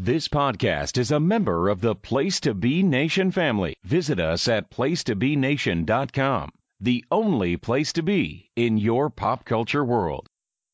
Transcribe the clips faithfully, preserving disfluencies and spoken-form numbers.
This podcast is a member of the Place to Be Nation family. Visit us at place to be nation dot com, the only place to be in your pop culture world.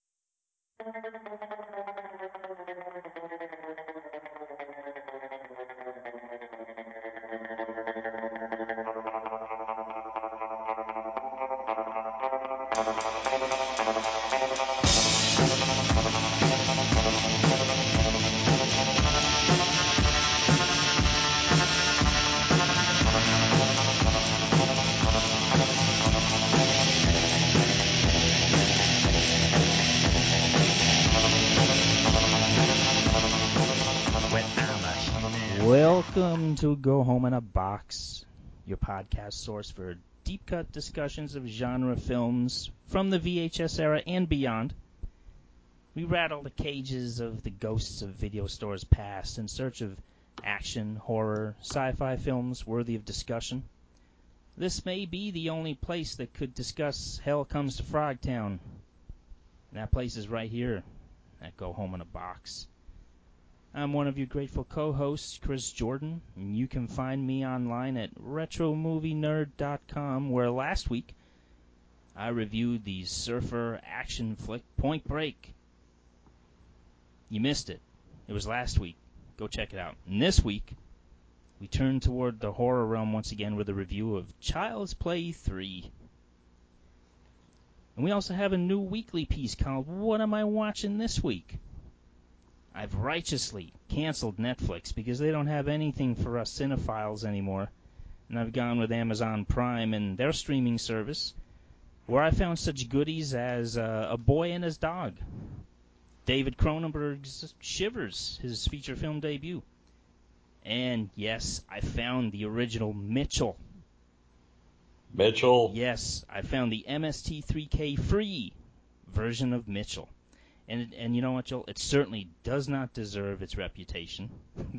Welcome to Go Home in a Box, your podcast source for deep-cut discussions of genre films from the V H S era and beyond. We rattle the cages of the ghosts of video stores past in search of action, horror, sci-fi films worthy of discussion. This may be the only place that could discuss Hell Comes to Frogtown. And that place is right here at Go Home in a Box. I'm one of your grateful co-hosts, Chris Jordan, and you can find me online at retro movie nerd dot com, where last week I reviewed the surfer action flick Point Break. You missed it. It was last week. Go check it out. And this week, we turn toward the horror realm once again with a review of Child's Play three. And we also have a new weekly piece called What Am I Watching This Week? I've righteously canceled Netflix because they don't have anything for us cinephiles anymore, and I've gone with Amazon Prime and their streaming service, where I found such goodies as uh, A Boy and His Dog, David Cronenberg's Shivers, his feature film debut, and yes, I found the original Mitchell. Mitchell? Yes, I found the M S T three K free version of Mitchell. And and you know what, Joel? It certainly does not deserve its reputation.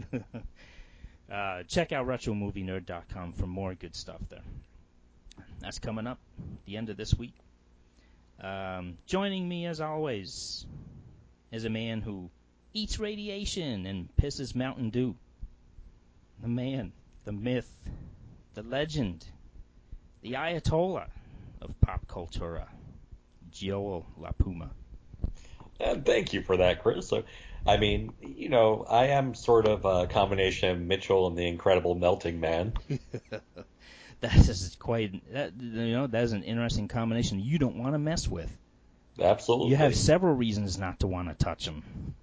uh, check out retro movie nerd dot com for more good stuff there. That's coming up at the end of this week. Um, joining me, as always, is a man who eats radiation and pisses Mountain Dew. The man, the myth, the legend, the Ayatollah of pop cultura, Joel LaPuma. And thank you for that, Chris. So, I mean, you know, I am sort of a combination of Mitchell and the Incredible Melting Man. That is quite, that, you know, that is an interesting combination you don't want to mess with. Absolutely. You have several reasons not to want to touch them.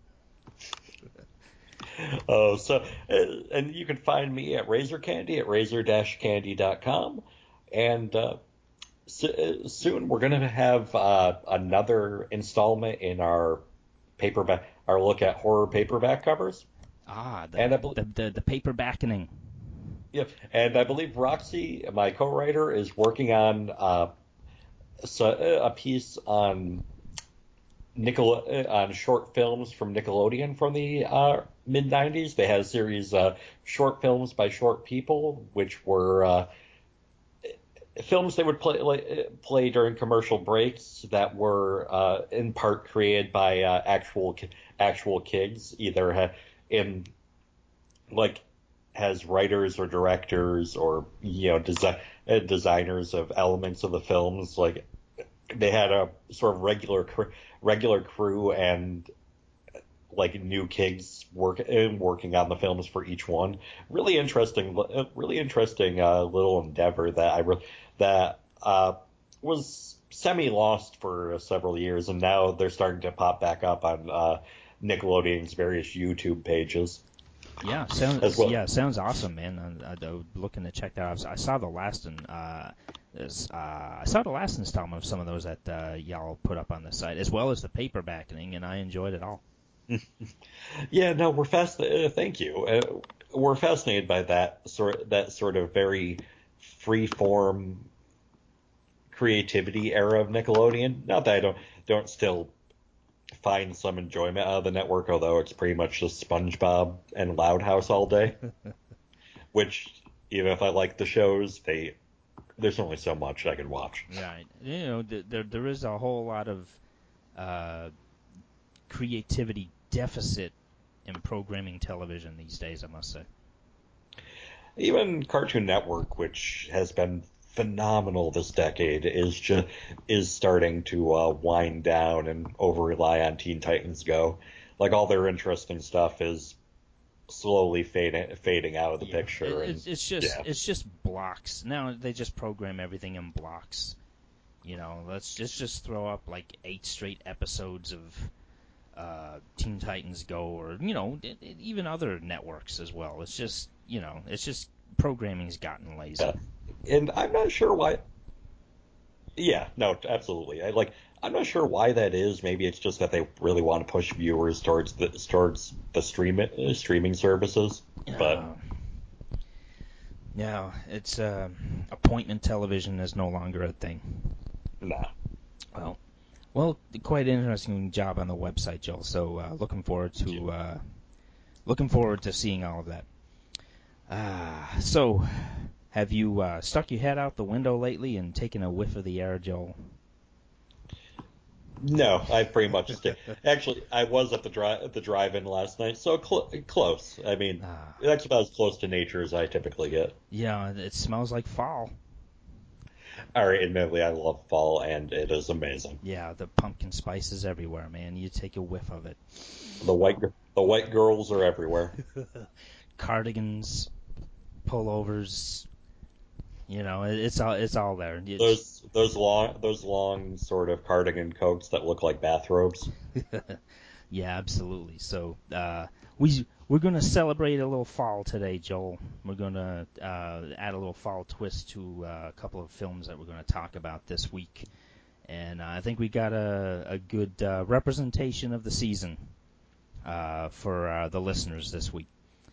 Oh, so, uh, and you can find me at Razor Candy at razor dash candy dot com. And, uh, So, soon we're going to have uh, another installment in our paperback, our look at horror paperback covers. Ah, the and I be- the, the, the paperbackening. Yep, and I believe Roxy, my co-writer, is working on uh, so, a piece on Nickel on short films from Nickelodeon from the uh, mid nineties. They had a series of uh, short films by short people, which were uh, films they would play like, play during commercial breaks that were uh, in part created by uh, actual actual kids, either in like as writers or directors or you know desi- designers of elements of the films. Like they had a sort of regular regular crew and like new kids work working on the films for each one. Really interesting, really interesting uh, little endeavor that I re- that uh, was semi lost for several years, and now they're starting to pop back up on uh, Nickelodeon's various YouTube pages. Yeah, sounds as well. yeah sounds awesome, man. I'm, I'm looking to check that out. I saw the last and uh, is, uh, I saw the last installment of some of those that uh, y'all put up on the site, as well as the paperbacking, and I enjoyed it all. Yeah, no, we're fast. Uh, thank you. Uh, we're fascinated by that sort that sort of very free form creativity era of Nickelodeon. Not that I don't don't still find some enjoyment out of the network, although it's pretty much just SpongeBob and Loud House all day. Which, even if I like the shows, they there's only so much I can watch. Right. You know, th- there there is a whole lot of uh, creativity deficit in programming television these days, I must say. Even Cartoon Network, which has been phenomenal this decade, is just is starting to uh, wind down and over rely on Teen Titans Go. Like all their interesting stuff is slowly fading fading out of the yeah. picture. It, and, it's, it's just yeah. it's just blocks. Now they just program everything in blocks. You know, let's just just throw up like eight straight episodes of uh, Teen Titans Go, or you know, it, it, even other networks as well. It's just you know, it's just programming's gotten lazy. Yeah. And I'm not sure why. Yeah, no, absolutely. I like. I'm not sure why that is. Maybe it's just that they really want to push viewers towards the towards the stream uh, streaming services. But Uh, yeah, it's uh, appointment television is no longer a thing. nah. Well, well, quite an interesting job on the website, Joel. So uh, looking forward to uh, looking forward to seeing all of that. Uh, so, have you uh, stuck your head out the window lately and taken a whiff of the air, Joel? No, I pretty much stay. Actually, I was at the drive at the drive-in last night, so cl- close. I mean, Ah. that's about as close to nature as I typically get. Yeah, it smells like fall. All right, admittedly, I love fall, and it is amazing. Yeah, the pumpkin spice is everywhere, man. You take a whiff of it. The white the white girls are everywhere. Cardigans, pullovers, you know, it, it's all it's all there. It's, Those those long those long sort of cardigan coats that look like bathrobes. yeah, absolutely. So uh, we we're gonna celebrate a little fall today, Joel. We're gonna uh, add a little fall twist to uh, a couple of films that we're gonna talk about this week, and uh, I think we got a a good uh, representation of the season uh, for uh, the listeners this week.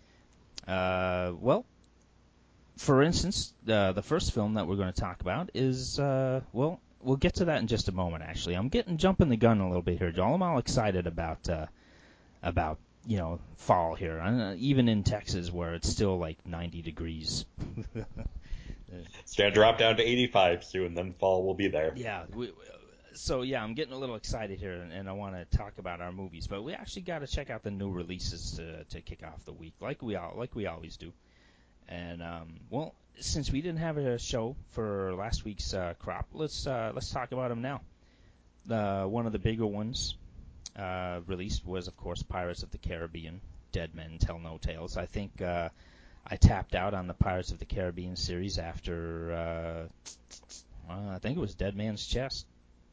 Uh, well, for instance, uh, the first film that we're going to talk about is, uh, well, we'll get to that in just a moment, actually. I'm getting jumping the gun a little bit here, Joel. I'm all excited about, uh, about you know, fall here, uh, even in Texas where it's still like ninety degrees. It's gonna drop down to eighty-five soon, then fall will be there. Yeah, we, so yeah, I'm getting a little excited here, and, and I want to talk about our movies, but we actually got to check out the new releases to to kick off the week, like we all like we always do. And um, well, since we didn't have a show for last week's uh, crop, let's uh, let's talk about them now. Uh, one of the bigger ones uh, released was, of course, Pirates of the Caribbean: Dead Men Tell No Tales. I think uh, I tapped out on the Pirates of the Caribbean series after uh, uh, I think it was Dead Man's Chest,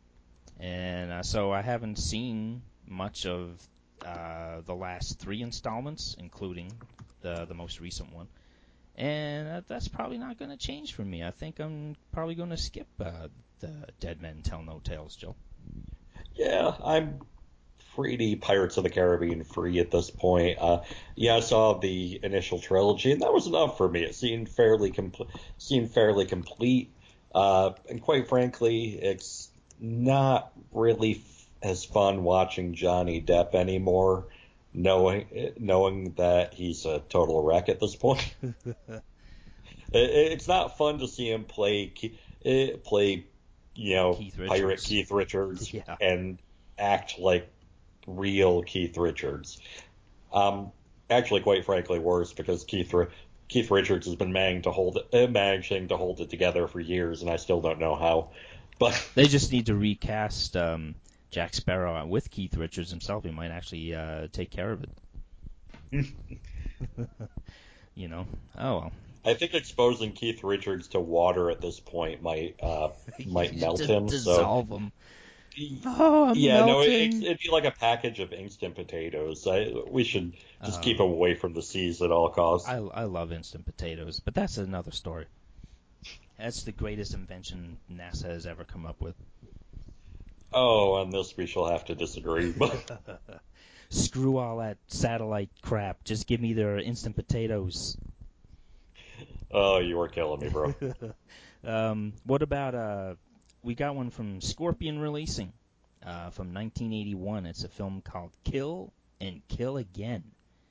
and uh, so I haven't seen much of uh, the last three installments, including the the most recent one. And that's probably not going to change for me. I think I'm probably going to skip uh, the Dead Men Tell No Tales, Joe. Yeah, I'm pretty Pirates of the Caribbean free at this point. Uh, yeah, I saw the initial trilogy, and that was enough for me. It seemed fairly complete. Seemed fairly complete, uh, and quite frankly, it's not really f- as fun watching Johnny Depp anymore, knowing knowing that he's a total wreck at this point. it, it's not fun to see him play play, you know, Keith pirate Richards. Keith Richards Yeah. and act like real Keith Richards. Um, actually, quite frankly, worse because Keith Keith Richards has been managing to hold it, uh, managing to hold it together for years, and I still don't know how. But They just need to recast um, Jack Sparrow with Keith Richards himself. He might actually uh, take care of it. You know. Oh well. I think exposing Keith Richards to water at this point might uh, might melt him. Dissolve so him. Oh, I'm yeah, no, it, melting. it'd be like a package of instant potatoes. I, we should just Uh, keep him away from the seas at all costs. I I love instant potatoes, but that's another story. That's the greatest invention NASA has ever come up with. Oh, on this we shall have to disagree. Screw all that satellite crap. Just give me their instant potatoes. Oh, you are killing me, bro. um, what about uh? We got one from Scorpion Releasing, uh, from nineteen eighty-one. It's a film called Kill and Kill Again.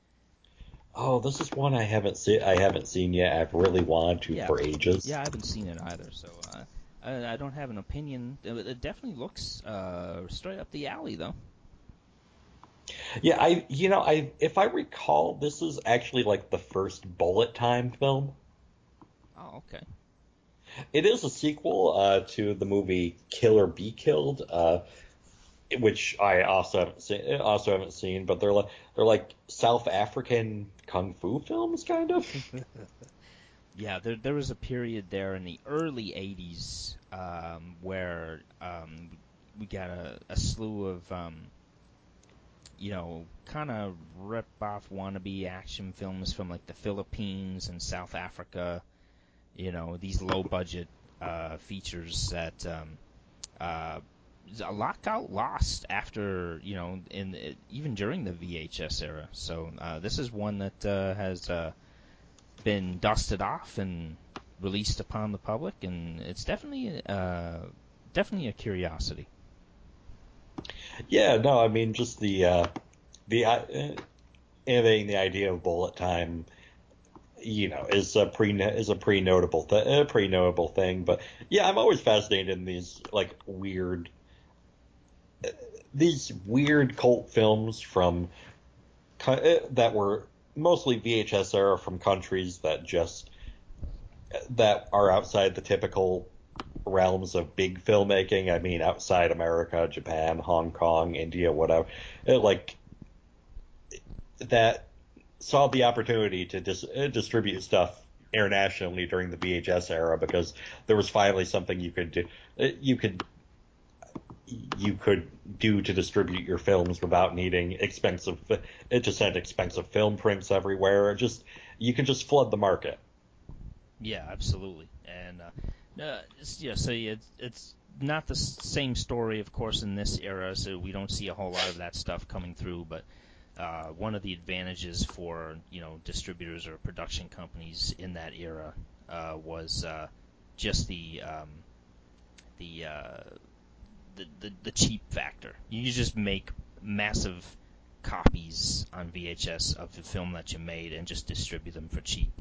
Oh, this is one I haven't seen. I haven't seen yet. I've really wanted to Yeah. for ages. Yeah, I haven't seen it either, so uh, I, I don't have an opinion. It, it definitely looks uh, straight up the alley, though. Yeah, I you know I if I recall, this is actually like the first Bullet Time film. Oh, okay. It is a sequel uh, to the movie Kill or Be Killed, uh, which I also haven't seen. Also haven't seen, but they're like they're like South African kung fu films, kind of. Yeah, there there was a period there in the early eighties um, where um, we got a, a slew of um, you know kind of rip off wannabe action films from like the Philippines and South Africa. You know, these low budget uh, features that um, uh, a lot got lost after, you know, in even during the V H S era. So uh, this is one that uh, has uh, been dusted off and released upon the public, and it's definitely uh, definitely a curiosity. Yeah, no, I mean just the uh, the uh, innovating the idea of bullet time, you know, is a pre is a pretty notable th- a pretty notable thing. But yeah, I'm always fascinated in these like weird these weird cult films from that were mostly V H S era from countries that just that are outside the typical realms of big filmmaking. I mean, outside America, Japan, Hong Kong, India, whatever. It, like that saw the opportunity to dis- distribute stuff internationally during the V H S era because there was finally something you could do. You could you could do to distribute your films without needing expensive to send expensive film prints everywhere. Just you can just flood the market. Yeah, absolutely. And uh, uh, it's, yeah, so yeah, it's, it's not the same story, of course, in this era. So we don't see a whole lot of that stuff coming through. But uh, one of the advantages for you know distributors or production companies in that era uh, was uh, just the um, the, uh, the the the cheap factor. You could just make massive copies on V H S of the film that you made and just distribute them for cheap.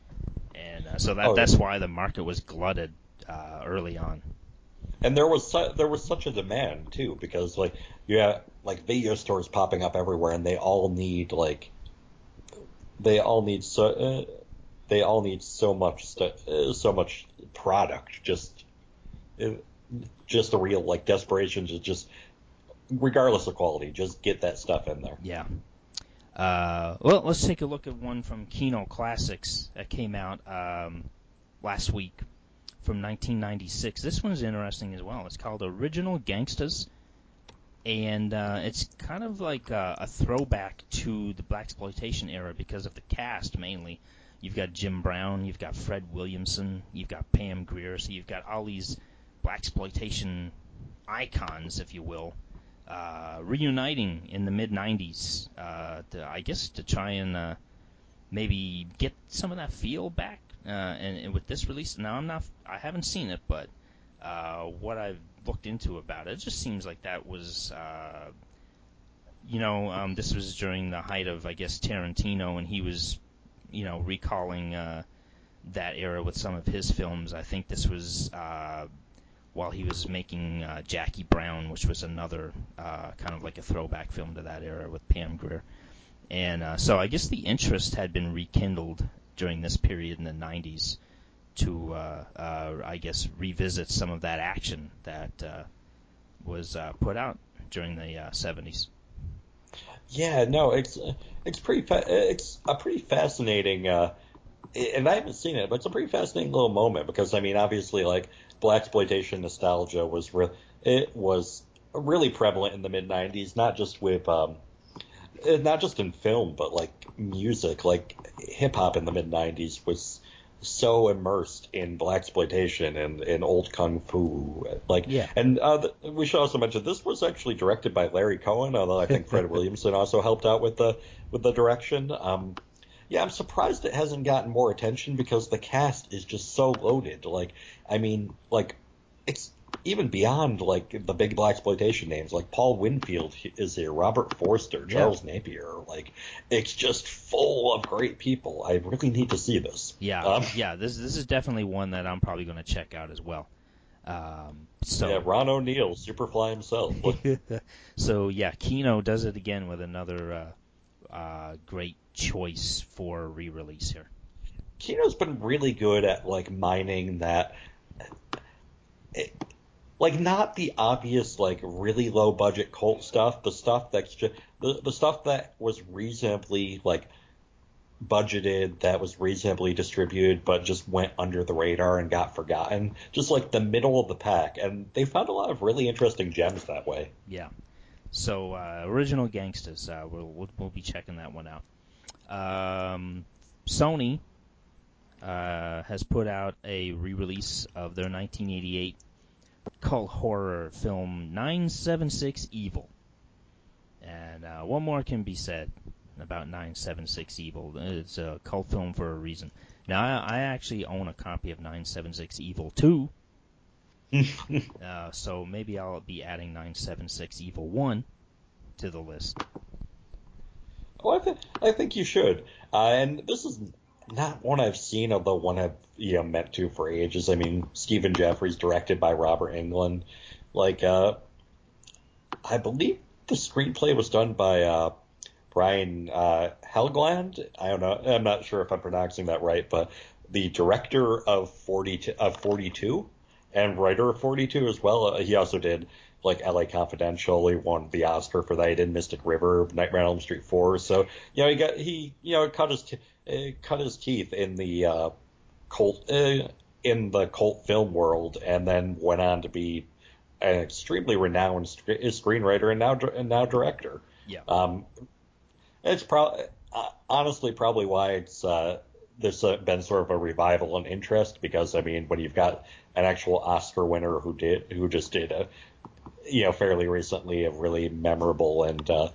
And uh, so that Oh, that's why the market was glutted uh, early on. and there was su- there was such a demand too because like you have like video stores popping up everywhere and they all need like they all need so uh, they all need so much stu- uh, so much product just uh, just a real like desperation to just regardless of quality just get that stuff in there. Yeah. Uh, well, let's take a look at one from Kino Classics that came out um, last week from nineteen ninety-six. This one's interesting as well. It's called Original Gangstas, and uh, it's kind of like a, a throwback to the blaxploitation era because of the cast mainly. You've got Jim Brown, you've got Fred Williamson, you've got Pam Grier, so you've got all these blaxploitation icons, if you will, uh, reuniting in the mid nineties. Uh, to, I guess to try and uh, maybe get some of that feel back. Uh, and, and with this release, now I'm not, I haven't seen it, but uh, what I've looked into about it, it just seems like that was, uh, you know, um, this was during the height of, I guess, Tarantino, and he was, you know, recalling uh, that era with some of his films. I think this was uh, while he was making uh, Jackie Brown, which was another uh, kind of like a throwback film to that era with Pam Grier. And uh, so I guess the interest had been rekindled during this period in the nineties to, uh, uh, I guess, revisit some of that action that uh, was uh, put out during the uh, seventies. Yeah, no, it's it's pretty fa- it's a pretty fascinating uh and I haven't seen it, but it's a pretty fascinating little moment because I mean, obviously, like blaxploitation nostalgia was re- it was really prevalent in the mid nineties, not just with um, not just in film, but like music, like hip hop in the mid nineties was so immersed in blaxploitation and in old kung fu, like, Yeah. and uh, th- we should also mention this was actually directed by Larry Cohen, although I think Fred Williamson also helped out with the with the direction. Um, yeah, I'm surprised it hasn't gotten more attention because the cast is just so loaded. Like, I mean, like, it's even beyond like the big blaxploitation names. Like Paul Winfield is here, Robert Forster, Yeah. Charles Napier. Like, it's just full of great people. I really need to see this. Yeah, Um, yeah. This this is definitely one that I'm probably going to check out as well. Um, so yeah, Ron O'Neal, Superfly himself. so yeah, Kino does it again with another uh, uh, great choice for re-release here. Kino's been really good at like mining that, it, like not the obvious like really low budget cult stuff, the stuff that's just the the stuff that was reasonably like budgeted, that was reasonably distributed, but just went under the radar and got forgotten. Just like the middle of the pack, and they found a lot of really interesting gems that way. Yeah. So uh, Original Gangsters, uh, we'll, we'll we'll be checking that one out. Um, Sony uh, has put out a re-release of their nineteen eighty-eight cult horror film nine seven six Evil. And uh, what more can be said about nine seven six Evil? It's a cult film for a reason. Now, I, I actually own a copy of nine seven six Evil two, uh, so maybe I'll be adding nine seven six Evil one to the list. Well, I, th- I think you should. Uh, and this is not one I've seen, although one I've you know meant to for ages. I mean, Stephen Jeffries, directed by Robert Englund. Like, uh, I believe the screenplay was done by uh, Brian uh, Helgeland. I don't know. I'm not sure if I'm pronouncing that right, but the director of forty of forty-two and writer of forty-two as well. Uh, he also did like L A Confidential. He won the Oscar for that. He did Mystic River, Nightmare on Elm Street four. So you know he got he you know cut his t- uh, cut his teeth in the uh, cult uh, in the cult film world, and then went on to be an extremely renowned sc- screenwriter and now and now director. Yeah. Um, it's probably uh, honestly probably why it's uh, there's uh, been sort of a revival and interest, because I mean when you've got an actual Oscar winner who did who just did a you know fairly recently a really memorable and uh,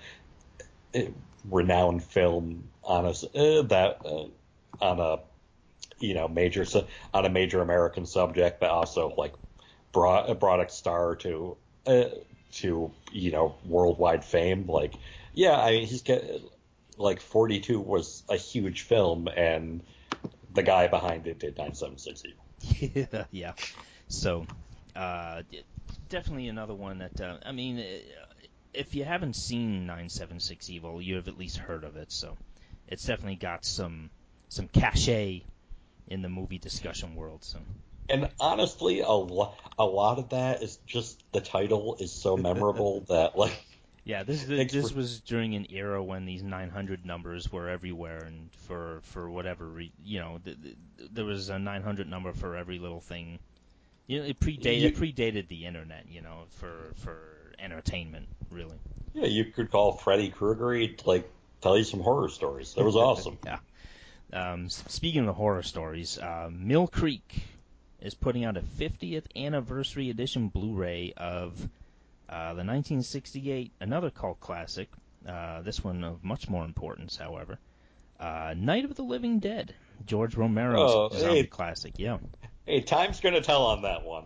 renowned film on a uh, that uh, on a you know major on a major American subject, but also like brought brought a star to uh, to you know worldwide fame. Like yeah, I mean he's get like forty-two was a huge film, and the guy behind it did nine seven six Evil. yeah, yeah. So, uh, definitely another one that uh, I mean, if you haven't seen nine seven six Evil, you have at least heard of it. So, it's definitely got some some cachet in the movie discussion world. So. And honestly, a, lo- a lot of that is just the title is so memorable that like. Yeah, this this was during an era when these nine hundred numbers were everywhere, and for for whatever re- you know, th- th- there was a nine hundred number for every little thing. You know, it predated You, it predated the internet. You know, for for entertainment, really. Yeah, you could call Freddy Krueger. He'd like tell you some horror stories. That was awesome. Yeah. Um, speaking of horror stories, uh, Mill Creek is putting out a fiftieth anniversary edition Blu-ray of uh, the nineteen sixty-eight, another cult classic, uh, this one of much more importance, however, uh, Night of the Living Dead, George Romero's Oh, zombie hey, classic, yeah. hey, time's gonna tell on that one.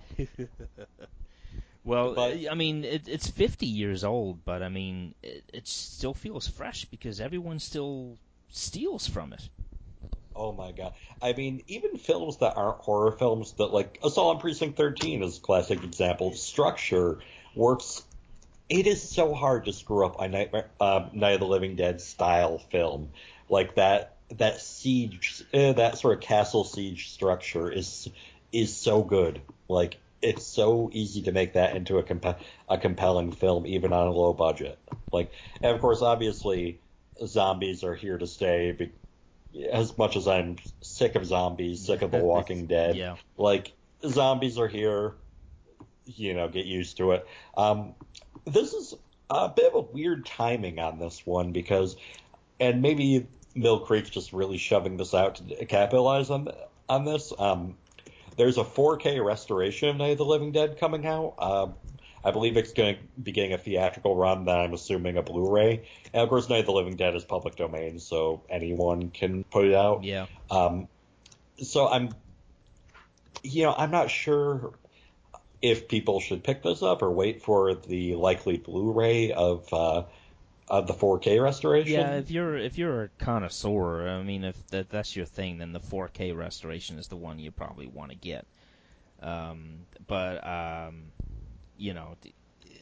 Well, But I mean, it, it's fifty years old, but I mean, it, it still feels fresh because everyone still steals from it. oh my god, I mean, even films that aren't horror films, that like Assault on Precinct thirteen is a classic example. The structure works. It is so hard to screw up a Nightmare, uh, Night of the Living Dead style film. Like that, that siege, uh, that sort of castle siege structure is is so good. Like it's so easy to make that into a comp- a compelling film, even on a low budget. Like, and of course, obviously, zombies are here to stay. Be- as much as I'm sick of zombies, sick of The Walking Dead, Yeah. like zombies are here. You know, get used to it. Um, this is a bit of a weird timing on this one because, and maybe Mill Creek's just really shoving this out to capitalize on on this. Um, there's a four K restoration of Night of the Living Dead coming out. Uh, I believe it's going to be getting a theatrical run, then I'm assuming a Blu-ray. And of course, Night of the Living Dead is public domain, so anyone can put it out. Yeah. Um, so I'm, you know, I'm not sure if people should pick this up or wait for the likely Blu-ray of uh, of the four K restoration. Yeah, if you're if you're a connoisseur, I mean, if that, that's your thing, then the four K restoration is the one you probably want to get. Um, but um, you know, th-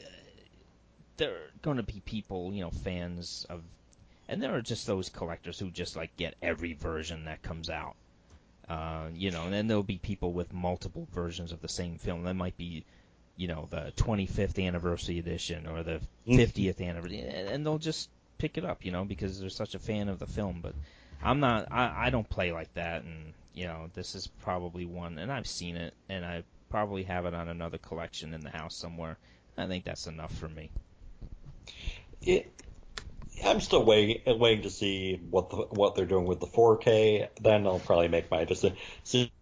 there are going to be people, you know, fans of, and there are just those collectors who just like get every version that comes out. Uh, you know, and then there'll be people with multiple versions of the same film. That might be, you know, the twenty-fifth anniversary edition or the fiftieth anniversary, and they'll just pick it up, you know, because they're such a fan of the film. But I'm not, I, I don't play like that, and, you know, this is probably one, and I've seen it, and I probably have it on another collection in the house somewhere. I think that's enough for me. It, I'm still waiting, waiting to see what the, what they're doing with the four K. Then I'll probably make my decision. Since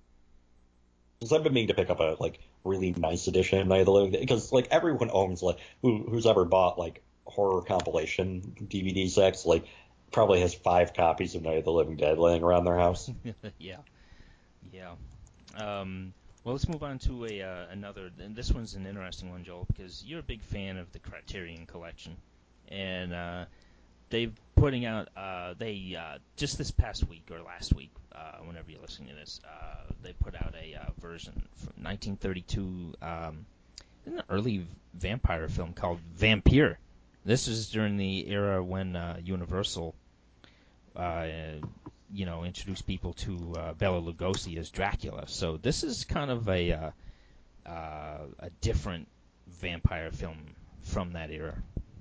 I've been meaning to pick up a like really nice edition of Night of the Living Dead, because like everyone owns like who who's ever bought like horror compilation D V D sets like probably has five copies of Night of the Living Dead laying around their house. yeah, yeah. Um, well, let's move on to a uh, another. And this one's an interesting one, Joel, because you're a big fan of the Criterion Collection, and uh, they've putting out. Uh, they uh, just this past week or last week, uh, whenever you're listening to this, uh, they put out a uh, version from nineteen thirty-two, um, an early vampire film called Vampire. This is during the era when uh, Universal, uh, you know, introduced people to uh, Bela Lugosi as Dracula. So this is kind of a uh, uh, a different vampire film from that era.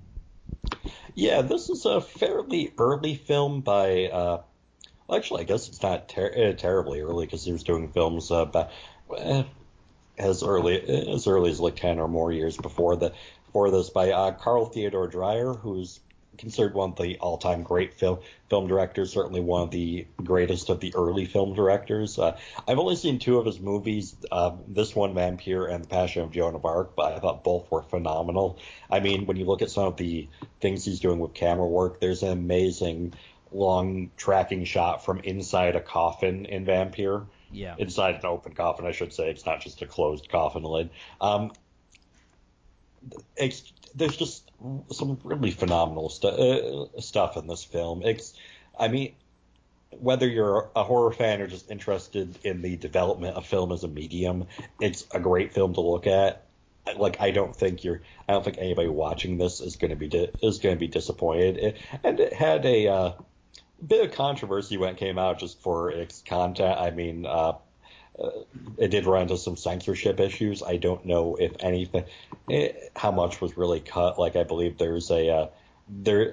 Yeah, this is a fairly early film by. Uh, well, actually, I guess it's not ter- uh, terribly early because he was doing films uh, by, uh, as early as early as like ten or more years before the before this by uh, Carl Theodor Dreyer, who's considered one of the all-time great film film directors, certainly one of the greatest of the early film directors. Uh, I've only seen two of his movies, uh, this one, Vampire, and The Passion of Joan of Arc, but I thought both were phenomenal. I mean, when you look at some of the things he's doing with camera work, there's an amazing long tracking shot from inside a coffin in Vampire. Yeah. Inside an open coffin, I should say. It's not just a closed coffin lid. Um, it's, there's just some really phenomenal stu- uh, stuff in this film. It's, I mean, whether you're a horror fan or just interested in the development of film as a medium, it's a great film to look at. Like, I don't think you're, I don't think anybody watching this is going to be di- is going to be disappointed. It, and it had a uh, bit of controversy when it came out just for its content. I mean, uh, Uh, it did run into some censorship issues. I don't know if anything, it, how much was really cut. Like I believe there's a uh, there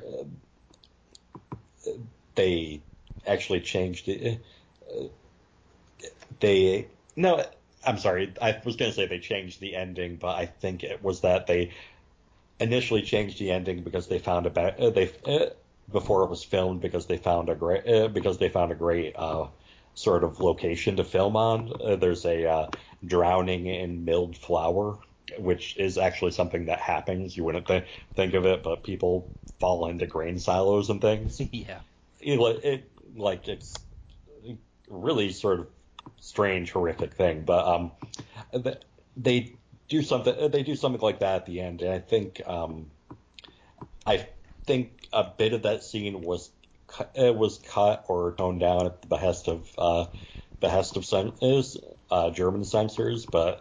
uh, they actually changed it. Uh, they no, I'm sorry. I was going to say they changed the ending, but I think it was that they initially changed the ending because they found a be- uh, they uh, before it was filmed because they found a great uh, because they found a great. Uh, sort of location to film on. Uh, there's a uh, drowning in milled flour, which is actually something that happens. You wouldn't th- think of it, but people fall into grain silos and things. yeah. It, it like it's a really sort of strange, horrific thing. But um, they do something. They do something like that at the end, and I think um, I think a bit of that scene was. It was cut or toned down at the behest of uh, behest of censors, uh, German censors, but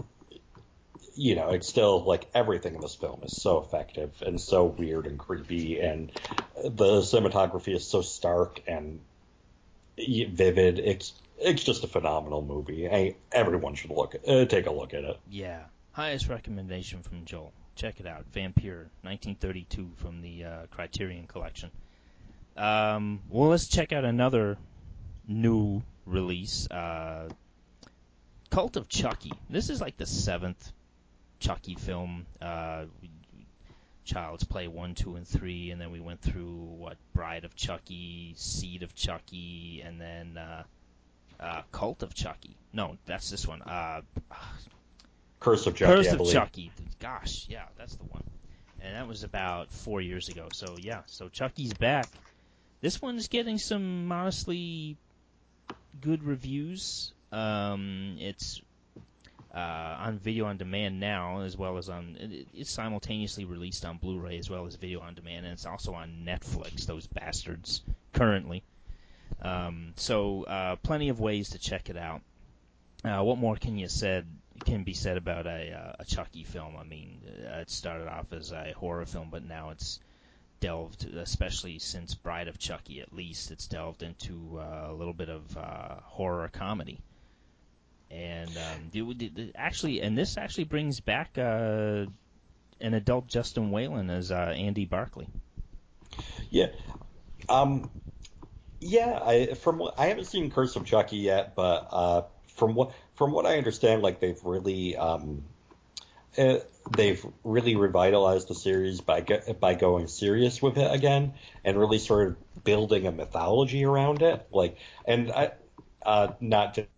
you know, it's still like everything in this film is so effective and so weird and creepy, and the cinematography is so stark and vivid. It's it's just a phenomenal movie. I, everyone should look at, uh, take a look at it. Yeah. Highest recommendation from Joel. Check it out. Vampire, nineteen thirty-two from the uh, Criterion Collection. Um, well, let's check out another new release, uh, Cult of Chucky. This is like the seventh Chucky film. Uh, Child's Play one, two, and three, and then we went through, what, Bride of Chucky, Seed of Chucky, and then uh, uh, Cult of Chucky. No, that's this one. Uh, Curse of Chucky, Curse I of believe. Chucky. Gosh, yeah, that's the one. And that was about four years ago. So, yeah, so Chucky's back. This one's getting some modestly good reviews. Um, it's uh, on video on demand now, as well as on. It, it's simultaneously released on Blu-ray as well as video on demand, and it's also on Netflix. Those bastards currently. Um, so uh, plenty of ways to check it out. Uh, what more can you said can be said about a uh, a Chucky film? I mean, uh, it started off as a horror film, but now it's delved, especially since Bride of Chucky, at least it's delved into uh, a little bit of uh, horror comedy. And um, it, it, actually, and this actually brings back uh, an adult Justin Whalen as uh, Andy Barclay. Yeah. Um. Yeah. I from what I haven't seen Curse of Chucky yet, but uh, from what from what I understand, like they've really um, uh, they've really revitalized the series by by going serious with it again and really sort of building a mythology around it. Like, and I uh, not to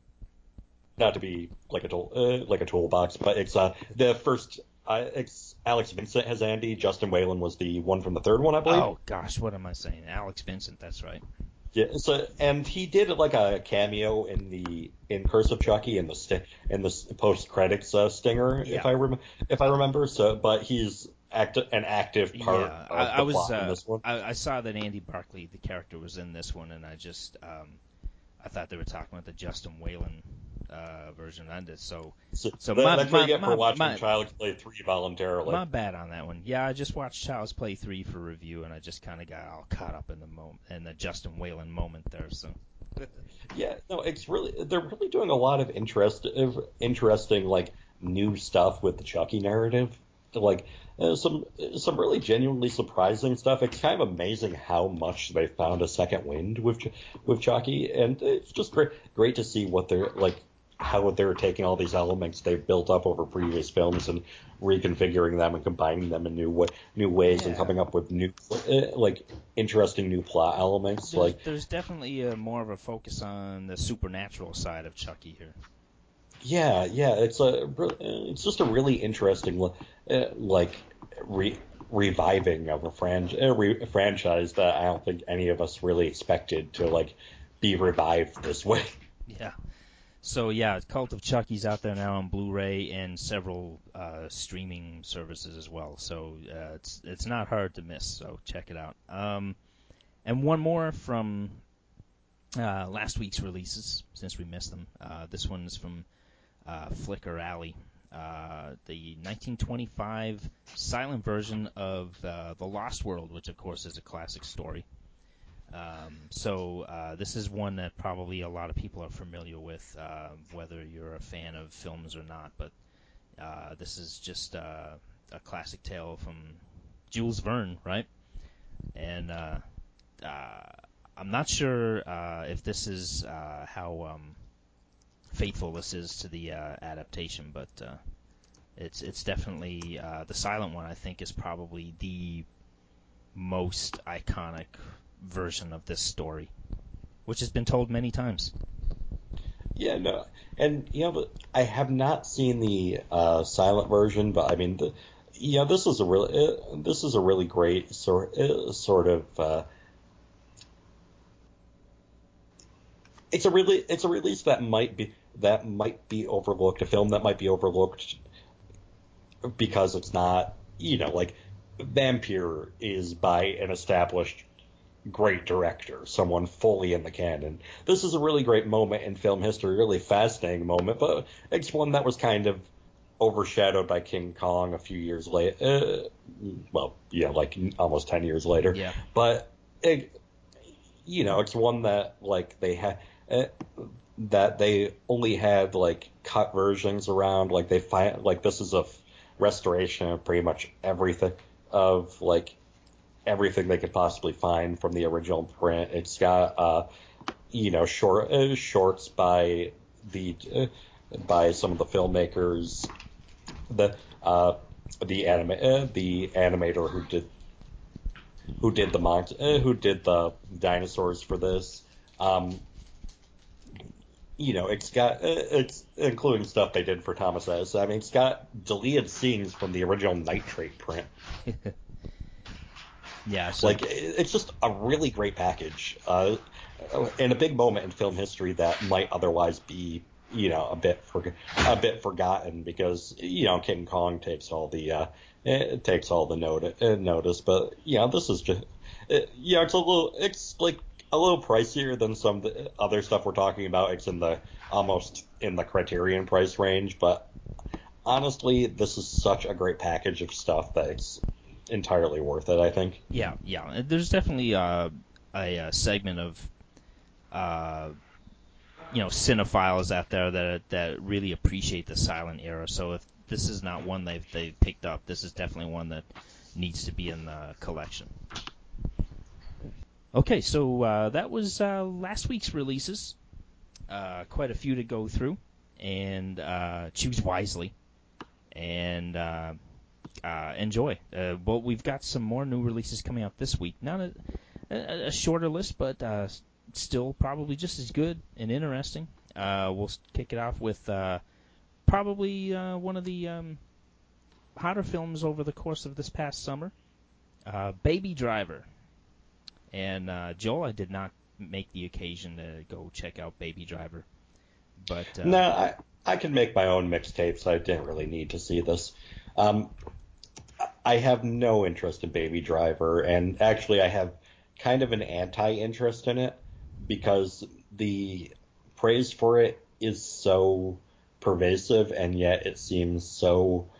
not to be like a tool, uh, like a toolbox, but it's uh, the first. Uh, it's Alex Vincent has Andy. Justin Whalen was the one from the third one, I believe. Oh gosh, what am I saying? Alex Vincent, that's right. Yeah. So, and he did like a cameo in the in Curse of Chucky in the st- in the post credits uh, stinger, Yeah. if I rem- if I remember. So, but he's act- an active part Yeah, of I, the I was. plot Uh, in this one. I, I saw that Andy Barclay, the character, was in this one, and I just, um, I thought they were talking about the Justin Whalen uh, version of it. So, So, so that, my, that's my, what you get my, for watching my, Child's Play three voluntarily. my bad on that one. Yeah, I just watched Child's Play three for review, and I just kind of got all caught up in the moment, in the Justin Whalen moment there. So. Yeah, no, it's really they're really doing a lot of interest, interesting like new stuff with the Chucky narrative. Like uh, some some really genuinely surprising stuff. It's kind of amazing how much they found a second wind with with Chucky, and it's just great great to see what they're like how they're taking all these elements they've built up over previous films and reconfiguring them and combining them in new wa- new ways Yeah. and coming up with new uh, like interesting new plot elements. There's, Like there's definitely a, more of a focus on the supernatural side of Chucky here. Yeah, yeah, it's a it's just a really interesting uh, like re- reviving of a fran- uh, re- franchise that I don't think any of us really expected to like be revived this way. Yeah. So yeah, Cult of Chucky's out there now on Blu-ray and several uh, streaming services as well. So uh, it's it's not hard to miss. So check it out. Um, and one more from uh, last week's releases, since we missed them. Uh, this one's from uh, Flicker Alley, uh, the nineteen twenty-five silent version of uh, The Lost World, which of course is a classic story. Um, so uh, this is one that probably a lot of people are familiar with, uh, whether you're a fan of films or not. But uh, this is just uh, a classic tale from Jules Verne, right? And uh, uh, I'm not sure uh, if this is uh, how um, faithful this is to the uh, adaptation, but uh, it's it's definitely uh, the silent one. I think is probably the most iconic version of this story, which has been told many times. Yeah, no, and you know, but I have not seen the uh, silent version, but I mean, the, yeah, this is a really uh, this is a really great sort uh, sort of. Uh, it's a really it's a release that might be that might be overlooked, a film that might be overlooked because it's not, you know, like Vampire is by an established great director, someone fully in the canon. This is a really great moment in film history, really fascinating moment, but it's one that was kind of overshadowed by King Kong a few years later. Uh, well, yeah, like almost ten years later. Yeah. But it, you know, it's one that like they had. Uh, that they only had like cut versions around, like they find like this is a f- restoration of pretty much everything of like everything they could possibly find from the original print. It's got uh you know short uh, shorts by the uh, by some of the filmmakers, the uh the anima- uh, the animator who did who did the mont- uh, who did the dinosaurs for this. Um, you know, it's got it's including stuff they did for Thomas S. I mean, it's got deleted scenes from the original Nitrate print. Yeah, so Like, it's just a really great package, uh, and a big moment in film history that might otherwise be, you know, a bit for, a bit forgotten because, you know, King Kong takes all the uh, it takes all the note, uh, notice, but you know, this is just, it, you know, it's a little, it's like a little pricier than some of the other stuff we're talking about. It's in the almost in the Criterion price range, but honestly, this is such a great package of stuff that it's entirely worth it, I think. Yeah, yeah. There's definitely uh, a, a segment of uh, you know cinephiles out there that that really appreciate the silent era. So if this is not one they've they've picked up, this is definitely one that needs to be in the collection. Okay, so uh, that was uh, last week's releases. Uh, quite a few to go through, and uh, choose wisely, and uh, uh, enjoy. Uh, but we've got some more new releases coming out this week. Not a, a, a shorter list, but uh, still probably just as good and interesting. Uh, we'll kick it off with uh, probably uh, one of the um, hotter films over the course of this past summer, uh, Baby Driver. And uh, Joel, I did not make the occasion to go check out Baby Driver, but uh, no, I I can make my own mixtapes. I didn't really need to see this. Um, I have no interest in Baby Driver, and actually, I have kind of an anti-interest in it because the praise for it is so pervasive, and yet it seems so.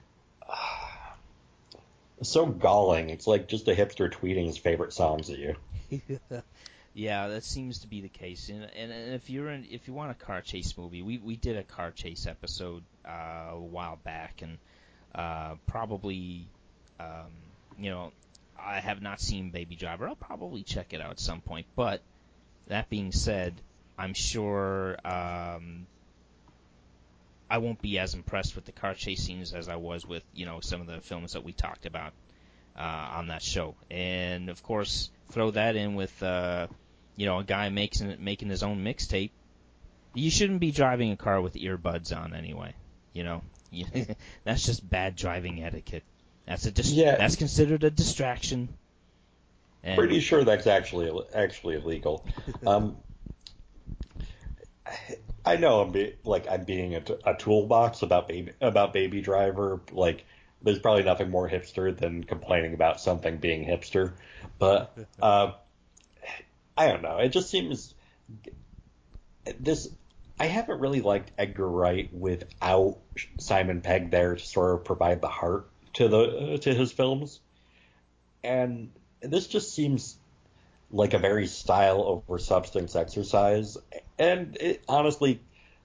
So galling. It's like just a hipster tweeting his favorite songs at you. Yeah, that seems to be the case. And, and, and if you're in, if you want a car chase movie, we we did a car chase episode uh, a while back, and uh, probably, um, you know, I have not seen Baby Driver. I'll probably check it out at some point. But that being said, I'm sure um, I won't be as impressed with the car chase scenes as I was with, you know, some of the films that we talked about uh, on that show. And of course, throw that in with, uh, you know, a guy making making his own mixtape. You shouldn't be driving a car with earbuds on anyway. You know, that's just bad driving etiquette. That's a dis- Yeah. That's considered a distraction. And Pretty sure that's actually actually illegal. Um, I know I'm be, like I'm being a, a toolbox about baby about Baby Driver. Like, there's probably nothing more hipster than complaining about something being hipster. But uh, I don't know. It just seems this. I haven't really liked Edgar Wright without Simon Pegg there to sort of provide the heart to the uh, to his films, and this just seems like a very style over substance exercise. And it, honestly,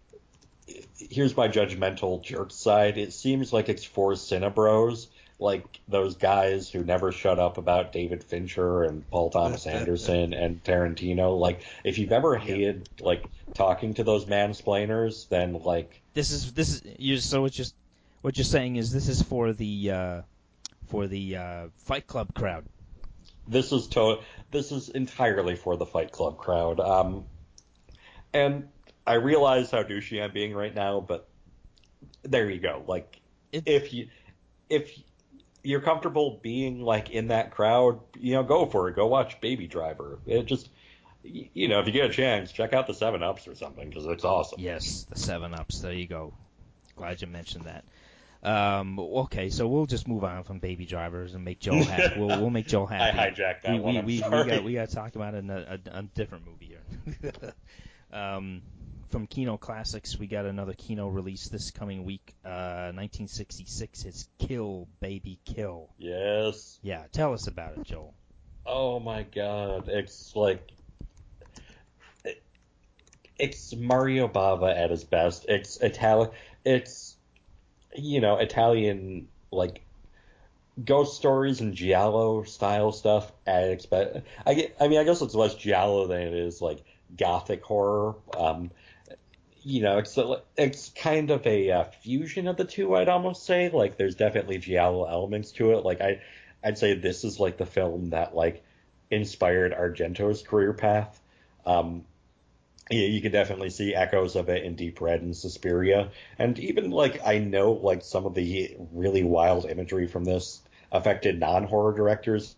here's my judgmental jerk side. It seems like it's for Cinebros, like those guys who never shut up about David Fincher and Paul Thomas Anderson and Tarantino. Like, if you've ever hated like talking to those mansplainers, then like this is this is you. So it's just what you're saying is this is for the uh, for the uh, Fight Club crowd. This is to this is entirely for the Fight Club crowd. Um, and I realize how douchey I'm being right now, but there you go. Like, It, if you if you're comfortable being like in that crowd, you know, go for it. Go watch Baby Driver. It just, you know, if you get a chance, check out the Seven Ups or something because it's awesome. Yes, the Seven Ups. There you go. Glad you mentioned that. Um, okay, so we'll just move on from Baby Drivers and make Joel happy. We'll, we'll make Joel happy. I hijacked that we, one. We, I'm we, sorry. we got we got to talk about it in a, a, a different movie here. um, from Kino Classics, we got another Kino release this coming week. Uh, nineteen sixty-six. It's Kill, Baby, Kill. Yes. Yeah, tell us about it, Joel. Oh my God, it's like it, it's Mario Bava at his best. It's Italian. It's you know Italian like ghost stories and giallo style stuff. I expect. I get. I mean, I guess it's less giallo than it is like gothic horror. Um, you know, it's a, it's kind of a uh, fusion of the two. I'd almost say like there's definitely giallo elements to it. Like I, I'd say this is like the film that like inspired Argento's career path. Um, yeah, you can definitely see echoes of it in Deep Red and Suspiria, and even like I know like some of the really wild imagery from this affected non-horror directors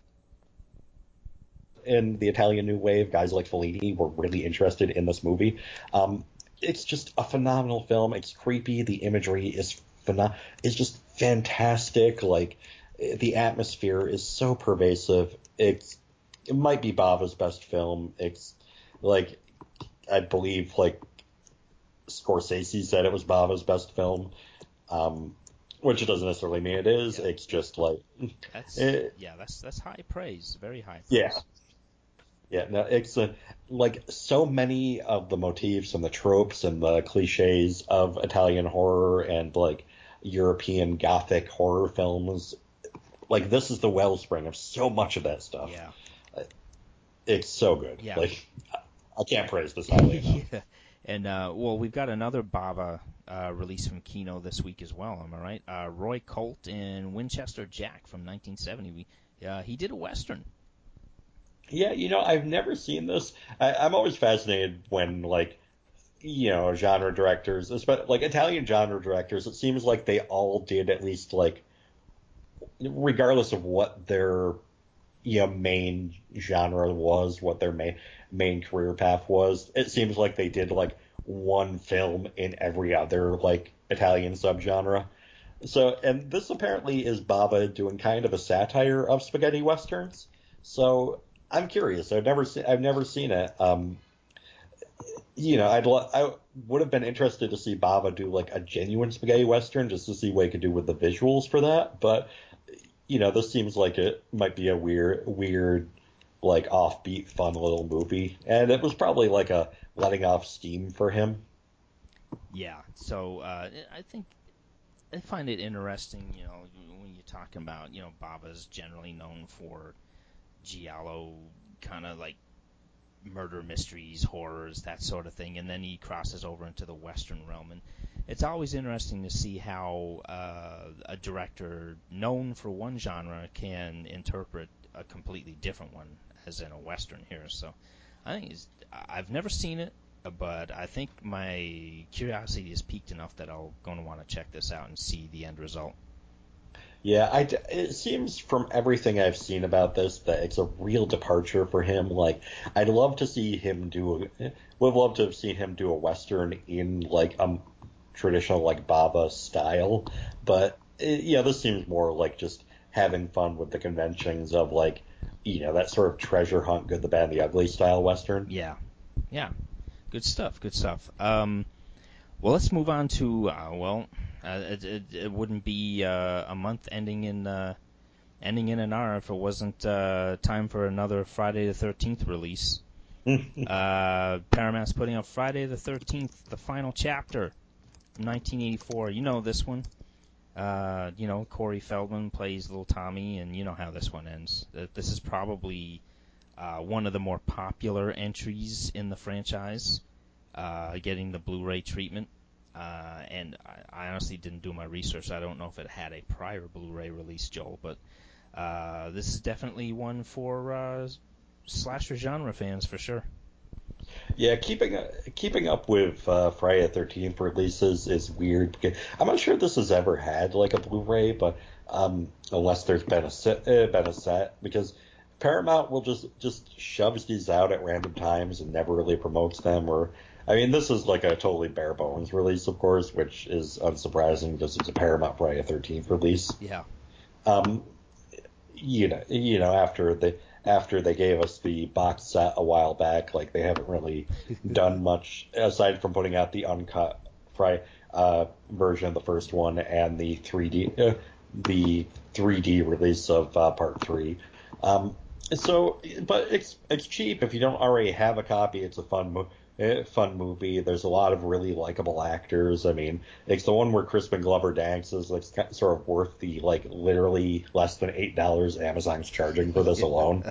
in the Italian New Wave. Guys like Fellini were really interested in this movie. Um, it's just a phenomenal film. It's creepy. The imagery is phenom- is just fantastic. Like the atmosphere is so pervasive. It's it might be Bava's best film. It's like I believe like Scorsese said it was Bava's best film, um, which it doesn't necessarily mean it is. Yeah. It's just like That's it, yeah, that's that's high praise, very high praise. yeah. Yeah, no, it's uh, like so many of the motifs and the tropes and the cliches of Italian horror and like European Gothic horror films. Like this is the wellspring of so much of that stuff. Yeah. It's so good. Yeah. Like I can't praise this highly enough. Yeah. And uh, well, we've got another Bava uh, release from Kino this week as well. Am I right? Uh, Roy Colt and Winchester Jack from nineteen seventy. We, uh, he did a western. Yeah, you know, I've never seen this. I, I'm always fascinated when like you know genre directors, especially like Italian genre directors. It seems like they all did at least like regardless of what their you know main genre was, what their main main career path was. It seems like they did like one film in every other like Italian subgenre. So, and this apparently is Bava doing kind of a satire of spaghetti westerns. So, I'm curious. I've never seen. I've never seen it. Um, you know, I'd lo- I would have been interested to see Bava do like a genuine spaghetti western just to see what he could do with the visuals for that. But you know, this seems like it might be a weird, weird, like offbeat, fun little movie, and it was probably like a letting off steam for him. Yeah. So uh, I think I find it interesting. You know, when you're talking about you know Bava's generally known for giallo kind of like murder mysteries, horrors, that sort of thing, and then he crosses over into the Western realm. And it's always interesting to see how uh, a director known for one genre can interpret a completely different one, as in a Western here. So I think it's, I've never seen it, but I think my curiosity is piqued enough that I'll going to want to check this out and see the end result. Yeah, I, it seems from everything I've seen about this that it's a real departure for him. Like, I'd love to see him do, a, would love to have seen him do a Western in like a traditional like Bava style, but it, yeah, this seems more like just having fun with the conventions of like, you know, that sort of treasure hunt, good, the bad, and the ugly style Western. Yeah, yeah, good stuff, good stuff. Um, Well, let's move on to uh, well, uh, it, it, it wouldn't be uh, a month ending in uh, ending in an hour if it wasn't uh, time for another Friday the thirteenth release. uh, Paramount's putting out Friday the thirteenth, the final chapter, from nineteen eighty-four. You know this one. Uh, you know Corey Feldman plays little Tommy, and you know how this one ends. This is probably uh, one of the more popular entries in the franchise, uh, getting the Blu-ray treatment. Uh, and I, I honestly didn't do my research. I don't know if it had a prior Blu-ray release, Joel, but uh, this is definitely one for uh, slasher genre fans for sure. Yeah, keeping keeping up with uh, Friday the thirteenth releases is weird because I'm not sure this has ever had like a Blu-ray, but um, unless there's been a set, uh, been a set because Paramount will just just shoves these out at random times and never really promotes them. Or I mean, this is like a totally bare bones release, of course, which is unsurprising because it's a Paramount Friday the thirteenth release. Yeah. Um, you know, you know, after they after they gave us the box set a while back, like they haven't really done much aside from putting out the uncut fry uh, version of the first one and the three D uh, the three D release of uh, part three. Um, so, but it's it's cheap if you don't already have a copy. It's a fun movie. Fun movie. There's a lot of really likable actors. I mean, it's the one where Crispin Glover dances. Like, it's sort of worth the like literally less than eight dollars Amazon's charging for this alone.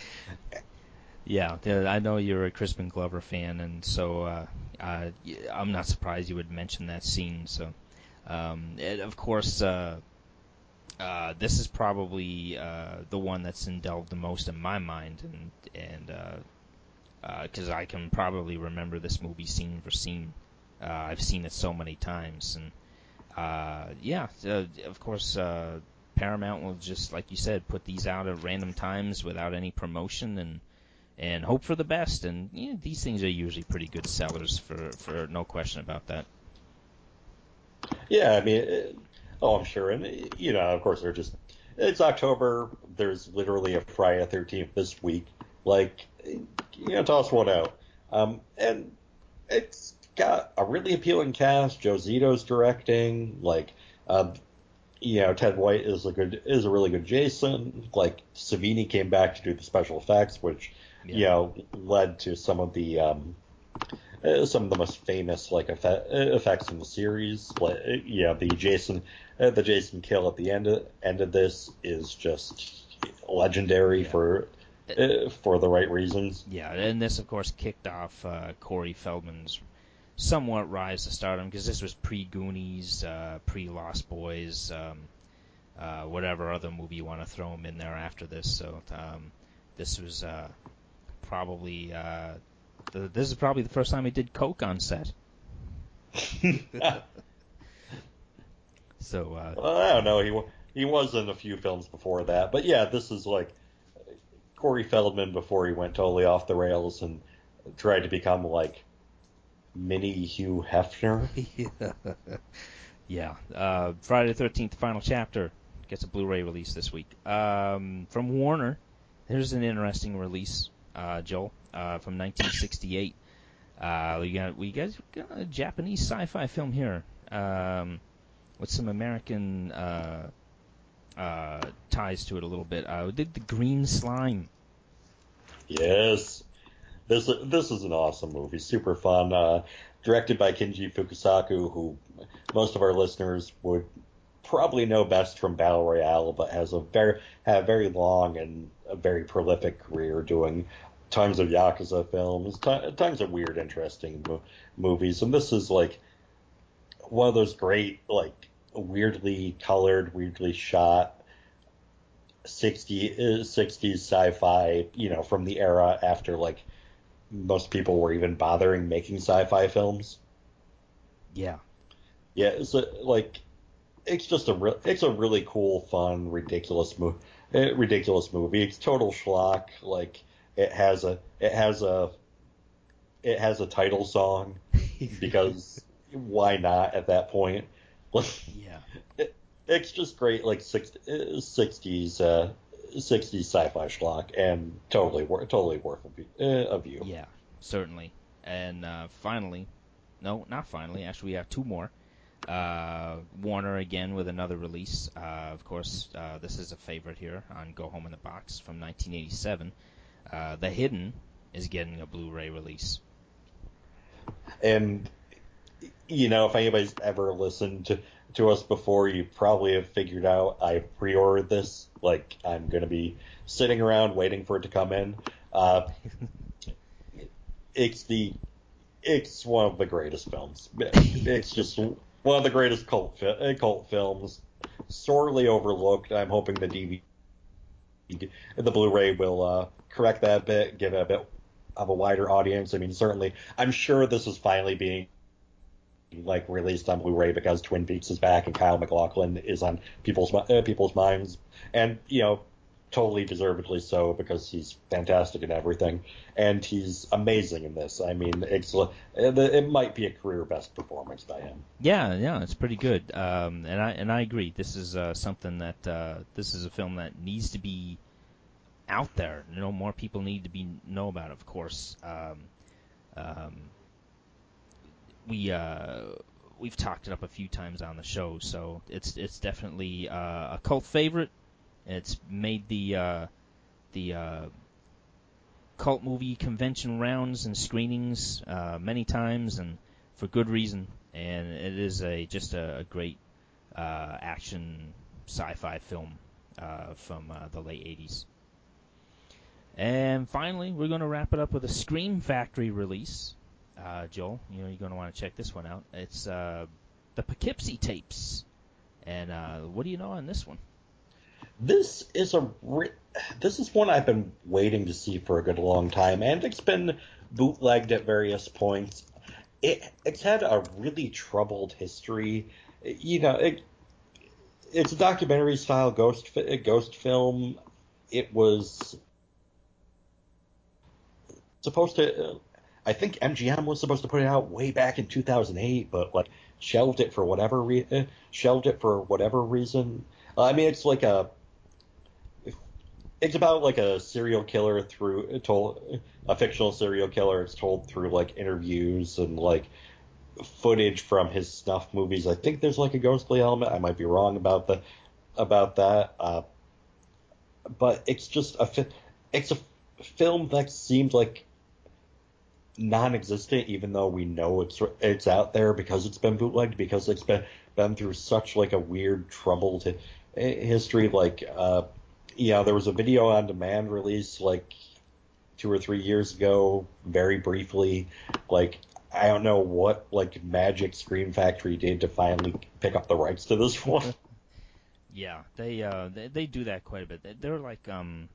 Yeah, I know you're a Crispin Glover fan, and so uh, uh, I'm not surprised you would mention that scene. So, um, it, of course, uh, uh, this is probably uh, the one that's indulged the most in my mind, and and uh, because uh, I can probably remember this movie scene for scene. Uh, I've seen it so many times, and uh, yeah, uh, of course, uh, Paramount will just, like you said, put these out at random times without any promotion, and and hope for the best. And you know, these things are usually pretty good sellers, for for no question about that. Yeah, I mean, it, oh, I'm sure, and you know, of course, they're just it's October. There's literally a Friday the thirteenth this week. Like, you know, toss one out. Um, and it's got a really appealing cast. Joe Zito's directing. Like, uh, you know, Ted White is a good is a really good Jason. Like, Savini came back to do the special effects, which yeah. you know led to some of the um, uh, some of the most famous like effect, effects in the series. Like, you know, the Jason uh, the Jason kill at the end of, end of this is just legendary yeah. for uh, for the right reasons. Yeah, and this of course kicked off uh, Corey Feldman's somewhat rise to stardom, because this was pre-Goonies, uh, pre-Lost Boys, um, uh, whatever other movie you want to throw him in there after this. So um, this was uh, probably uh, the, this is probably the first time he did coke on set. so uh, well, I don't know. He he was in a few films before that, but yeah, this is like Corey Feldman before he went totally off the rails and tried to become like mini Hugh Hefner. yeah. Uh, Friday the thirteenth, Final Chapter gets a Blu-ray release this week. Um, from Warner, here's an interesting release, uh, Joel, uh, from nineteen sixty-eight. Uh, we got we got a Japanese sci-fi film here, um, with some American uh, uh, ties to it a little bit. Uh, we did The Green Slime. Yes. This this is an awesome movie, super fun. Uh, directed by Kinji Fukasaku, who most of our listeners would probably know best from Battle Royale, but has a very had a very long and a very prolific career doing tons of Yakuza films, t- tons of weird, interesting mo- movies. And this is like one of those great, like weirdly colored, weirdly shot sixties sci-fi, you know, from the era after like most people were even bothering making sci-fi films. Yeah. Yeah, it's a, like it's just a re- it's a really cool, fun, ridiculous movie. Ridiculous movie. It's total schlock. Like it has a it has a it has a title song because why not at that point? yeah. It, it's just great, like sixties uh, sixties sci-fi schlock, and totally worth totally worth a view. Yeah, certainly. And uh, finally, no, not finally. Actually, we have two more. Uh, Warner again with another release. Uh, of course, uh, this is a favorite here on Go Home in the Box from nineteen eighty-seven. Uh, The Hidden is getting a Blu-ray release. And you know, if anybody's ever listened to, to us before, you probably have figured out I pre-ordered this. Like, I'm going to be sitting around waiting for it to come in. Uh, it's the, it's one of the greatest films. It's just one of the greatest cult fi- cult films. Sorely overlooked. I'm hoping the D V D, the Blu-ray will uh, correct that a bit, give it a bit of a wider audience. I mean, certainly, I'm sure this is finally being like released on Blu-ray because Twin Peaks is back and Kyle MacLachlan is on people's uh, people's minds, and you know, totally deservedly so, because he's fantastic in everything, and he's amazing in this. I mean, it's it might be a career best performance by him. Yeah, yeah, it's pretty good, um, and I and I agree. This is uh, something that uh, this is a film that needs to be out there. You know, more people need to be know about it, of course. Um, um, we uh, we've talked it up a few times on the show, so it's it's definitely uh, a cult favorite. It's made the uh, the uh, cult movie convention rounds and screenings uh, many times, and for good reason. And it is a just a, a great uh, action sci-fi film uh, from uh, the late eighties. And finally, we're going to wrap it up with a Scream Factory release. Uh, Joel, you know you're going to want to check this one out. It's uh, the Poughkeepsie Tapes. And uh, what do you know on this one? This is a re- this is one I've been waiting to see for a good long time, and it's been bootlegged at various points. It it's had a really troubled history. You know, it it's a documentary style ghost ghost film. It was supposed to. I think M G M was supposed to put it out way back in two thousand eight, but like shelved it for whatever re- shelved it for whatever reason. I mean, it's like a it's about like a serial killer through told a fictional serial killer. It's told through like interviews and like footage from his snuff movies. I think there's like a ghostly element. I might be wrong about the about that. Uh, but it's just a fi- it's a film that seems like non-existent, even though we know it's it's out there because it's been bootlegged, because it's been been through such like a weird troubled history. Like, uh, you know, there was a video on demand release like two or three years ago, very briefly. Like, I don't know what like magic Scream Factory did to finally pick up the rights to this one. Yeah, they uh they, they do that quite a bit. They- They're like um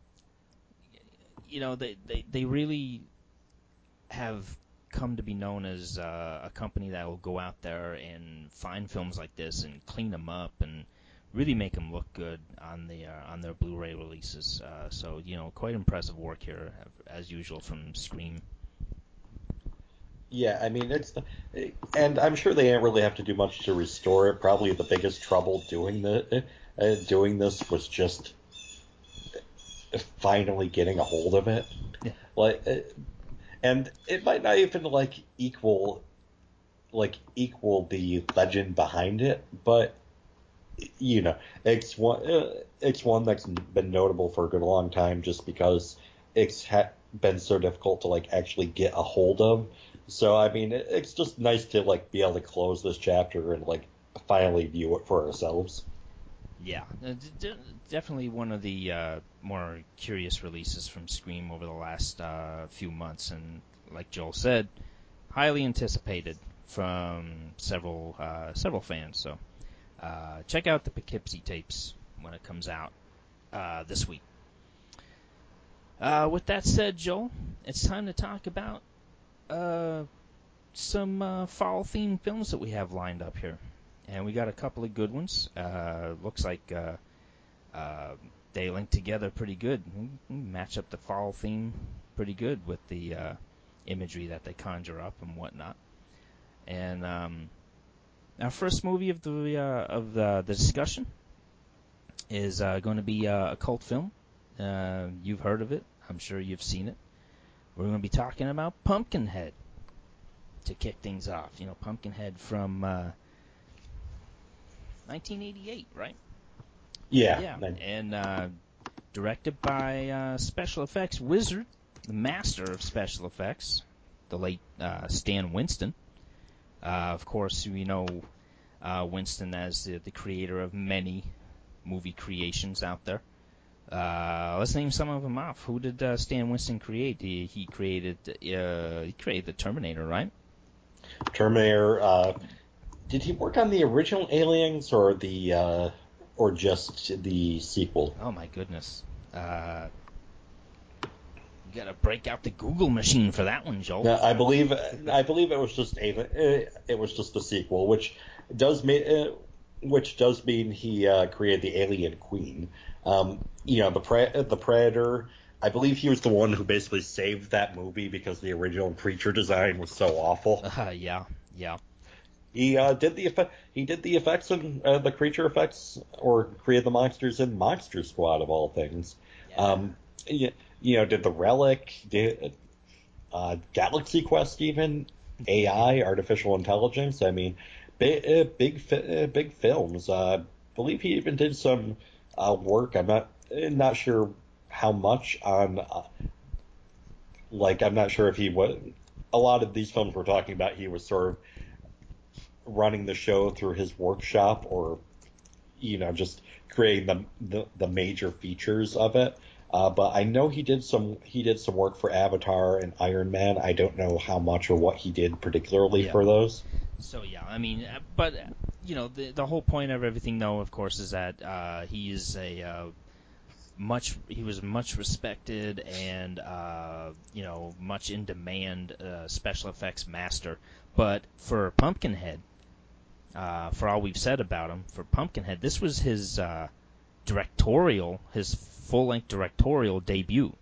you know they they, they really have come to be known as uh, a company that will go out there and find films like this and clean them up and really make them look good on the uh, on their Blu-ray releases. Uh, so you know, quite impressive work here as usual from Scream. Yeah, I mean it's, and I'm sure they didn't really have to do much to restore it. Probably the biggest trouble doing the uh, doing this was just finally getting a hold of it. Yeah. Like, uh, and it might not even like equal like equal the legend behind it, but you know, it's one uh, it's one that's been notable for a good long time just because it's ha- been so difficult to like actually get a hold of. So I mean, it, it's just nice to like be able to close this chapter and like finally view it for ourselves. Yeah, uh, d- d- definitely one of the uh, more curious releases from Scream over the last uh, few months, and like Joel said, highly anticipated from several uh, several fans. So uh, check out the Poughkeepsie tapes when it comes out uh, this week. Uh, with that said, Joel, it's time to talk about uh, some uh, fall-themed films that we have lined up here, and we got a couple of good ones. Uh, looks like uh, uh, they link together pretty good. Match up the fall theme pretty good with the uh, imagery that they conjure up and whatnot. And um, our first movie of the uh, of the, the discussion is uh, going to be uh, a cult film. Uh, you've heard of it. I'm sure you've seen it. We're going to be talking about Pumpkinhead to kick things off. You know, Pumpkinhead from uh, nineteen eighty-eight, right? Yeah, Yeah, and and uh, directed by uh, special effects wizard, the master of special effects, the late uh, Stan Winston. Uh, of course, we know uh, Winston as the, the creator of many movie creations out there. Uh, let's name some of them off. Who did uh, Stan Winston create? He, he created uh, he created the Terminator, right? Terminator. Uh, did he work on the original Aliens or the uh, or just the sequel? Oh my goodness. Uh, you gotta break out the Google machine for that one, Joel. No, I believe I believe it was just a it was just a sequel, which does mean which does mean he uh, created the Alien Queen. Um, you know, the pre- the Predator. I believe he was the one who basically saved that movie because the original creature design was so awful. Uh, yeah, yeah. He uh, did the effect. He did the effects and uh, the creature effects, or created the monsters in Monster Squad of all things. Yeah. Um, you, you know, did the Relic, did uh, Galaxy Quest, even A I, artificial intelligence. I mean, big, uh, big, fi- uh, big films. Uh, I believe he even did some uh, work. I'm not not sure how much on. Uh, like, I'm not sure if he was. A lot of these films we're talking about, he was sort of running the show through his workshop, or you know, just creating the the, the major features of it. Uh, but I know he did some he did some work for Avatar and Iron Man. I don't know how much or what he did particularly Yeah. for those. So yeah, I mean, uh, but uh, you know, the the whole point of everything, though, of course, is that uh, he is a uh, much he was much respected and uh, you know much in demand uh, special effects master. But for Pumpkinhead, uh, for all we've said about him, for Pumpkinhead, this was his uh, directorial, his full length directorial debut,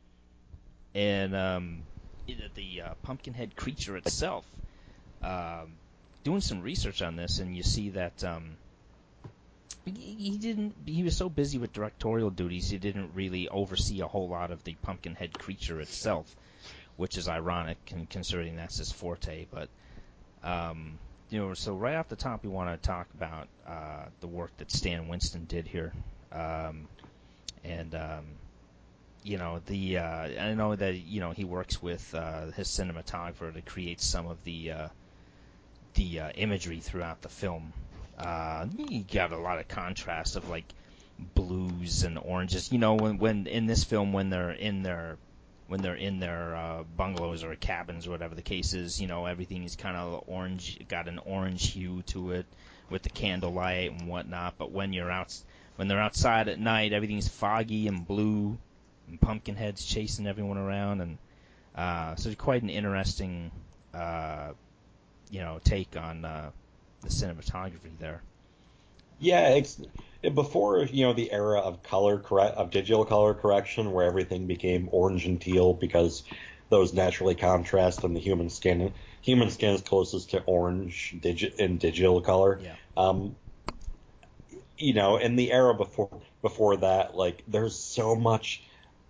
and um, it, the uh, Pumpkinhead creature itself. Um, doing some research on this, and you see that um, he, he didn't. He was so busy with directorial duties, he didn't really oversee a whole lot of the Pumpkinhead creature itself, which is ironic considering that's his forte. But um, you know, so right off the top, we want to talk about uh, the work that Stan Winston did here, um, and um, you know, the uh, I know that you know he works with uh, his cinematographer to create some of the uh, the uh, imagery throughout the film. Uh, you got a lot of contrast of like blues and oranges. You know, when when in this film when they're in their when they're in their uh, bungalows or cabins or whatever the case is, you know, everything is kind of orange, got an orange hue to it with the candlelight and whatnot. But when you're out, when they're outside at night, everything's foggy and blue, and Pumpkinhead's chasing everyone around, and uh, so it's quite an interesting, uh, you know, take on uh, the cinematography there. Yeah, it's before you know the era of color correct of digital color correction, where everything became orange and teal because those naturally contrast, and the human skin human skin is closest to orange digi- in digital color. Yeah. Um, you know, in the era before before that, like there's so much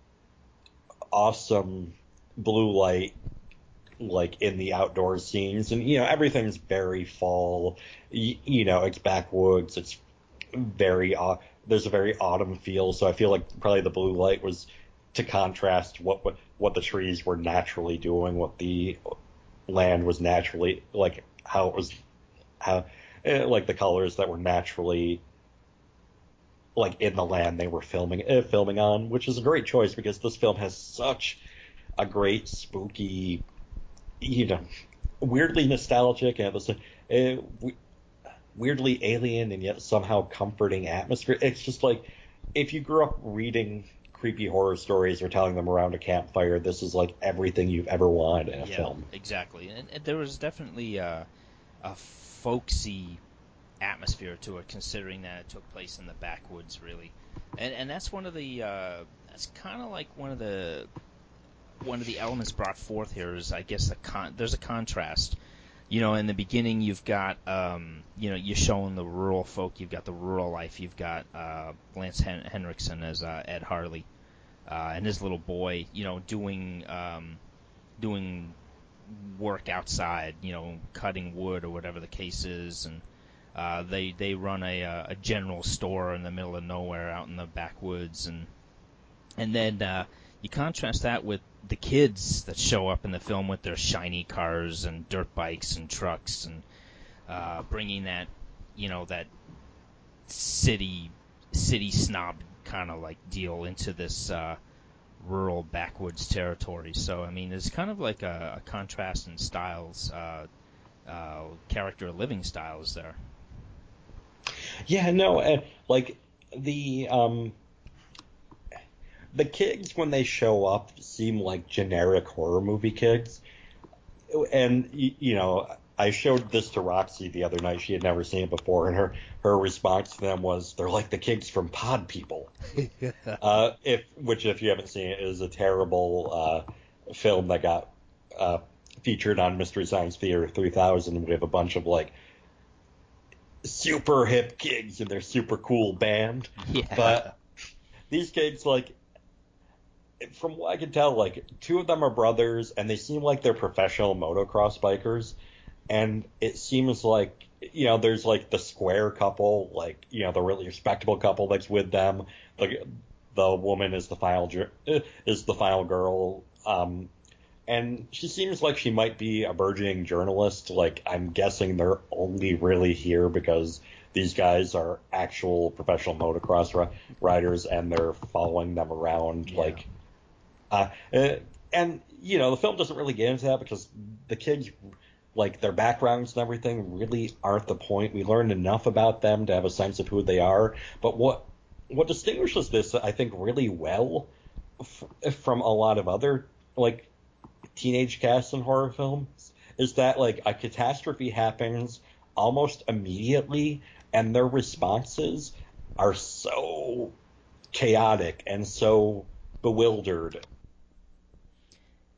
awesome blue light like in the outdoor scenes, and you know everything's very fall. You, you know, it's backwoods. It's very uh, there's a very autumn feel. So I feel like probably the blue light was to contrast what what, what the trees were naturally doing, what the land was naturally like, how it was, how eh, like the colors that were naturally like in the land they were filming eh, filming on, which is a great choice because this film has such a great spooky, you know, weirdly nostalgic and at the uh, weirdly alien and yet somehow comforting atmosphere. It's just like if you grew up reading creepy horror stories or telling them around a campfire, this is like everything you've ever wanted in a yeah, film. Exactly, and, and there was definitely uh, a folksy atmosphere to it, considering that it took place in the backwoods, really, and and that's one of the uh, that's kind of like one of the one of the elements brought forth here is, I guess, a con- there's a contrast. You know, in the beginning, you've got, um, you know, you're showing the rural folk. You've got the rural life. You've got uh, Lance Hen- Henriksen as uh, Ed Harley, uh, and his little boy, you know, doing um, doing work outside, you know, cutting wood or whatever the case is, and uh, they they run a a general store in the middle of nowhere out in the backwoods, and and then uh, you contrast that with the kids that show up in the film with their shiny cars and dirt bikes and trucks, and uh, bringing that, you know, that city city snob kind of like deal into this uh, rural backwoods territory. So I mean, there's kind of like a, a contrast in styles, uh, uh, character living styles there. Yeah, no, and like the um the kids when they show up seem like generic horror movie kids. And you know, I showed this to Roxy the other night. She had never seen it before, and her her response to them was, "They're like the kids from Pod People." uh, if which, if you haven't seen it, is a terrible uh, film that got uh, featured on Mystery Science Theater three thousand. We have a bunch of like super hip kids and their super cool band, Yeah. but these kids like. From what I can tell, like two of them are brothers, and they seem like they're professional motocross bikers. And it seems like, you know, there's like the square couple, like, you know, the really respectable couple that's with them. The the woman is the final is the final girl, um, and she seems like she might be a burgeoning journalist. Like, I'm guessing they're only really here because these guys are actual professional motocross ri- riders, and they're following them around, Yeah. like. Uh, and, you know, the film doesn't really get into that because the kids, like, their backgrounds and everything really aren't the point. We learned enough about them to have a sense of who they are. But what what distinguishes this, I think, really well f- from a lot of other, like, teenage casts in horror films is that, like, a catastrophe happens almost immediately, and their responses are so chaotic and so bewildered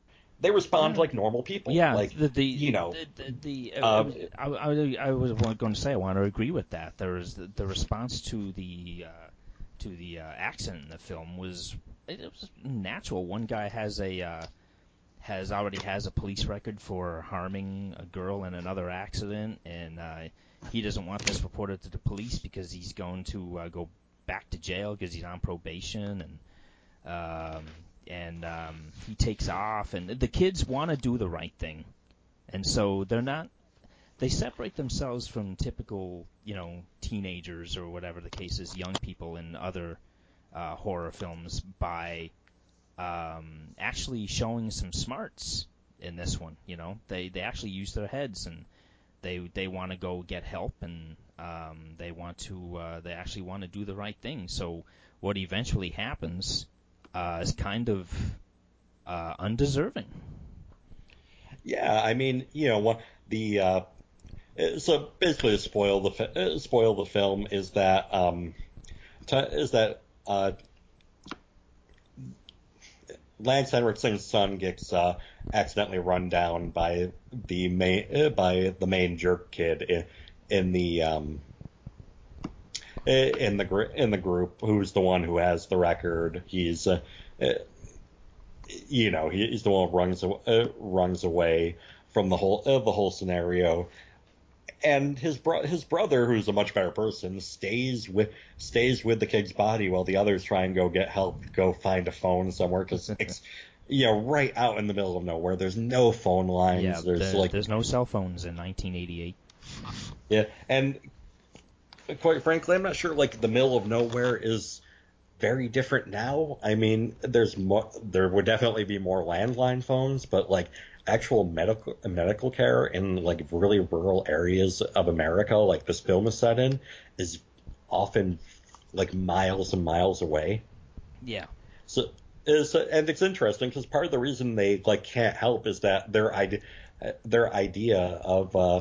they respond yeah. like normal people. Yeah, like the, the you know, the, the, the uh, I, I, I was going to say I want to agree with that. There is the, the response to the uh, to the uh, accident in the film was it was natural. One guy has a uh, has already has a police record for harming a girl in another accident, and uh, he doesn't want this reported to the police because he's going to uh, go back to jail because he's on probation, and um, and um, he takes off, and the kids want to do the right thing, and so they're not. They separate themselves from typical, you know, teenagers or whatever the case is, young people in other uh, horror films by um, actually showing some smarts in this one. You know, they they actually use their heads, and they they want to go get help, and um, they want to uh, they actually want to do the right thing. So what eventually happens uh, is kind of uh, undeserving. yeah, I mean, you know, what the uh, so basically to spoil the fi- uh, spoil the film is that um, t- is that uh, Lance Henriksen's son gets uh, accidentally run down by the main uh, by the main jerk kid in, in the um, in the gr- in the group, who's the one who has the record. He's uh, uh, you know he, he's the one who runs uh, runs away from the whole uh, the whole scenario. And his bro- his brother, who's a much better person, stays with stays with the kid's body while the others try and go get help, go find a phone somewhere, because it's you know right out in the middle of nowhere. There's no phone lines. Yeah, there's there, like there's no cell phones in nineteen eighty-eight. yeah, and quite frankly, I'm not sure like the middle of nowhere is very different now. I mean, there's more, there would definitely be more landline phones, but like actual medical medical care in like really rural areas of America, like this film is set in, is often like miles and miles away. Yeah. So is and it's interesting because part of the reason they like can't help is that their idea their idea of uh,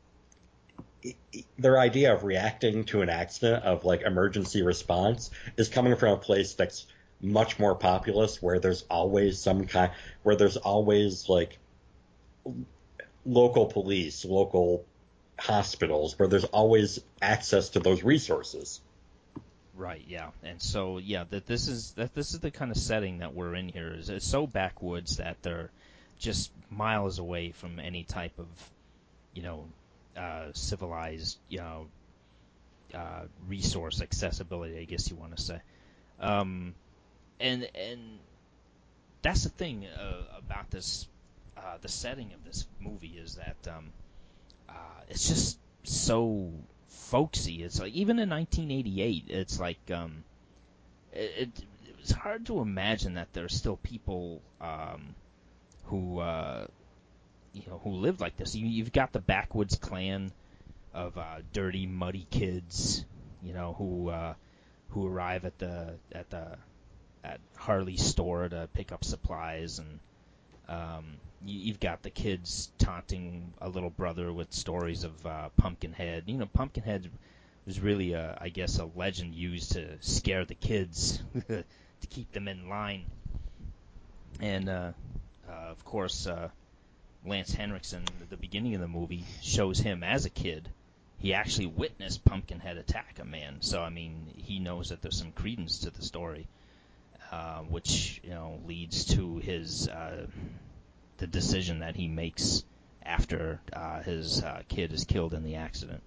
their idea of reacting to an accident, of like emergency response, is coming from a place that's much more populous, where there's always some kind, where there's always like local police, local hospitals, where there's always access to those resources. Right. Yeah. And so yeah, that this is that this is the kind of setting that we're in here. Is it's so backwoods that they're just miles away from any type of, you know, uh, civilized, you know, uh, resource accessibility, I guess you want to say. Um, and and that's the thing uh, about this, uh, the setting of this movie is that um, uh, it's just so folksy. It's like even in nineteen eighty-eight, it's like um, it, it, it was hard to imagine that there's still people um, who uh, you know who live like this. You, you've got the backwoods clan of uh, dirty, muddy kids, you know, who uh, who arrive at the at the at Harley's store to pick up supplies, and um, you, you've got the kids taunting a little brother with stories of uh, Pumpkinhead. You know, Pumpkinhead was really, a, I guess, a legend used to scare the kids to keep them in line. And uh, uh, of course, uh, Lance Henriksen, at the beginning of the movie, shows him as a kid. He actually witnessed Pumpkinhead attack a man, so I mean, he knows that there's some credence to the story, uh, which you know leads to his uh, the decision that he makes after uh, his uh, kid is killed in the accident.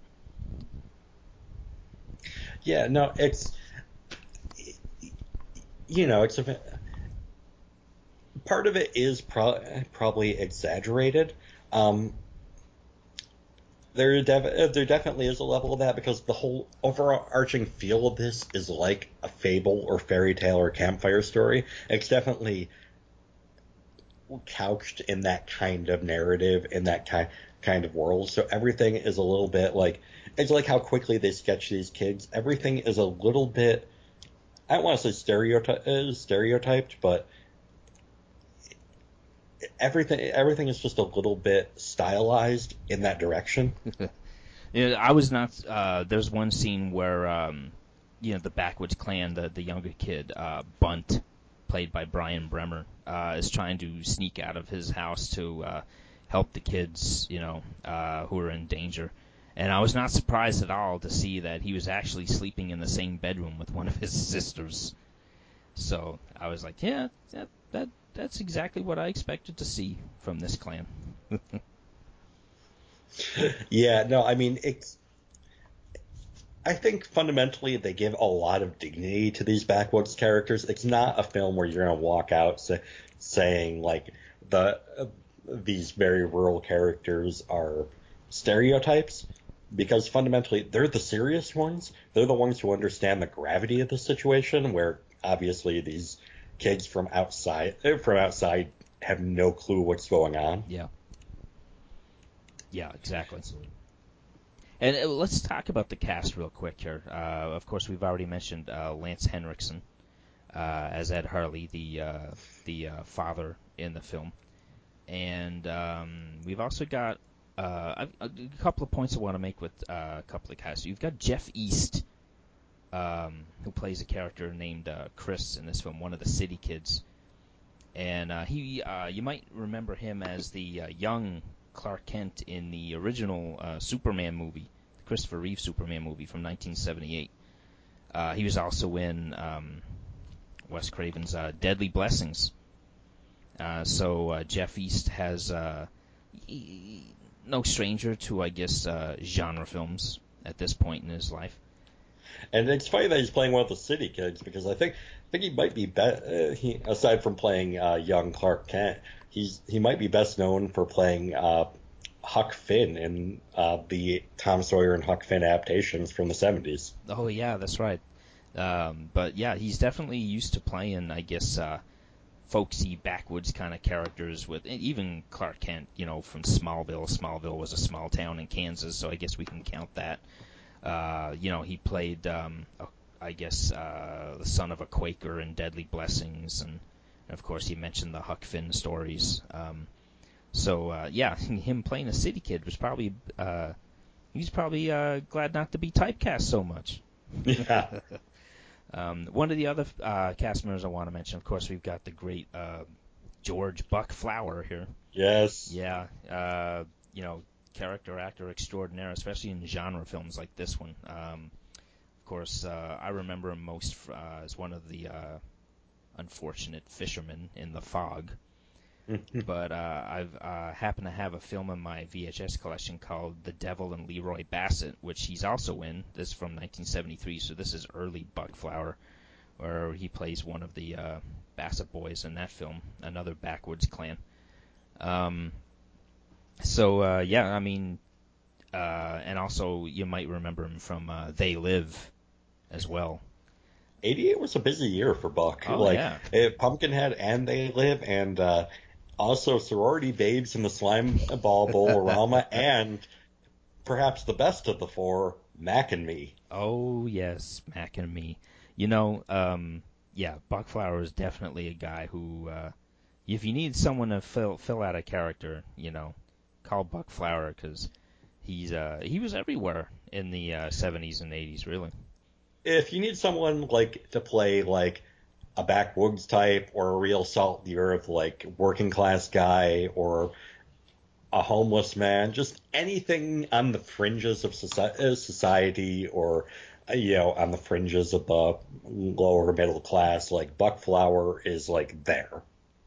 Yeah, no, it's you know, it's a part of it is pro- probably exaggerated. Um, there, def- there definitely is a level of that, because the whole overarching feel of this is like a fable or fairy tale or campfire story. It's definitely couched in that kind of narrative, in that kind kind of world. So everything is a little bit like, it's like how quickly they sketch these kids. Everything is a little bit, I don't want to say stereotype, uh, stereotyped, but everything everything is just a little bit stylized in that direction. Yeah, I was not. Uh, there's one scene where um, you know the backwoods clan, the the younger kid, uh, Bunt, played by Brian Bremer, uh, is trying to sneak out of his house to uh, help the kids, you know, uh, who are in danger. And I was not surprised at all to see that he was actually sleeping in the same bedroom with one of his sisters. So I was like, yeah, that, that that's exactly what I expected to see from this clan. Yeah, no, I mean, it's. I think fundamentally they give a lot of dignity to these backwoods characters. It's not a film where you're going to walk out say, saying, like, the uh, these very rural characters are stereotypes, because fundamentally they're the serious ones. They're the ones who understand the gravity of the situation, where obviously these kids from outside from outside have no clue what's going on. Yeah. Yeah, exactly. And uh, let's talk about the cast real quick here. Uh, of course, we've already mentioned uh, Lance Henriksen uh, as Ed Harley, the uh, the uh, father in the film, and um, we've also got uh, a, a couple of points I want to make with uh, a couple of casts. You've got Jeff East, um, who plays a character named uh, Chris in this film, one of the city kids, and uh, he uh, you might remember him as the uh, young Clark Kent in the original uh, Superman movie, the Christopher Reeve Superman movie from nineteen seventy-eight. Uh, he was also in um, Wes Craven's uh, Deadly Blessings. Uh, so uh, Jeff East has uh, he, no stranger to, I guess, uh, genre films at this point in his life. And it's funny that he's playing one of the city kids, because I think I think he might be, be uh, he aside from playing uh, young Clark Kent, he's he might be best known for playing uh, Huck Finn in uh, the Tom Sawyer and Huck Finn adaptations from the seventies. Oh yeah, that's right. Um, but yeah, he's definitely used to playing, I guess, uh, folksy backwoods kind of characters with even Clark Kent, you know, from Smallville. Smallville was a small town in Kansas, so I guess we can count that. Uh, you know, he played, um, a, I guess, uh, the son of a Quaker in Deadly Blessings, and, and of course he mentioned the Huck Finn stories. Um, so uh, yeah, him playing a city kid was probably uh, he's probably uh, glad not to be typecast so much. Yeah. um, one of the other uh, cast members I want to mention, of course, we've got the great uh, George Buck Flower here. Yes. Yeah, uh, you know, character actor extraordinaire, especially in genre films like this one. Um, of course, uh, I remember him most uh, as one of the uh, unfortunate fishermen in The Fog. But uh, I've uh, happen to have a film in my V H S collection called The Devil and Leroy Bassett, which he's also in. This is from nineteen seventy-three, so this is early Buck Flower, where he plays one of the uh, Bassett boys in that film, another backwoods clan. Um, so, uh, yeah, I mean, uh, and also you might remember him from uh, They Live as well. eighty-eight was a busy year for Buck. Oh, like yeah. eh, Pumpkinhead and They Live, and uh, also Sorority Babes in the Slime Ball Bowl-orama, and perhaps the best of the four, Mac and Me. Oh, yes, Mac and Me. You know, um, yeah, Buck Flower is definitely a guy who, uh, if you need someone to fill fill out a character, you know, call Buck Flower, because he's uh, he was everywhere in the uh, seventies and eighties, really. If you need someone like to play like a backwoods type, or a real salt of the earth like working class guy, or a homeless man, just anything on the fringes of society, or you know, on the fringes of the lower middle class, like Buck Flower is like there.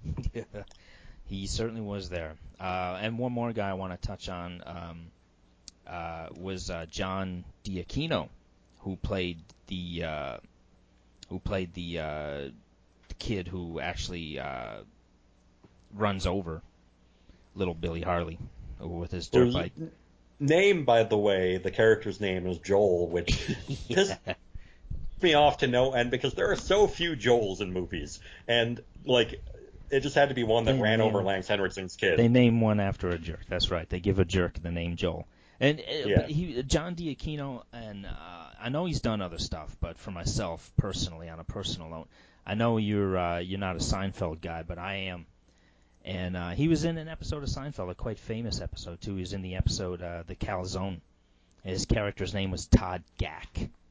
He certainly was there. Uh, and one more guy I want to touch on um, uh, was uh, John D'Aquino, who played the uh, who played the, uh, the kid who actually uh, runs over little Billy Harley with his dirt Whose bike. name, by the way, the character's name is Joel, which Yeah. pissed me off to no end, because there are so few Joels in movies, and like it just had to be one that They ran name- over Lance Henriksen's kid. They name one after a jerk. That's right. They give a jerk the name Joel. And uh, Yeah. but he, John D'Aquino, and uh, I know he's done other stuff, but for myself personally, on a personal note, I know you're uh, you're not a Seinfeld guy, but I am. And uh, he was in an episode of Seinfeld, a quite famous episode too. He was in the episode uh, The Calzone. His character's name was Todd Gack.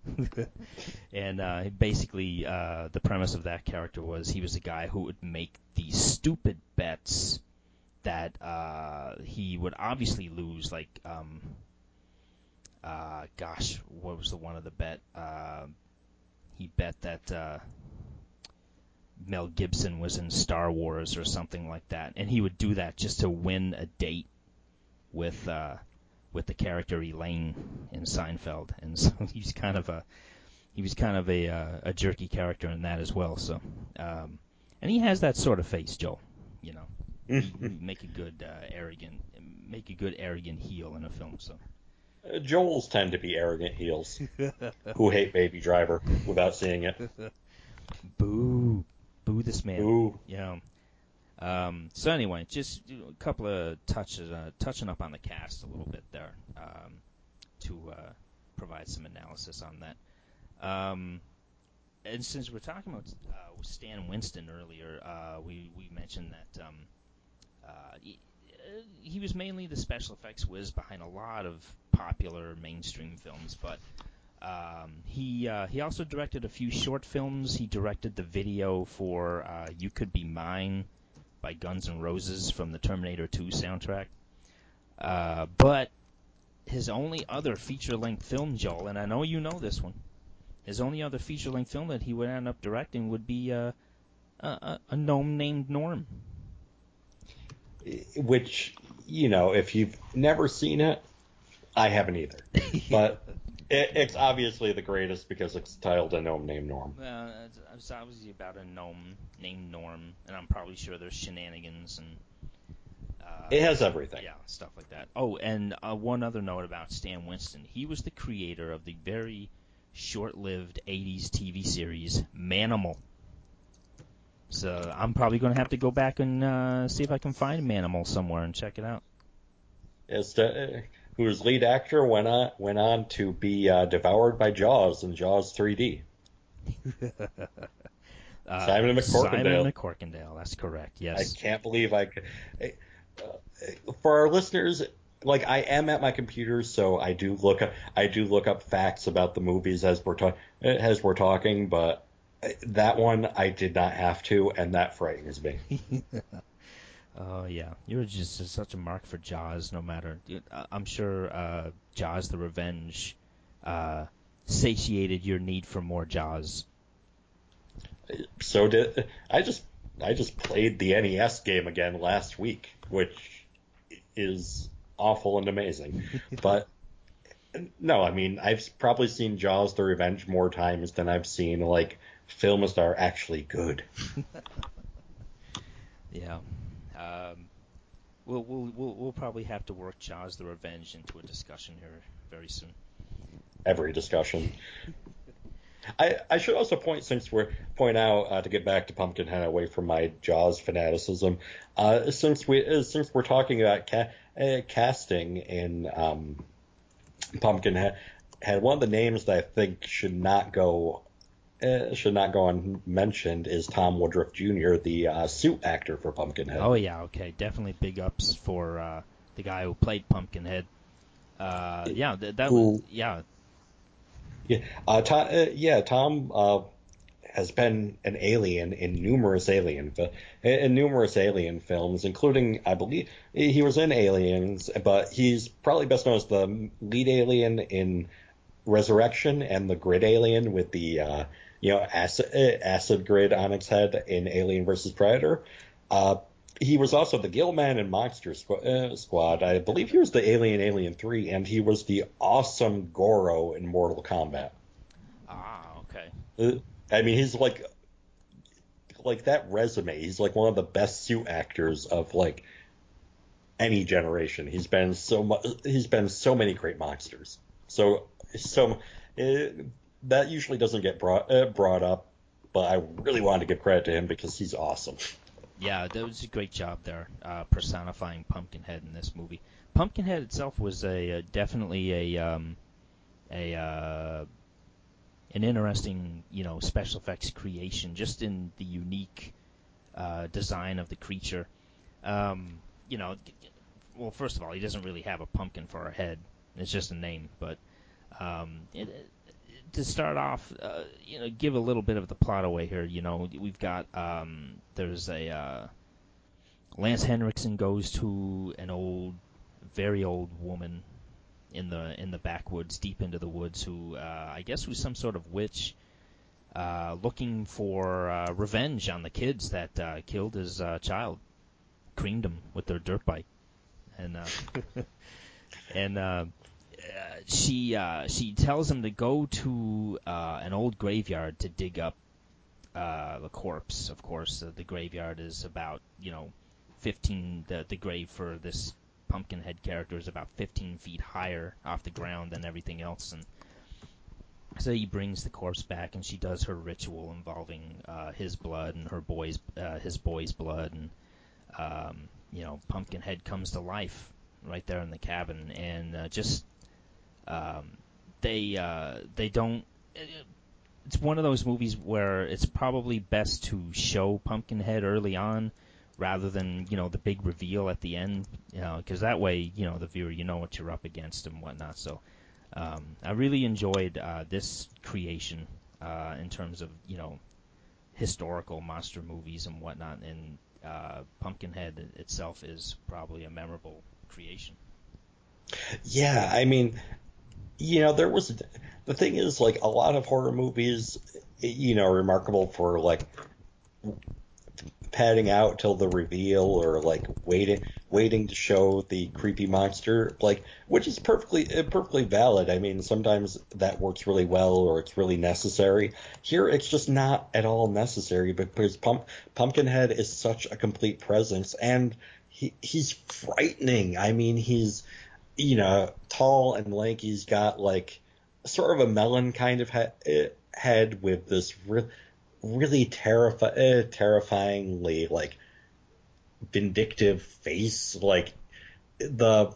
and uh, basically, uh, the premise of that character was he was a guy who would make these stupid bets that uh, he would obviously lose. Like, um, uh, gosh, what was the one of the bet? Uh, he bet that uh, Mel Gibson was in Star Wars or something like that, and he would do that just to win a date with uh, with the character Elaine in Seinfeld, and so he's kind of a he was kind of a uh, a jerky character in that as well. So, um, and he has that sort of face, Joel. You know, he, he make a good uh, arrogant, make a good arrogant heel in a film. So, Uh, Joels tend to be arrogant heels who hate Baby Driver without seeing it. Boo, boo this man. Ooh. Yeah. Um, so anyway, just a couple of touches, uh, touching up on the cast a little bit there, um, to uh, provide some analysis on that. Um, and since we're talking about uh, Stan Winston earlier, uh, we we mentioned that um, uh, he, he was mainly the special effects whiz behind a lot of popular mainstream films, but um, he uh, he also directed a few short films. He directed the video for uh, "You Could Be Mine" by Guns N' Roses from the Terminator two soundtrack. Uh, but his only other feature-length film, Joel, and I know you know this one, his only other feature-length film that he would end up directing would be uh, a, a, a gnome named Norm. Which, you know, if you've never seen it, I haven't either. But it, it's obviously the greatest because it's titled A Gnome Named Norm. Well, it's, it's obviously about a gnome named Norm, and I'm probably sure there's shenanigans and uh, It has everything. yeah, stuff like that. Oh, and uh, one other note about Stan Winston. He was the creator of the very short-lived eighties T V series Manimal. So I'm probably going to have to go back and uh, see if I can find Manimal somewhere and check it out. As to, whose lead actor went on went on to be uh, devoured by Jaws in Jaws three D. uh, Simon McCorkindale. Simon McCorkindale, that's correct, yes. I can't believe I could. Uh, for our listeners, like I am at my computer, so I do look up. I do look up facts about the movies as we're talking. As we're talking, but that one I did not have to, and that frightens me. Oh, yeah. You're just such a mark for Jaws, no matter. I'm sure uh, Jaws the Revenge uh, satiated your need for more Jaws. So did I just I just played the N E S game again last week, which is awful and amazing. But no, I mean, I've probably seen Jaws the Revenge more times than I've seen, like, films that are actually good. Yeah. Um, we'll, we'll, we'll, we'll probably have to work Jaws the Revenge into a discussion here very soon. Every discussion. I, I should also point, since we're point out uh, to get back to Pumpkinhead away from my Jaws fanaticism, uh, since we uh, since we're talking about ca- uh, casting in um, Pumpkinhead, had one of the names that I think should not go uh, should not go unmentioned is Tom Woodruff Junior, the uh, suit actor for Pumpkinhead. Oh yeah, okay, definitely big ups for uh, the guy who played Pumpkinhead. Uh, yeah, th- that Who- was yeah. Yeah, uh, Tom, uh, yeah, Tom uh, has been an alien in numerous alien fi- in numerous alien films, including, I believe, he was in Aliens, but he's probably best known as the lead alien in Resurrection and the grid alien with the uh, you know acid, uh, acid grid on its head in Alien versus Predator. Uh, he was also the Gillman in Monster Squ- uh, Squad. I believe he was the alien Alien three, and he was the awesome Goro in Mortal Kombat. Ah, okay. Uh, I mean, he's like like that resume. He's like one of the best suit actors of like any generation. He's been so much. He's been so many great monsters. So so uh, that usually doesn't get brought uh, brought up, but I really wanted to give credit to him because he's awesome. Yeah, that was a great job there, uh, personifying Pumpkinhead in this movie. Pumpkinhead itself was a, a definitely a um, a uh, an interesting, you know, special effects creation, just in the unique uh, design of the creature. Um, you know, well, first of all, he doesn't really have a pumpkin for a head. It's just a name, but um, it, it, to start off, uh, you know, give a little bit of the plot away here. You know, we've got um, there's a uh, Lance Henriksen goes to an old, very old woman in the in the backwoods, deep into the woods, who uh, I guess was some sort of witch, uh, looking for uh, revenge on the kids that uh, killed his uh, child, creamed him with their dirt bike, and uh, and uh, she uh, she tells him to go to uh, an old graveyard to dig up uh, the corpse. Of course, uh, the graveyard is about you know fifteen. The the grave for this Pumpkinhead character is about fifteen feet higher off the ground than everything else, and so he brings the corpse back, and she does her ritual involving uh, his blood and her boy's uh, his boy's blood, and um, you know Pumpkinhead comes to life right there in the cabin, and uh, just um, they uh, they don't. It's one of those movies where it's probably best to show Pumpkinhead early on, rather than you know the big reveal at the end, you know, because that way you know the viewer you know what you're up against and whatnot. So um, I really enjoyed uh, this creation uh, in terms of you know historical monster movies and whatnot, and uh, Pumpkinhead itself is probably a memorable creation. Yeah, I mean, you know, there was the thing is like a lot of horror movies, you know, are remarkable for like padding out till the reveal or like waiting waiting to show the creepy monster, like which is perfectly perfectly valid. I mean, sometimes that works really well or it's really necessary. Here it's just not at all necessary because Pump, Pumpkinhead is such a complete presence, and he he's frightening. I mean, he's you know tall and lanky. He's got like sort of a melon kind of he- head with this real really terrifi- uh, terrifyingly like vindictive face, like the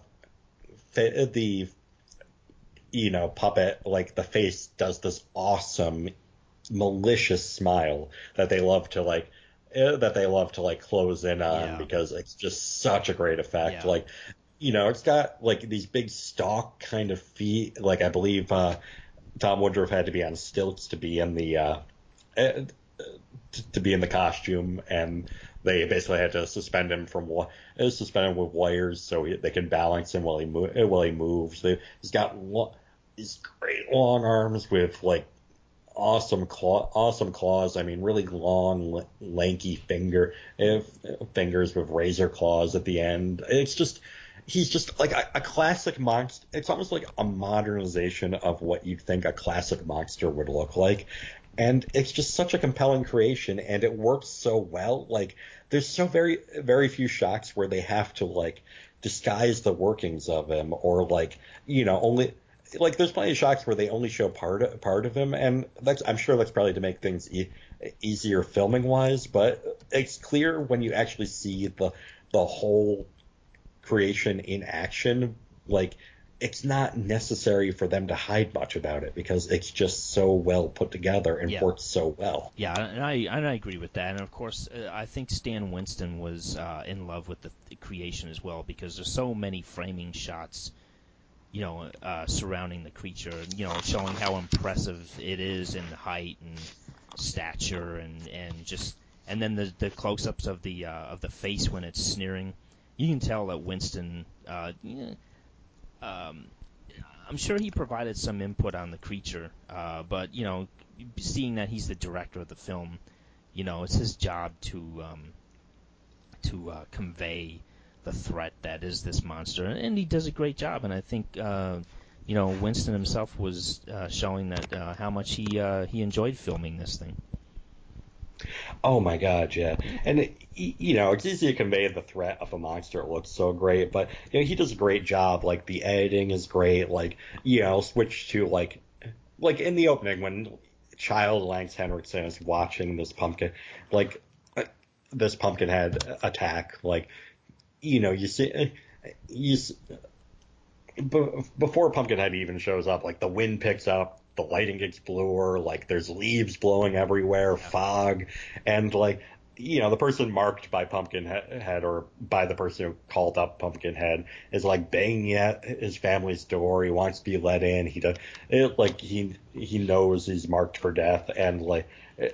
the you know puppet, like the face does this awesome malicious smile that they love to like uh, that they love to like close in on Yeah. because it's just such a great effect. Yeah. Like you know it's got like these big stalk kind of feet, like I believe uh Tom Woodruff had to be on stilts to be in the uh uh, to, to be in the costume, and they basically had to suspend him from uh, suspend him with wires so he, they can balance him while he mo- uh, while he moves. They, he's got lo- these great long arms with like awesome claw, awesome claws. I mean, really long, lanky finger uh, fingers with razor claws at the end. It's just he's just like a, a classic monster. It's almost like a modernization of what you'd think a classic monster would look like. And it's just such a compelling creation, and it works so well. Like, there's so very, very few shots where they have to like disguise the workings of him, or like, you know, only like there's plenty of shots where they only show part of, part of him, and that's I'm sure that's probably to make things e- easier filming wise. But it's clear when you actually see the the whole creation in action, like. It's not necessary for them to hide much about it because it's just so well put together and Yeah. works so well. Yeah, and I and I agree with that. And of course, uh, I think Stan Winston was uh, in love with the, the creation as well, because there's so many framing shots, you know, uh, surrounding the creature, you know, showing how impressive it is in height and stature, and, and just and then the the close-ups of the uh, of the face when it's sneering. You can tell that Winston, uh, yeah, um, I'm sure he provided some input on the creature, uh, but you know, seeing that he's the director of the film, you know, it's his job to um, to uh, convey the threat that is this monster, and he does a great job. And I think uh, you know Winston himself was uh, showing that uh, how much he uh, he enjoyed filming this thing. Oh my god, yeah. And it, you know, it's easy to convey the threat of a monster. It looks so great, but you know, he does a great job. Like the editing is great. Like you know, switch to like like in the opening when child Lance Henriksen is watching this pumpkin, like uh, this Pumpkinhead attack. Like you know, you see, you s- b- before Pumpkinhead even shows up, like the wind picks up, the lighting gets bluer, like there's leaves blowing everywhere, Yeah. fog, and like you know, the person marked by Pumpkinhead or by the person who called up Pumpkinhead is like banging at his family's door. He wants to be let in. He does it like he he knows he's marked for death, and like,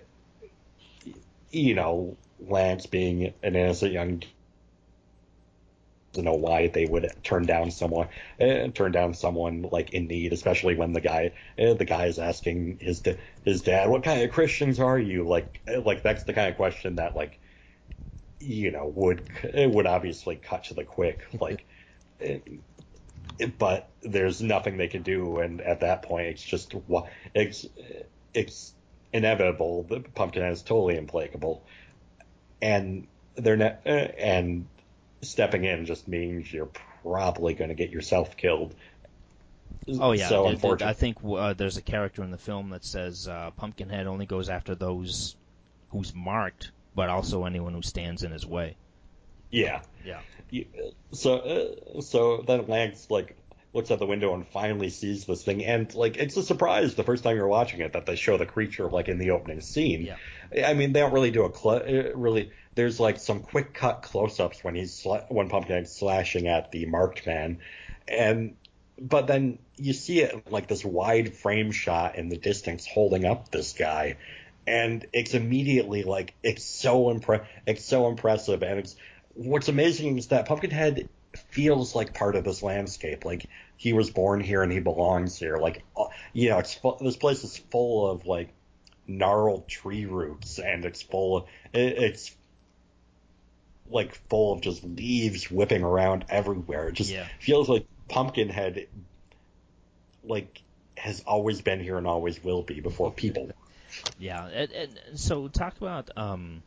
you know, Lance being an innocent young doesn't know why they would turn down someone uh, turn down someone like in need, especially when the guy uh, the guy is asking his his dad, what kind of Christians are you? Like like that's the kind of question that like you know would it would obviously cut to the quick, like it, it, but there's nothing they can do, and at that point it's just it's it's inevitable. The Pumpkinhead is totally implacable, and they're not uh, and stepping in just means you're probably going to get yourself killed. Oh yeah, so it, unfortunate. I think uh, there's a character in the film that says uh, Pumpkinhead only goes after those who's marked, but also anyone who stands in his way. Yeah. Yeah. So uh, so then Lance like looks out the window and finally sees this thing, and like it's a surprise the first time you're watching it that they show the creature like in the opening scene. Yeah. I mean, they don't really do a cl- really. There's like some quick cut close-ups when he's sla- when Pumpkinhead's slashing at the marked man, and but then you see it like this wide frame shot in the distance holding up this guy, and it's immediately like it's so impre- it's so impressive, and it's what's amazing is that Pumpkinhead feels like part of this landscape, like he was born here and he belongs here. Like you know, it's this place is full of like gnarled tree roots, and it's full of it, it's like full of just leaves whipping around everywhere. It just yeah. feels like Pumpkinhead like has always been here and always will be before people. Yeah, and, and so talk about um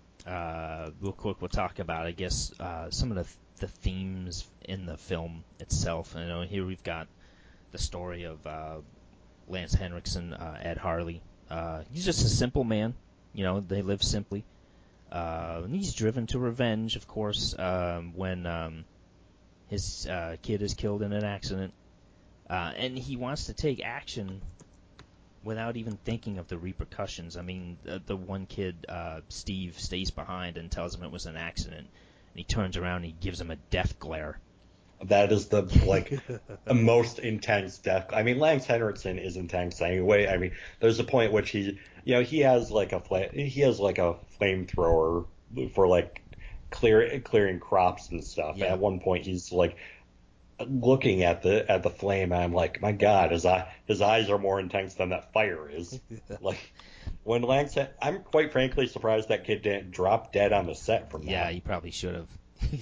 uh real quick. We'll talk about I guess uh, some of the the themes in the film itself. You know, here we've got the story of uh, Lance Henriksen, uh, Ed Harley. Uh, he's just a simple man. You know, they live simply. Uh, and he's driven to revenge, of course, um, when um, his uh, kid is killed in an accident. Uh, and he wants to take action without even thinking of the repercussions. I mean, the, the one kid, uh, Steve, stays behind and tells him it was an accident. And he turns around and he gives him a death glare. That is the like most intense death. I mean, Lance Henriksen is intense anyway. I mean, there's a point at which he, you know, he has like a fla- he has like a flamethrower for like clear clearing crops and stuff. Yeah. And at one point, he's like looking at the at the flame, and I'm like, my God, his eye his eyes are more intense than that fire is. Like when Lance, I'm quite frankly surprised that kid didn't drop dead on the set from that. Yeah, he probably should have.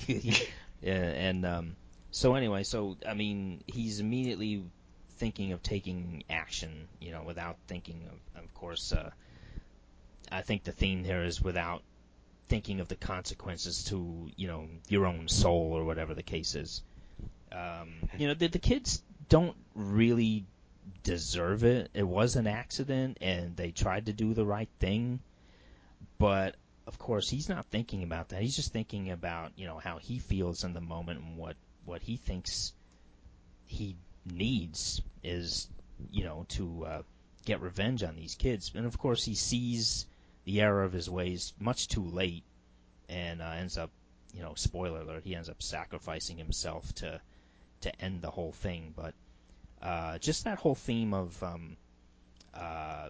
Yeah, and um, so anyway, so I mean, he's immediately thinking of taking action, you know, without thinking of, of course, uh, I think the theme here is without thinking of the consequences to, you know, your own soul or whatever the case is. Um, you know, the, the kids don't really deserve it. It was an accident, and they tried to do the right thing, but of course he's not thinking about that. He's just thinking about, you know, how he feels in the moment, and what what he thinks he needs is, you know, to uh, get revenge on these kids. And of course he sees the error of his ways much too late, and uh, ends up, you know, spoiler alert, he ends up sacrificing himself to to end the whole thing. But uh, just that whole theme of um, uh,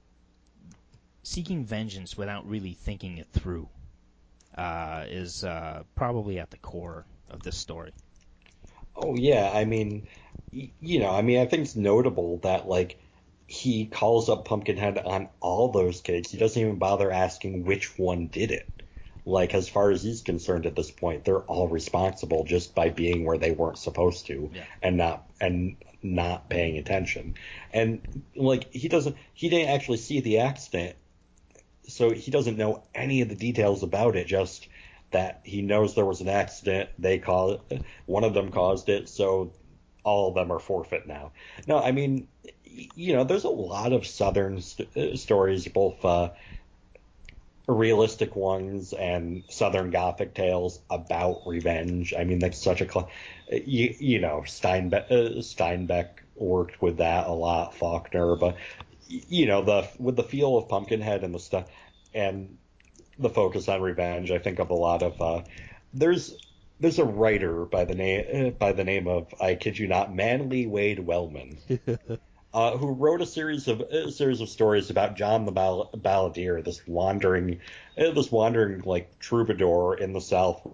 seeking vengeance without really thinking it through uh, is uh, probably at the core of this story. Oh yeah, I mean, y- you know, I mean, I think it's notable that like he calls up Pumpkinhead on all those kids. He doesn't even bother asking which one did it. Like, as far as he's concerned at this point, they're all responsible just by being where they weren't supposed to, Yeah. and not and not paying attention. And like he doesn't, he didn't actually see the accident, so he doesn't know any of the details about it. Just that he knows there was an accident. They caused one of them caused it, so all of them are forfeit now. No, I mean, you know, there's a lot of Southern st- stories, both. Uh, realistic ones and Southern Gothic tales about revenge. I mean, that's such a, cl- you, you know, Steinbeck, uh, Steinbeck worked with that a lot, Faulkner, but you know, the with the feel of Pumpkinhead and the stuff, and the focus on revenge, I think of a lot of uh, there's there's a writer by the name by the name of, I kid you not, Manly Wade Wellman, uh, who wrote a series of a series of stories about John the Ball- Balladeer, this wandering uh, this wandering like troubadour in the South,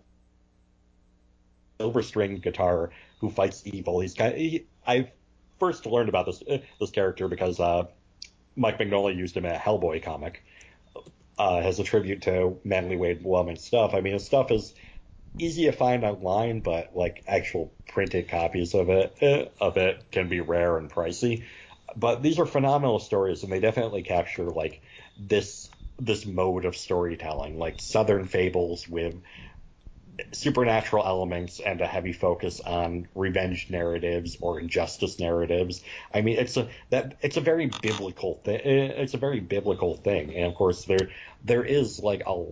silver string guitar who fights evil. He's kind of, he, I first learned about this uh, this character because uh, Mike Mignola used him in a Hellboy comic. Uh, as a tribute to Manly Wade Wellman's stuff. I mean, his stuff is easy to find online, but like actual printed copies of it uh, of it can be rare and pricey. But these are phenomenal stories, and they definitely capture like this this mode of storytelling, like Southern fables with supernatural elements and a heavy focus on revenge narratives or injustice narratives. I mean, it's a that it's a very biblical thing. It's a very biblical thing, and of course there there is like a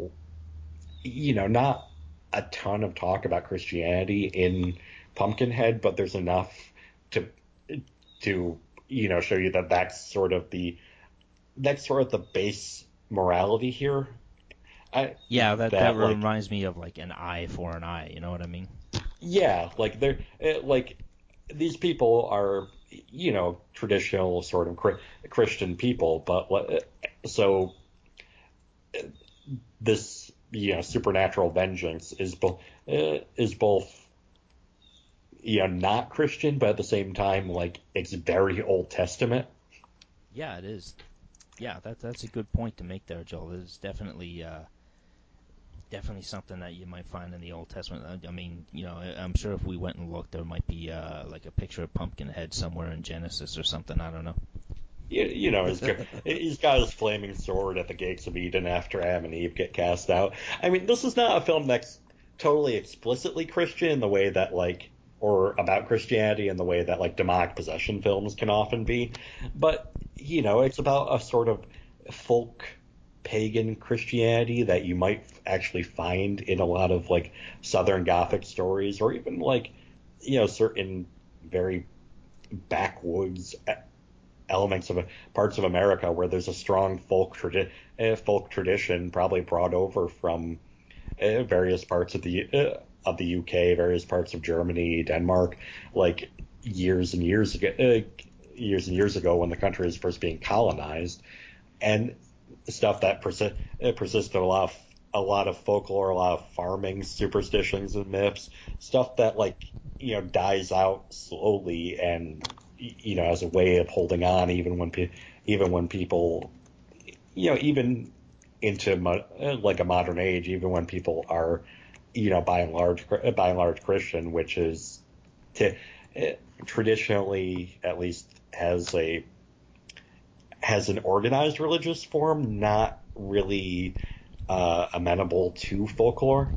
you know not a ton of talk about Christianity in Pumpkinhead, but there's enough to to you know show you that that's sort of the that's sort of the base morality here. I, Yeah, that, that, that like, reminds me of like an eye for an eye, you know what I mean? Yeah, like they're eh, like these people are, you know, traditional sort of Chri- Christian people, but what- so eh, this, you know, supernatural vengeance is both uh, is both, you know, not Christian, but at the same time, like it's very Old Testament. Yeah, it is. Yeah, that that's a good point to make there, Joel. There's definitely uh, definitely something that you might find in the Old Testament. I, I mean, you know, I- I'm sure if we went and looked, there might be uh, like a picture of Pumpkinhead somewhere in Genesis or something. I don't know. You, you know, he's got, he's got his flaming sword at the gates of Eden after Adam and Eve get cast out. I mean, this is not a film that's totally explicitly Christian in the way that, like, or about Christianity in the way that, like, demonic possession films can often be. But, you know, it's about a sort of folk pagan Christianity that you might actually find in a lot of, like, Southern Gothic stories, or even, like, you know, certain very backwoods elements of parts of America where there's a strong folk, tradi- uh, folk tradition, probably brought over from uh, various parts of the uh, of the U K, various parts of Germany, Denmark, like years and years ago, uh, years and years ago when the country was first being colonized, and stuff that persi- uh, persisted a lot of a lot of folklore, a lot of farming superstitions and myths, stuff that like you know dies out slowly and you know as a way of holding on even when pe- even when people you know even into mo- like a modern age, even when people are you know by and large by and large Christian, which is t- traditionally at least has a has an organized religious form, not really uh, amenable to folklore.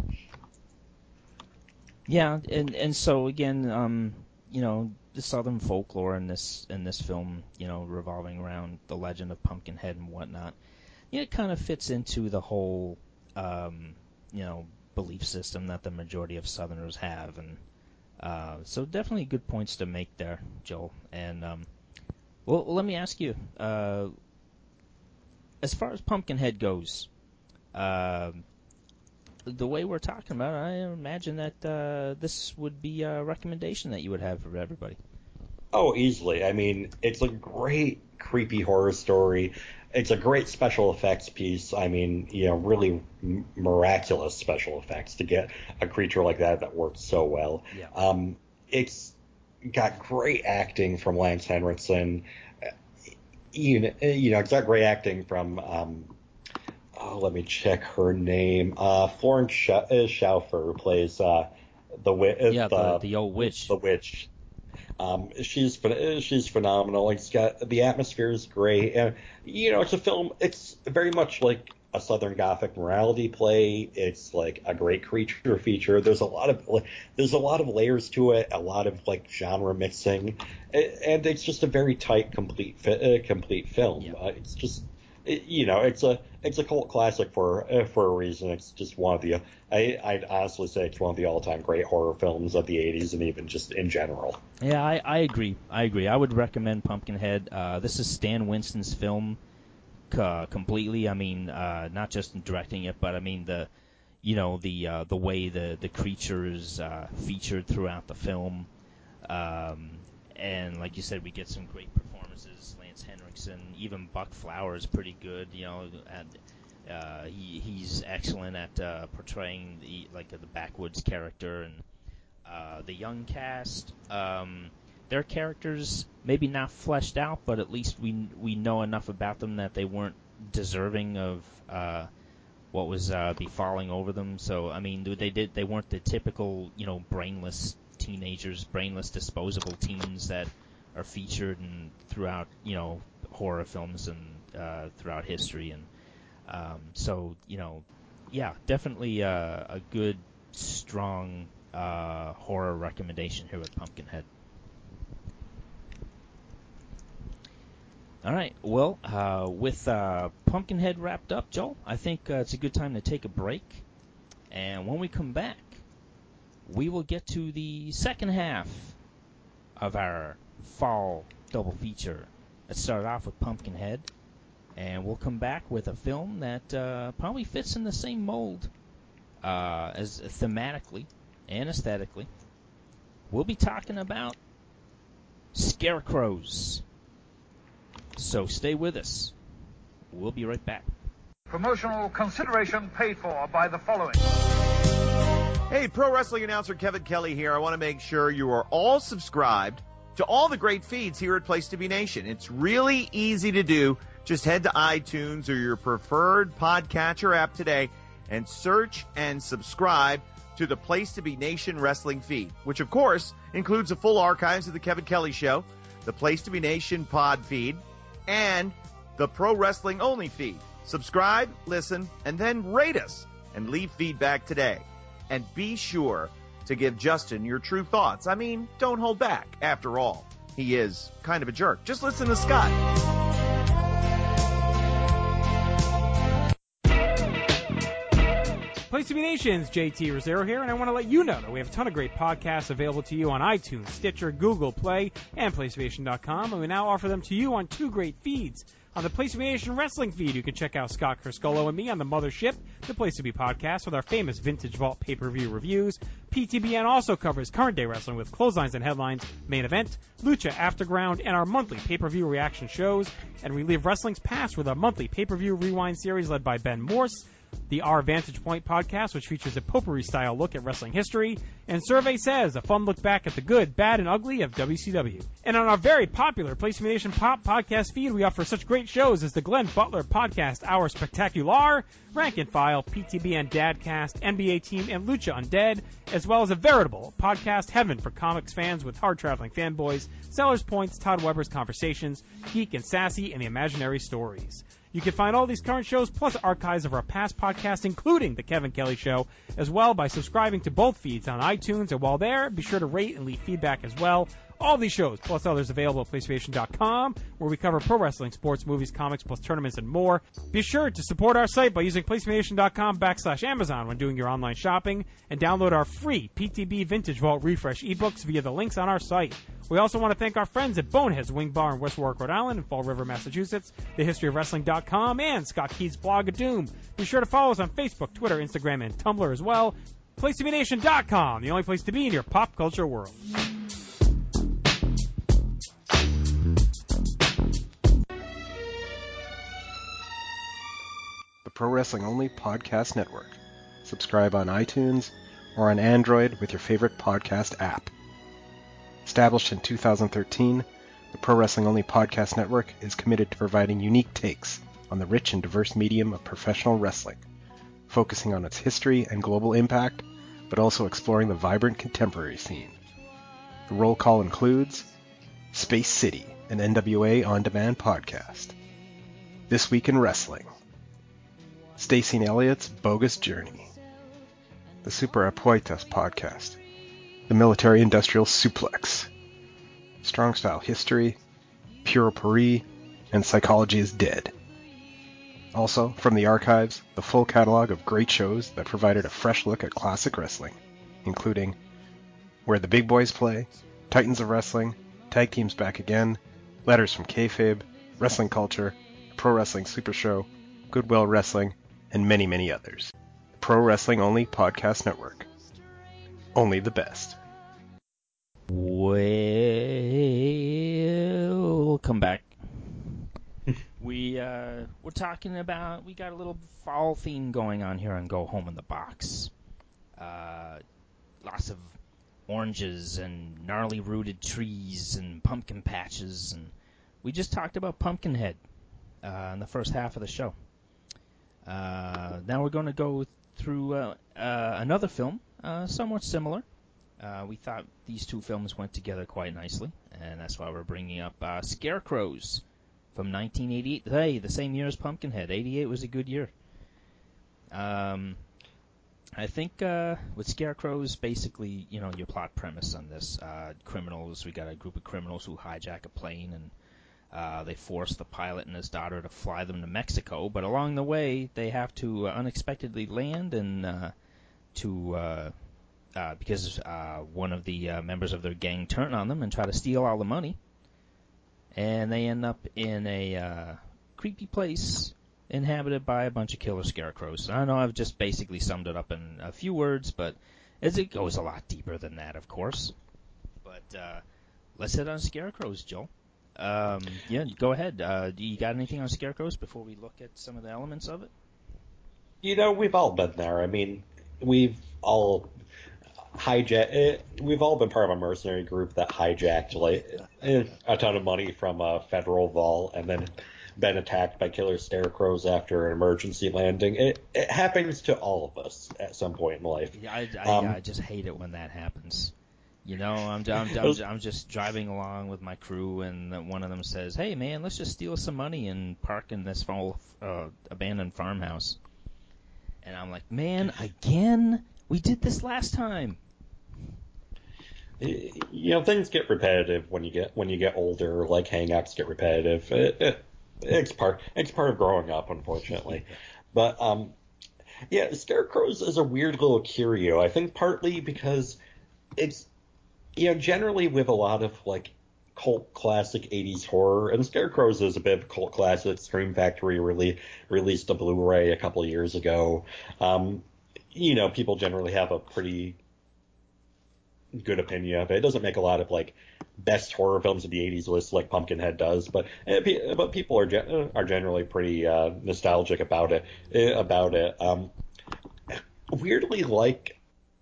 Yeah, and and so again, um, you know, the Southern folklore in this in this film, you know, revolving around the legend of Pumpkinhead and whatnot, you know, it kind of fits into the whole, um, you know, belief system that the majority of Southerners have, and uh, so definitely good points to make there, Joel. And um, well, let me ask you, uh, as far as Pumpkinhead goes, uh, the way we're talking about it, I imagine that uh, this would be a recommendation that you would have for everybody. Oh, easily. I mean, it's a great creepy horror story. It's a great special effects piece. I mean, you know, really m- miraculous special effects to get a creature like that that works so well. Yeah. Um, it's got great acting from Lance Henriksen. You know, you know, it's got great acting from. Um, oh, let me check her name. Uh, Florence Sch- uh, Schauffer, who plays uh, the wi- uh, Yeah, the the the old witch. the witch. Um, she's phen- she's phenomenal. It's got the atmosphere is great, and you know it's a film. It's very much like a Southern Gothic morality play. It's like a great creature feature. There's a lot of like, there's a lot of layers to it, a lot of like genre mixing, a- and it's just a very tight, complete fi- uh, complete film. Yeah. Uh, it's just it, you know it's a it's a cult classic for uh, for a reason. It's just one of the I I'd honestly say it's one of the all time great horror films of the eighties and even just in general. Yeah, I, I agree. I agree. I would recommend Pumpkinhead. Uh, this is Stan Winston's film. book uh, completely. I mean, uh, not just in directing it, but I mean the, you know, the uh, the way the the creature is uh, featured throughout the film, um, and like you said, we get some great performances. Lance Henriksen, even Buck Flowers, pretty good. You know, and uh, he he's excellent at uh, portraying the like the backwoods character, and uh, the young cast. Um, Their characters maybe not fleshed out, but at least we we know enough about them that they weren't deserving of uh, what was uh, befalling over them. So I mean, they did they weren't the typical you know brainless teenagers, brainless disposable teens that are featured in, throughout you know horror films and uh, throughout history. And um, so you know, yeah, definitely uh, a good strong uh, horror recommendation here with Pumpkinhead. All right. Well, uh, with uh, Pumpkinhead wrapped up, Joel, I think uh, it's a good time to take a break. And when we come back, we will get to the second half of our fall double feature. Let's start off with Pumpkinhead, and we'll come back with a film that uh, probably fits in the same mold uh, as thematically and aesthetically. We'll be talking about Scarecrows. So stay with us. We'll be right back. Promotional consideration paid for by the following. Hey, pro wrestling announcer Kevin Kelly here. I want to make sure you are all subscribed to all the great feeds here at Place to Be Nation. It's really easy to do. Just head to iTunes or your preferred podcatcher app today and search and subscribe to the Place to Be Nation wrestling feed, which of course includes the full archives of the Kevin Kelly Show, the Place to Be Nation pod feed, and the Pro Wrestling Only feed. Subscribe, listen, and then rate us and leave feedback today. And be sure to give Justin your true thoughts. I mean, don't hold back. After all, he is kind of a jerk. Just listen to Scott. Place to Be Nation's J T Rosero here, and I want to let you know that we have a ton of great podcasts available to you on iTunes, Stitcher, Google Play, and place to be nation dot com, and we now offer them to you on two great feeds. On the Place to Be Nation wrestling feed, you can check out Scott Criscolo and me on the Mothership, the Place to Be podcast, with our famous Vintage Vault pay-per-view reviews. P T B N also covers current day wrestling with clotheslines and headlines, main event, Lucha Afterground, and our monthly pay-per-view reaction shows. And we relive wrestling's past with our monthly pay-per-view rewind series led by Ben Morse, the Our Vantage Point podcast, which features a potpourri-style look at wrestling history, and Survey Says, a fun look back at the good, bad, and ugly of W C W. And on our very popular Place to Be Nation Pop podcast feed, we offer such great shows as the Glenn Butler podcast, Our Spectacular, Rank and File, P T B N Dadcast, N B A Team, and Lucha Undead, as well as a veritable podcast heaven for comics fans with hard-traveling fanboys, Sellers Points, Todd Weber's Conversations, Geek and Sassy, and the Imaginary Stories. You can find all these current shows plus archives of our past podcasts, including The Kevin Kelly Show, as well by subscribing to both feeds on iTunes. And while there, be sure to rate and leave feedback as well. All these shows, plus others, available at place to be nation dot com, where we cover pro wrestling, sports, movies, comics, plus tournaments, and more. Be sure to support our site by using place to be nation dot com backslash Amazon when doing your online shopping, and download our free P T B Vintage Vault Refresh ebooks via the links on our site. We also want to thank our friends at Bonehead's Wing Bar in West Warwick, Rhode Island, and Fall River, Massachusetts, the history of wrestling dot com, and Scott Keith's blog of Doom. Be sure to follow us on Facebook, Twitter, Instagram, and Tumblr as well. place to be nation dot com, the only place to be in your pop culture world. The Pro Wrestling Only Podcast Network. Subscribe on iTunes or on Android with your favorite podcast app. Established in two thousand thirteen, the Pro Wrestling Only Podcast Network is committed to providing unique takes on the rich and diverse medium of professional wrestling, focusing on its history and global impact, but also exploring the vibrant contemporary scene. The roll call includes Space City, an N W A on-demand podcast, This Week in Wrestling, Stacey and Elliott's Bogus Journey, the Super Apuestas podcast, the Military Industrial Suplex, Strong Style History, Pure Puri, and Psychology is Dead. Also, from the archives, the full catalog of great shows that provided a fresh look at classic wrestling, including Where the Big Boys Play, Titans of Wrestling, Tag Teams Back Again, Letters from Kayfabe, Wrestling Culture, Pro Wrestling Super Show, Goodwill Wrestling, and many, many others. Pro Wrestling Only Podcast Network. Only the best. Well, come back. we uh, we're talking about we got a little fall theme going on here on Go Home in the Box. Uh, lots of oranges and gnarly rooted trees and pumpkin patches, and we just talked about Pumpkinhead uh, in the first half of the show. Uh, now we're going to go through uh, uh, another film, uh, somewhat similar. Uh, we thought these two films went together quite nicely, and that's why we're bringing up uh, Scarecrows from nineteen eighty-eight. Hey, the same year as Pumpkinhead. eighty-eight was a good year. Um, I think uh, with Scarecrows, basically, you know, your plot premise on this, uh, criminals, we got a group of criminals who hijack a plane, and uh, they force the pilot and his daughter to fly them to Mexico, but along the way, they have to uh, unexpectedly land and uh, to... Uh, Uh, because uh, one of the uh, members of their gang turn on them and try to steal all the money. And they end up in a uh, creepy place inhabited by a bunch of killer scarecrows. I know I've just basically summed it up in a few words, but as it goes a lot deeper than that, of course. But uh, let's hit on scarecrows, Joel. Um, yeah, go ahead. Uh, do you got anything on scarecrows before we look at some of the elements of it? You know, we've all been there. I mean, we've all... hijack. We've all been part of a mercenary group that hijacked like a ton of money from a federal vault and then been attacked by killer scarecrows after an emergency landing. It, it happens to all of us at some point in life. Yeah, I, I, um, yeah, I just hate it when that happens. You know, I'm, I'm, I'm, I'm just driving along with my crew, and one of them says, "Hey, man, let's just steal some money and park in this full, uh, abandoned farmhouse." And I'm like, "Man, again? We did this last time." You know, things get repetitive when you get when you get older. Like hang-ups get repetitive. It, it, it's part it's part of growing up, unfortunately. But um, yeah, Scarecrows is a weird little curio. I think partly because it's you know generally with a lot of like cult classic eighties horror, and Scarecrows is a bit of a cult classic. Scream Factory really released a Blu-ray a couple of years ago. Um, you know, people generally have a pretty good opinion of it. It doesn't make a lot of like best horror films of the eighties lists like Pumpkinhead does, but but people are gen- are generally pretty uh, nostalgic about it. About it. Um, weirdly, like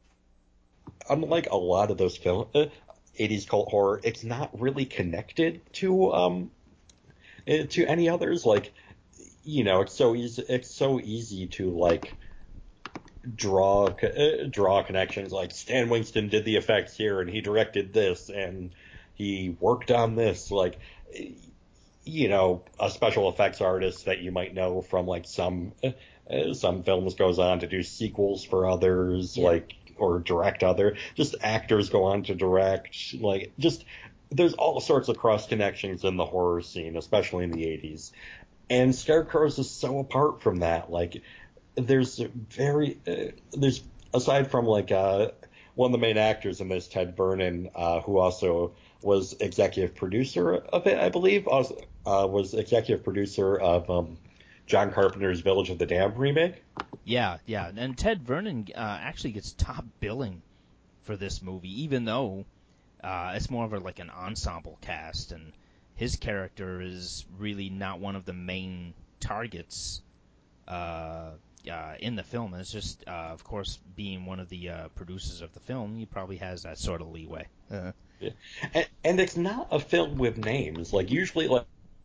unlike a lot of those film uh, eighties cult horror, it's not really connected to um to any others. Like you know, it's so easy. It's so easy to like. draw uh, draw connections like Stan Winston did the effects here and he directed this and he worked on this, like you know a special effects artist that you might know from like some uh, some films goes on to do sequels for others, yeah. like or direct other just actors go on to direct, like just there's all sorts of cross connections in the horror scene, especially in the eighties, and Scarecrows is so apart from that. Like There's very uh, there's aside from like uh, one of the main actors in this, Ted Vernon, uh, who also was executive producer of it, I believe, also uh, was executive producer of um, John Carpenter's Village of the Damned remake. Yeah, yeah, and Ted Vernon uh, actually gets top billing for this movie, even though uh, it's more of a, like an ensemble cast, and his character is really not one of the main targets. Uh, Uh, in the film. It's just, uh, of course, being one of the uh, producers of the film, he probably has that sort of leeway. Uh-huh. Yeah. And, and it's not a film with names. Like usually, like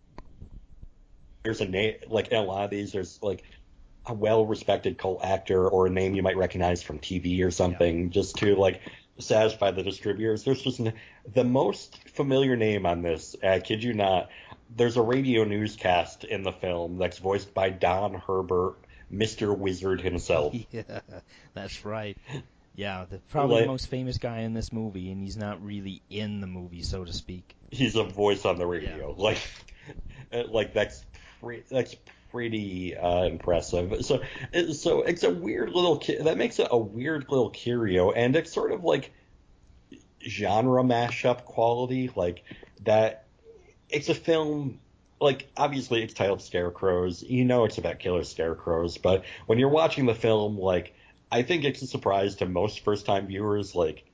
there's a name. Like in a lot of these, there's like a well-respected cult actor or a name you might recognize from T V or something, yeah. just to like satisfy the distributors. There's just an, the most familiar name on this. I kid you not. There's a radio newscast in the film that's voiced by Don Herbert, Mister Wizard himself. Yeah, that's right. Yeah, the, probably like, the most famous guy in this movie, and he's not really in the movie, so to speak. He's a voice on the radio. Yeah. Like, like that's pre- that's pretty uh, impressive. So, so it's a weird little ki- that makes it a weird little curio, and it's sort of like genre mashup quality, like that. It's a film like, obviously it's titled Scarecrows. You know it's about killer scarecrows, but when you're watching the film, like, I think it's a surprise to most first-time viewers, like,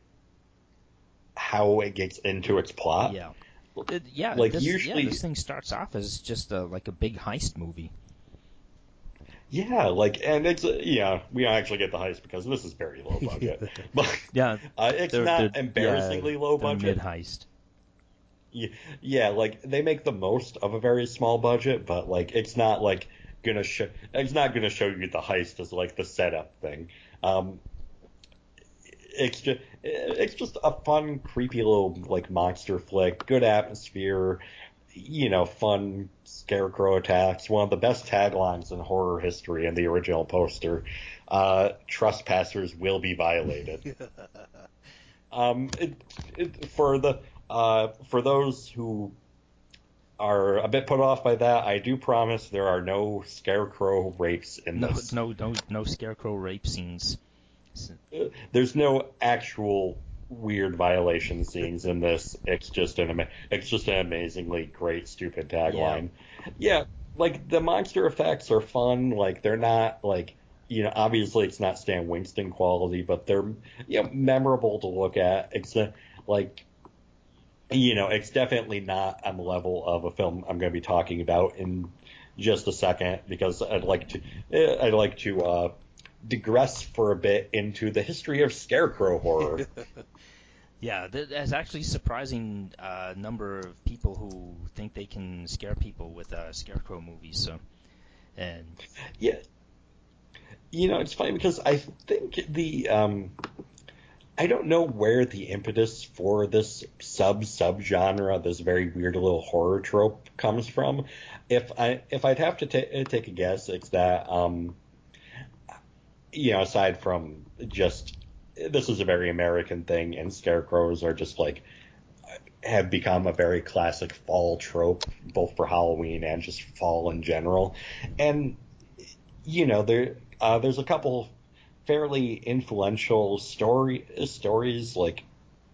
how it gets into its plot. Yeah. It, yeah, like, this, usually, yeah, this thing starts off as just a, like a big heist movie. Yeah, like, and it's, uh, yeah, we don't actually get the heist because this is very low budget. But yeah, uh, it's they're, not they're, embarrassingly yeah, low they're budget. mid-heist. Yeah, yeah, like, they make the most of a very small budget, but, like, it's not, like, gonna show, it's not gonna show you the heist as, like, the setup thing. Um, it's just, it's just a fun, creepy little, like, monster flick, good atmosphere, you know, fun scarecrow attacks. One of the best taglines in horror history in the original poster. Uh, trespassers will be violated. um, it, it, for the uh, for those who are a bit put off by that, I do promise there are no scarecrow rapes in no, this. No, no, no scarecrow rape scenes. There's no actual weird violation scenes in this. It's just an ama- it's just an amazingly great stupid tagline. Yeah. yeah, like the monster effects are fun. Like they're not like you know obviously it's not Stan Winston quality, but they're you know memorable to look at. It's a, like you know it's definitely not on the level of a film I'm going to be talking about in just a second because I'd like to I'd like to uh, digress for a bit into the history of scarecrow horror. Yeah, there's actually a surprising uh, number of people who think they can scare people with uh, scarecrow movies. So, and yeah, you know, it's funny because I think the um, I don't know where the impetus for this sub sub genre, this very weird little horror trope, comes from. If I if I'd have to ta- take a guess, it's that um, you know, aside from just this is a very American thing, and scarecrows are just like have become a very classic fall trope, both for Halloween and just fall in general. And you know, there uh, there's a couple fairly influential story stories like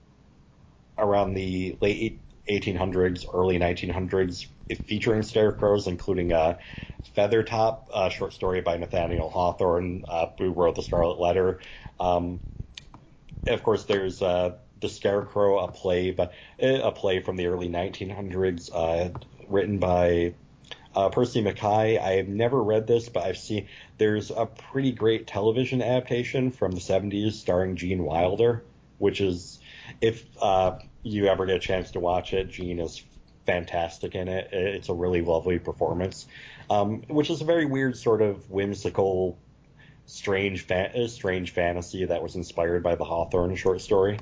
around the late eighteen hundreds, early nineteen hundreds, featuring scarecrows, including a Feathertop, a short story by Nathaniel Hawthorne, uh, who wrote The Scarlet Letter. Um, of course, there's uh, The Scarecrow, a play, but a play from the early nineteen hundreds, uh, written by uh, Percy Mackay. I have never read this, but I've seen there's a pretty great television adaptation from the seventies starring Gene Wilder, which is if uh, you ever get a chance to watch it, Gene is fantastic in it. It's a really lovely performance, um, which is a very weird sort of whimsical, strange, fa- strange fantasy that was inspired by the Hawthorne short story.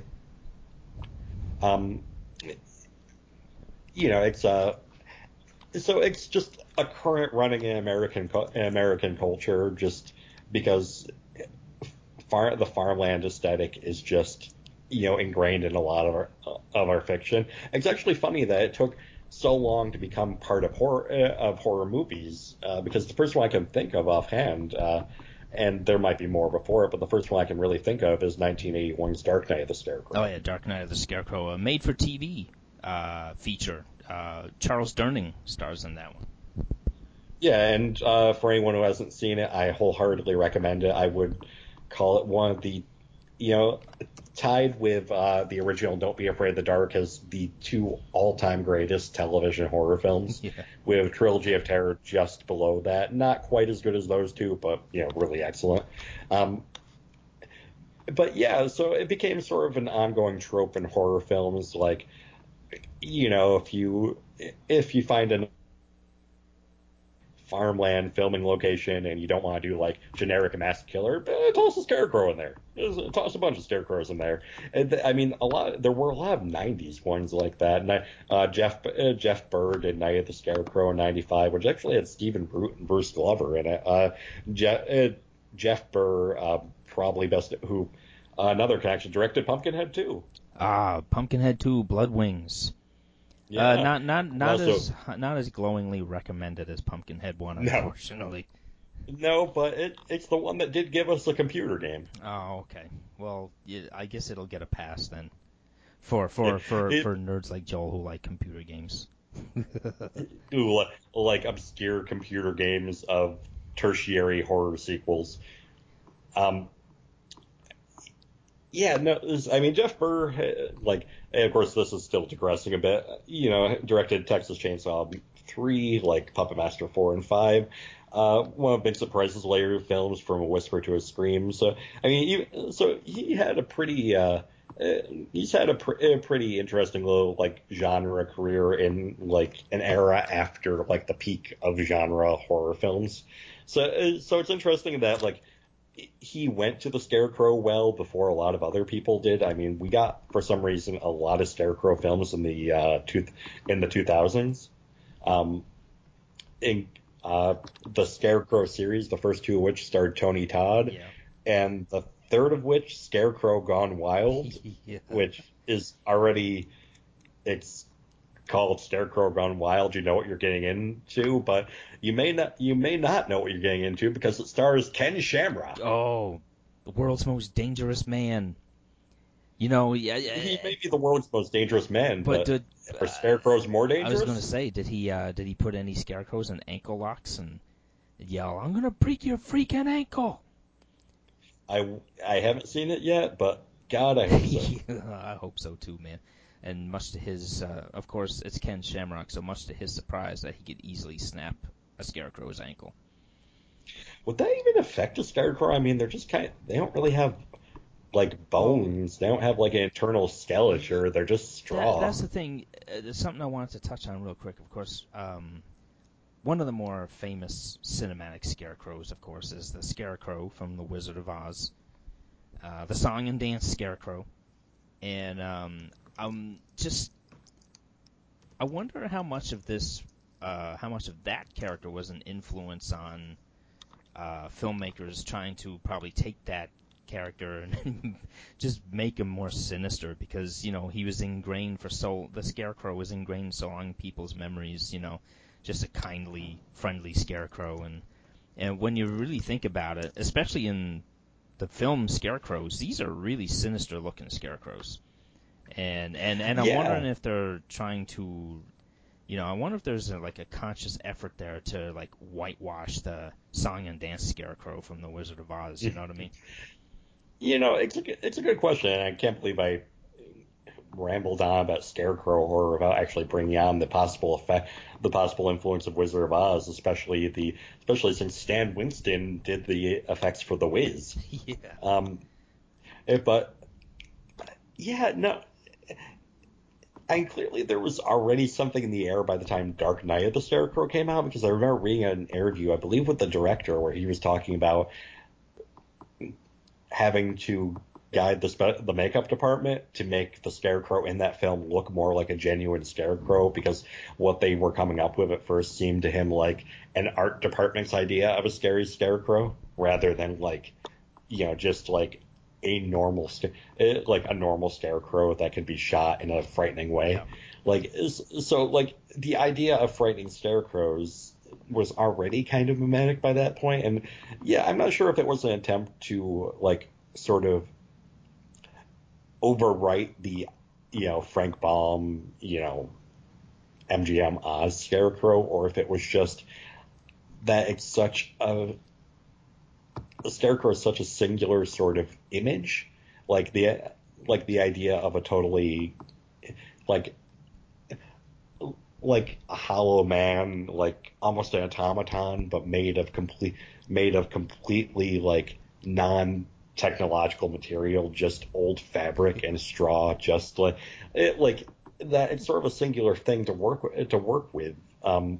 Um, you know, it's a uh, so it's just a current running in American in American culture, just because far the farmland aesthetic is just you know ingrained in a lot of our of our fiction. It's actually funny that it took so long to become part of horror uh, of horror movies uh, because the first one I can think of offhand, uh, and there might be more before it, but the first one I can really think of is nineteen eighty-one's Dark Knight of the Scarecrow. Oh yeah, Dark Knight of the Scarecrow, a made-for-T V uh, feature. Uh, Charles Durning stars in that one. Yeah, and uh, for anyone who hasn't seen it, I wholeheartedly recommend it. I would call it one of the, you know, tied with uh, the original Don't Be Afraid of the Dark as the two all-time greatest television horror films, yeah. with Trilogy of Terror just below that. Not quite as good as those two, but, you know, really excellent. Um, but yeah, so it became sort of an ongoing trope in horror films, like, you know, if you if you find an farmland filming location and you don't want to do like generic mass killer, eh, toss a scarecrow in there. Just toss a bunch of scarecrows in there. And I mean, a lot. There were a lot of nineties ones like that. And I, uh, Jeff uh, Jeff Burr did Night of the Scarecrow in ninety-five, which actually had Stephen Bruce, Bruce Glover in it. Uh, Jeff, uh, Jeff Burr, uh, probably best who uh, another connection, directed Pumpkinhead too. Ah, Pumpkinhead two, Blood Wings. Yeah. Uh, not not not also, as not as glowingly recommended as Pumpkinhead one, unfortunately. No, but it it's the one that did give us a computer game. Oh, okay. Well, yeah, I guess it'll get a pass then. For for It, for, it, for nerds like Joel who like computer games. Ooh, like, like obscure computer games of tertiary horror sequels. Um, yeah, no, this- I mean Jeff Burr, uh, like, and of course this is still digressing a bit. You know, directed Texas Chainsaw three, like Puppet Master four and five. Uh, one of Vincent Price's later films, From a Whisper to a Scream. So, I mean, he, so he had a pretty, uh, uh, he's had a, pr- a pretty interesting little, like, genre career in, like, an era after, like, the peak of genre horror films. So, uh, so it's interesting that, like, he went to the Scarecrow well before a lot of other people did. I mean, we got, for some reason, a lot of Scarecrow films in the, uh, two, in the two thousands. Um, in, Uh, the Scarecrow series, the first two of which starred Tony Todd, Yeah. and the third of which, Scarecrow Gone Wild, Yeah. which is already, it's called Scarecrow Gone Wild. You know what you're getting into, but you may not, you may not know what you're getting into because it stars Ken Shamrock. Oh, the world's most dangerous man. You know, yeah, yeah, He may be the world's most dangerous man, but but, did, are scarecrows more I dangerous? was going to say, did he uh, did he put any scarecrows in ankle locks and yell, "I'm going to break your freaking ankle"? I, I haven't seen it yet, but God, I hope so. I hope so too, man. And much to his, uh, of course, it's Ken Shamrock, so much to his surprise that he could easily snap a scarecrow's ankle. Would that even affect a scarecrow? I mean, they're just kind of, they don't really have, like, bones. They don't have, like, an internal skeleton. They're just straw. That, that's the thing. Uh, there's something I wanted to touch on real quick. Of course, um, one of the more famous cinematic scarecrows, of course, is the Scarecrow from The Wizard of Oz, uh, the song and dance Scarecrow. And um, I'm just, I wonder how much of this, uh, how much of that character was an influence on uh, filmmakers trying to probably take that character and just make him more sinister, because, you know, he was ingrained for so, the Scarecrow was ingrained so long in people's memories, you know, just a kindly, friendly Scarecrow. And, and when you really think about it, especially in the film Scarecrows, these are really sinister looking Scarecrows. And, and, and I'm Yeah. wondering if they're trying to, you know, I wonder if there's a, like a conscious effort there to like whitewash the song and dance Scarecrow from The Wizard of Oz. You know what I mean? You know, it's a, good- it's a good question, and I can't believe I rambled on about Scarecrow horror without actually bringing on the possible effect, the possible influence of Wizard of Oz, especially the, especially since Stan Winston did the effects for The Wiz. Yeah. Um, eh, but yeah, no, I mean, clearly there was already something in the air by the time Dark Knight of the Scarecrow came out, because I remember reading an interview, I believe with the director, where he was talking about having to guide the spe- the makeup department to make the Scarecrow in that film look more like a genuine Scarecrow, because what they were coming up with at first seemed to him like an art department's idea of a scary Scarecrow, rather than like, you know, just like a normal, like a normal Scarecrow that could be shot in a frightening way. Yeah. Like, so like the idea of frightening Scarecrows was already kind of mimetic by that point. And yeah, I'm not sure if it was an attempt to like sort of overwrite the, you know, Frank Baum, you know, M G M Oz Scarecrow, or if it was just that it's such a, the Scarecrow is such a singular sort of image, like the like the idea of a totally like like a hollow man, like almost an automaton, but made of complete made of completely like non technological material, just old fabric and straw, just like it, like that. It's sort of a singular thing to work to work with. Um,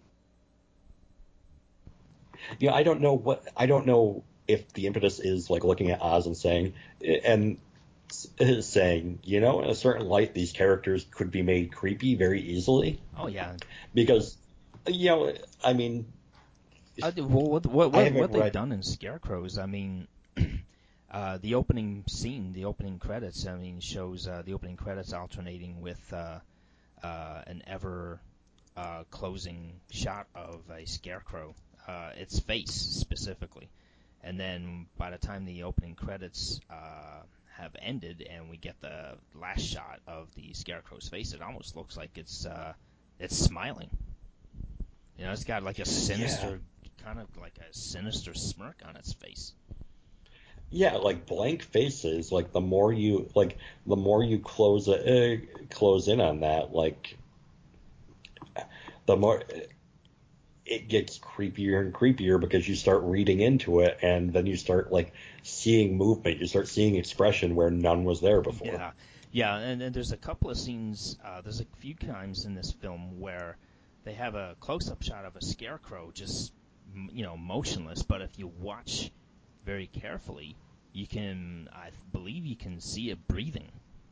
you know, I don't know what I don't know if the impetus is like looking at Oz and saying and saying, you know, in a certain light, these characters could be made creepy very easily. Oh yeah. Because, you know, I mean, Uh, well, what what I what, haven't what they've read- done in Scarecrows, I mean, uh, the opening scene, the opening credits, I mean, shows uh, the opening credits alternating with uh, uh, an ever uh, closing shot of a Scarecrow, uh, its face specifically, and then by the time the opening credits uh, have ended and we get the last shot of the Scarecrow's face, it almost looks like it's uh, it's smiling. You know, it's got like a sinister, Yeah. kind of like a sinister smirk on its face. Yeah, like blank faces. Like the more you like, the more you close uh, close in on that, like the more it gets creepier and creepier because you start reading into it, and then you start like seeing movement. You start seeing expression where none was there before. Yeah, yeah, and, and there's a couple of scenes. Uh, there's a few times in this film where they have a close-up shot of a scarecrow just, you know, motionless. But if you watch very carefully, you can, I believe, you can see it breathing.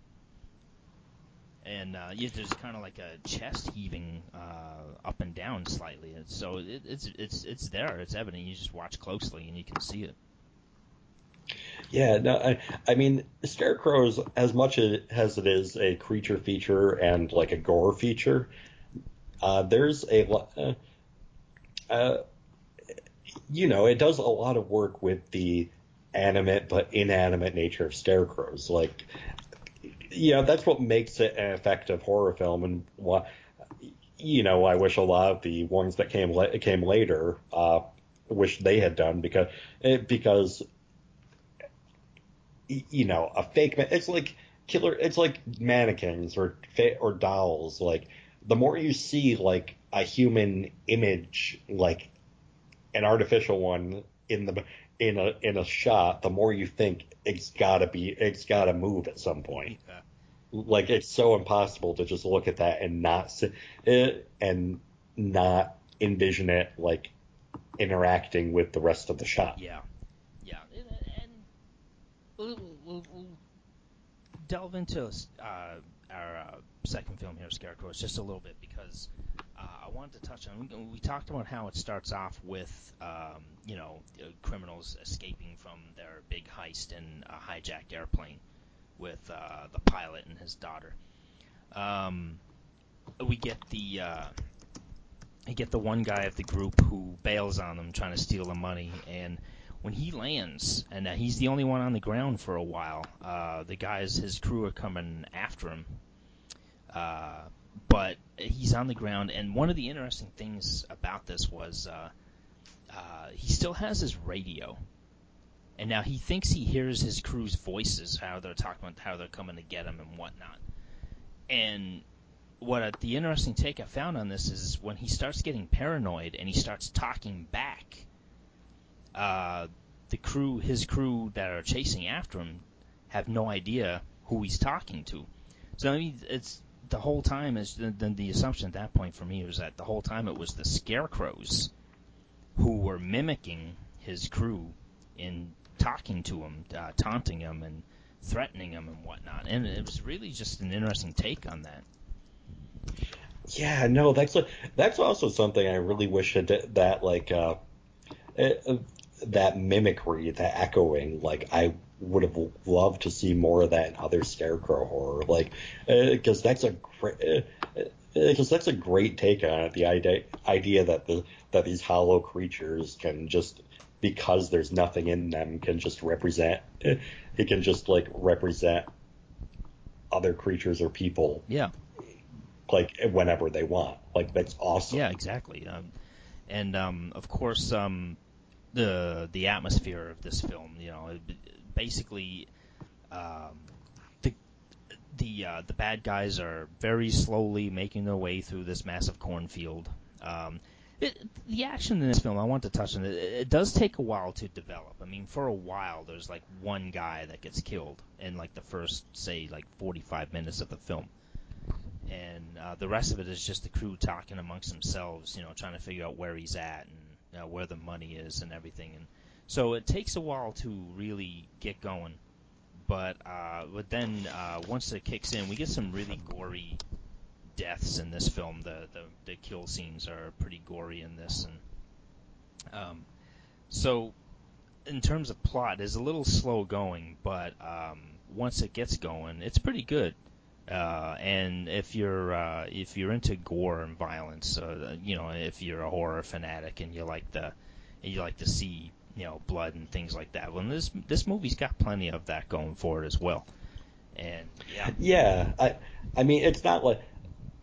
And uh, yeah, there's kind of like a chest heaving uh, up and down slightly. And so it, it's it's it's there. It's evident. You just watch closely and you can see it. Yeah, no, I, I mean, Scarecrow's, as much as it is a creature feature and like a gore feature, uh, there's a, uh, uh, you know, it does a lot of work with the animate but inanimate nature of scarecrows. Like, you know, that's what makes it an effective horror film, and why, you know, I wish a lot of the ones that came la- came later, uh, wish they had done because because. You know, a fake man. It's like killer. It's like mannequins or or dolls. Like the more you see like a human image, like an artificial one in the in a in a shot, the more you think it's gotta be it's gotta move at some point. Yeah. Like it's so impossible to just look at that and not see it and not envision it like interacting with the rest of the shot. Yeah, yeah, and, and we'll, we'll, we'll delve into uh, our uh, second film here, Scarecrows, just a little bit because uh, I wanted to touch on. We, we talked about how it starts off with, um, you know, criminals escaping from their big heist in a hijacked airplane with uh, the pilot and his daughter. Um, we get the uh, we get the one guy of the group who bails on them, trying to steal the money, and when he lands, and uh, he's the only one on the ground for a while, uh, the guys, his crew, are coming after him. Uh, but he's on the ground, and one of the interesting things about this was uh, uh, he still has his radio. And now he thinks he hears his crew's voices, how they're talking about how they're coming to get him and whatnot. And what uh, the interesting take I found on this is when he starts getting paranoid and he starts talking back, uh, the crew, his crew that are chasing after him, have no idea who he's talking to. So I mean, it's the whole time is then the assumption at that point for me was that the whole time it was the scarecrows who were mimicking his crew in talking to him, uh, taunting him and threatening him and whatnot. And it was really just an interesting take on that. Yeah, no, that's a, that's also something I really wish that, that like uh, uh, that mimicry, that echoing, like I would have loved to see more of that in other Scarecrow horror, like because uh, that's a great because uh, that's a great take on it. The idea idea that the that these hollow creatures can just, because there's nothing in them, can just represent it can just like represent other creatures or people. Yeah. Like whenever they want. Like that's awesome. Yeah, exactly. Um, and um, of course, um, the the atmosphere of this film, you know, basically, um, the the uh, the bad guys are very slowly making their way through this massive cornfield. Um, it, the action in this film, I want to touch on it. It does take a while to develop. I mean, for a while, there's like one guy that gets killed in like the first, say, like forty-five minutes of the film. And uh, the rest of it is just the crew talking amongst themselves, you know, trying to figure out where he's at and you know, where the money is and everything. And so it takes a while to really get going. But uh, but then uh, once it kicks in, we get some really gory deaths in this film. The the, the kill scenes are pretty gory in this, and um, so in terms of plot, it's a little slow going. But um, once it gets going, it's pretty good. Uh, and if you're uh, if you're into gore and violence, uh, you know, if you're a horror fanatic and you like the you like to see you know blood and things like that, well, this this movie's got plenty of that going for it as well. And yeah, Yeah, I I mean it's not like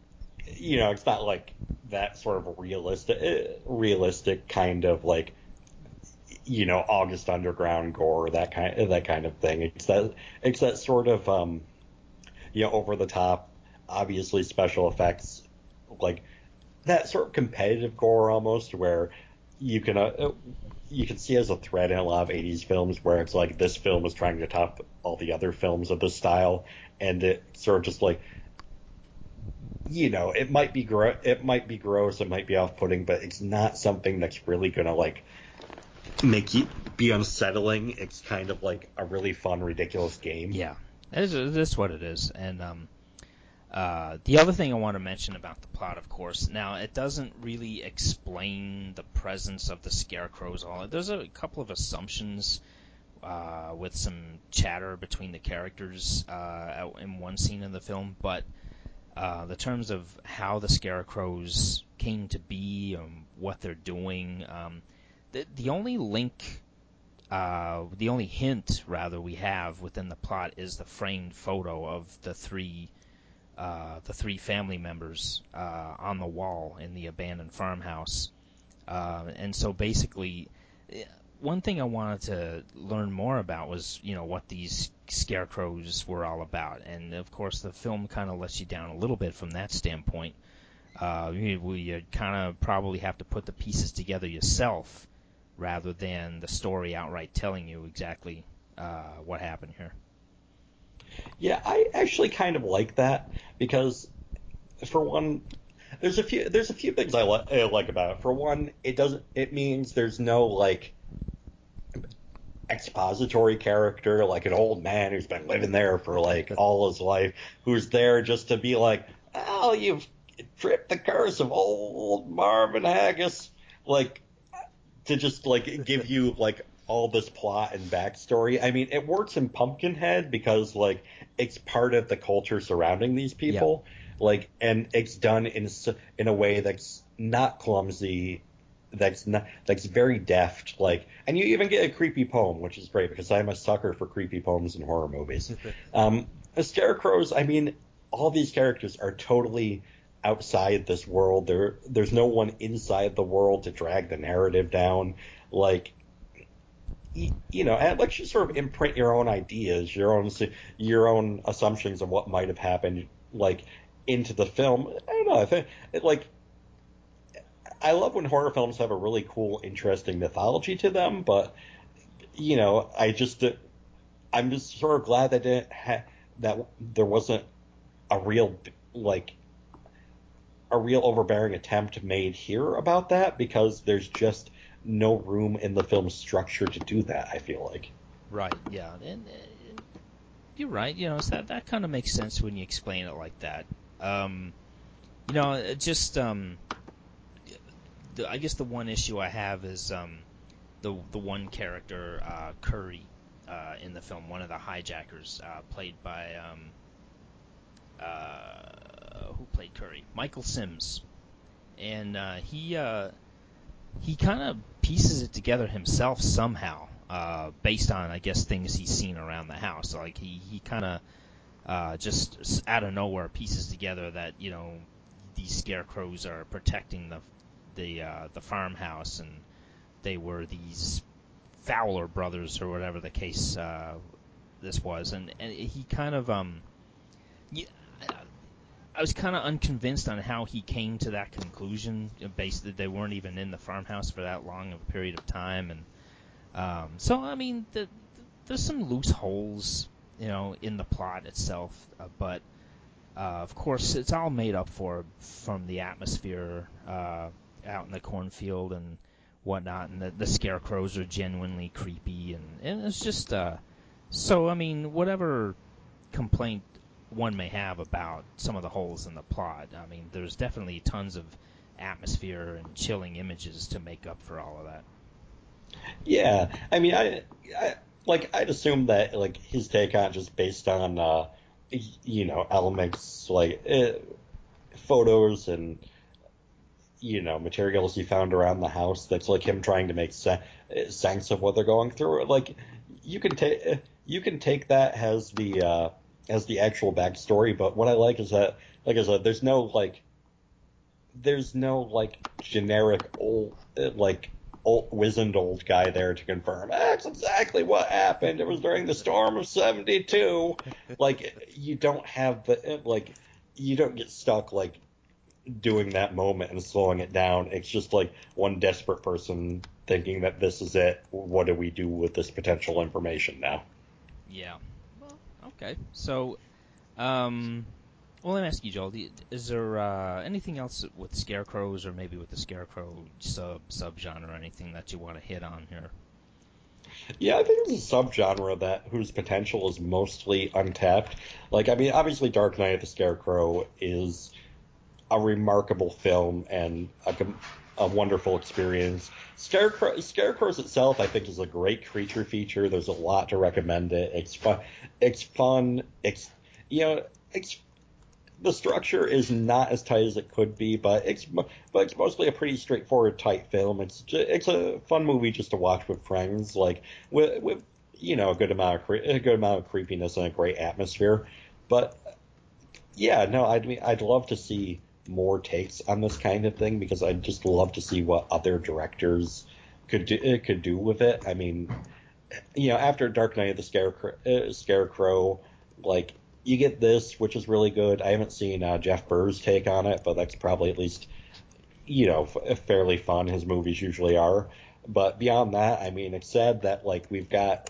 you know, it's not like that sort of realistic, realistic kind of like, you know, August Underground gore, that kind, that kind of thing. It's that, it's that sort of, um, you know, over the top, obviously special effects, like that sort of competitive gore almost, where you can, uh, you can see as a thread in a lot of eighties films where it's like this film is trying to top all the other films of this style, and it sort of just like, you know, it might be gro- it might be gross, it might be off-putting, but it's not something that's really gonna like make you be unsettling. It's kind of like a really fun, ridiculous game. Yeah, that's, that's what it is. And um, uh, the other thing I want to mention about the plot, of course, now it doesn't really explain the presence of the scarecrows. All there's a couple of assumptions uh, with some chatter between the characters uh, in one scene in the film, but uh, the terms of how the scarecrows came to be and what they're doing, um, the the only link. Uh, the only hint, rather, we have within the plot is the framed photo of the three, uh, the three family members uh, on the wall in the abandoned farmhouse. Uh, and so, basically, one thing I wanted to learn more about was, you know, what these scarecrows were all about. And of course, the film kind of lets you down a little bit from that standpoint. Uh, we we kind of probably have to put the pieces together yourself, rather than the story outright telling you exactly uh, what happened here. Yeah, I actually kind of like that because, for one, there's a few there's a few things I, li- I like about it. For one, it doesn't it means there's no like expository character like an old man who's been living there for like all his life, who's there just to be like, oh, you've tripped the curse of old Marvin Haggis, like. To just like give you like all this plot and backstory. I mean, it works in Pumpkinhead because like it's part of the culture surrounding these people, yeah. like, and it's done in in a way that's not clumsy, that's not that's very deft. Like, and you even get a creepy poem, which is great because I'm a sucker for creepy poems in horror movies. um, the Scarecrows, I mean, all these characters are totally outside this world. There, there's no one inside the world to drag the narrative down. Like, you, you know, and let you sort of imprint your own ideas, your own, your own assumptions of what might have happened, like, into the film. I don't know. I think it, like, I love when horror films have a really cool, interesting mythology to them, but you know, I just, I'm just sort of glad that it ha- that there wasn't a real like. a real overbearing attempt made here about that, because there's just no room in the film's structure to do that, I feel like. Right, yeah. And, uh, you're right, you know, so that, that kind of makes sense when you explain it like that. Um, you know, it just, um, the, I guess the one issue I have is um, the the one character, uh, Curry, uh, in the film, one of the hijackers, uh, played by, um, uh, who played Curry? Michael Sims. And uh, he uh, he kind of pieces it together himself somehow, uh, based on, I guess, things he's seen around the house. Like, he, he kind of uh, just out of nowhere pieces together that, you know, these scarecrows are protecting the the uh, the farmhouse, and they were these Fowler brothers, or whatever the case uh, this was. And, and he kind of... um. Yeah, I was kind of unconvinced on how he came to that conclusion, based that they weren't even in the farmhouse for that long of a period of time. And um, so, I mean, the, the, there's some loose holes, you know, in the plot itself, uh, but uh, of course, it's all made up for from the atmosphere uh, out in the cornfield and whatnot, and the, the scarecrows are genuinely creepy, and, and it's just uh, so. I mean, whatever complaint one may have about some of the holes in the plot, I mean, there's definitely tons of atmosphere and chilling images to make up for all of that. Yeah, I mean, I, I like I'd assume that like his take on it just based on uh, you know, elements like uh, photos and you know, materials he found around the house. That's like him trying to make se- sense of what they're going through. Like, you can take you can take that as the uh, as the actual backstory, but what I like is that, like I said, there's no like there's no like generic old like old wizened old guy there to confirm that's exactly what happened. It was during the storm of seventy-two. Like you don't have the like you don't get stuck like doing that moment and slowing it down. It's just like one desperate person thinking that this is it. What do we do with this potential information now? Yeah. Well, okay. So, um, well, let me ask you, Joel. Is there uh, anything else with scarecrows, or maybe with the scarecrow sub subgenre, or anything that you want to hit on here? Yeah, I think there's a subgenre that whose potential is mostly untapped. Like, I mean, obviously, Dark Knight of the Scarecrow is a remarkable film and a, a wonderful experience. Scarecrow, Scarecrows itself, I think, is a great creature feature. There's a lot to recommend it. It's fun. It's fun. It's you know, it's the structure is not as tight as it could be, but it's but it's mostly a pretty straightforward, tight film. It's just, it's a fun movie just to watch with friends, like with with you know a good amount of cre- a good amount of creepiness and a great atmosphere. But yeah, no, I'd mean, I'd love to see more takes on this kind of thing because I'd just love to see what other directors could do could do with it. I mean, you know, after Dark Knight of the Scarecrow, uh, Scarecrow, like you get this, which is really good. I haven't seen uh, Jeff Burr's take on it, but that's probably at least you know f- fairly fun. His movies usually are. But beyond that, I mean, it's sad that like we've got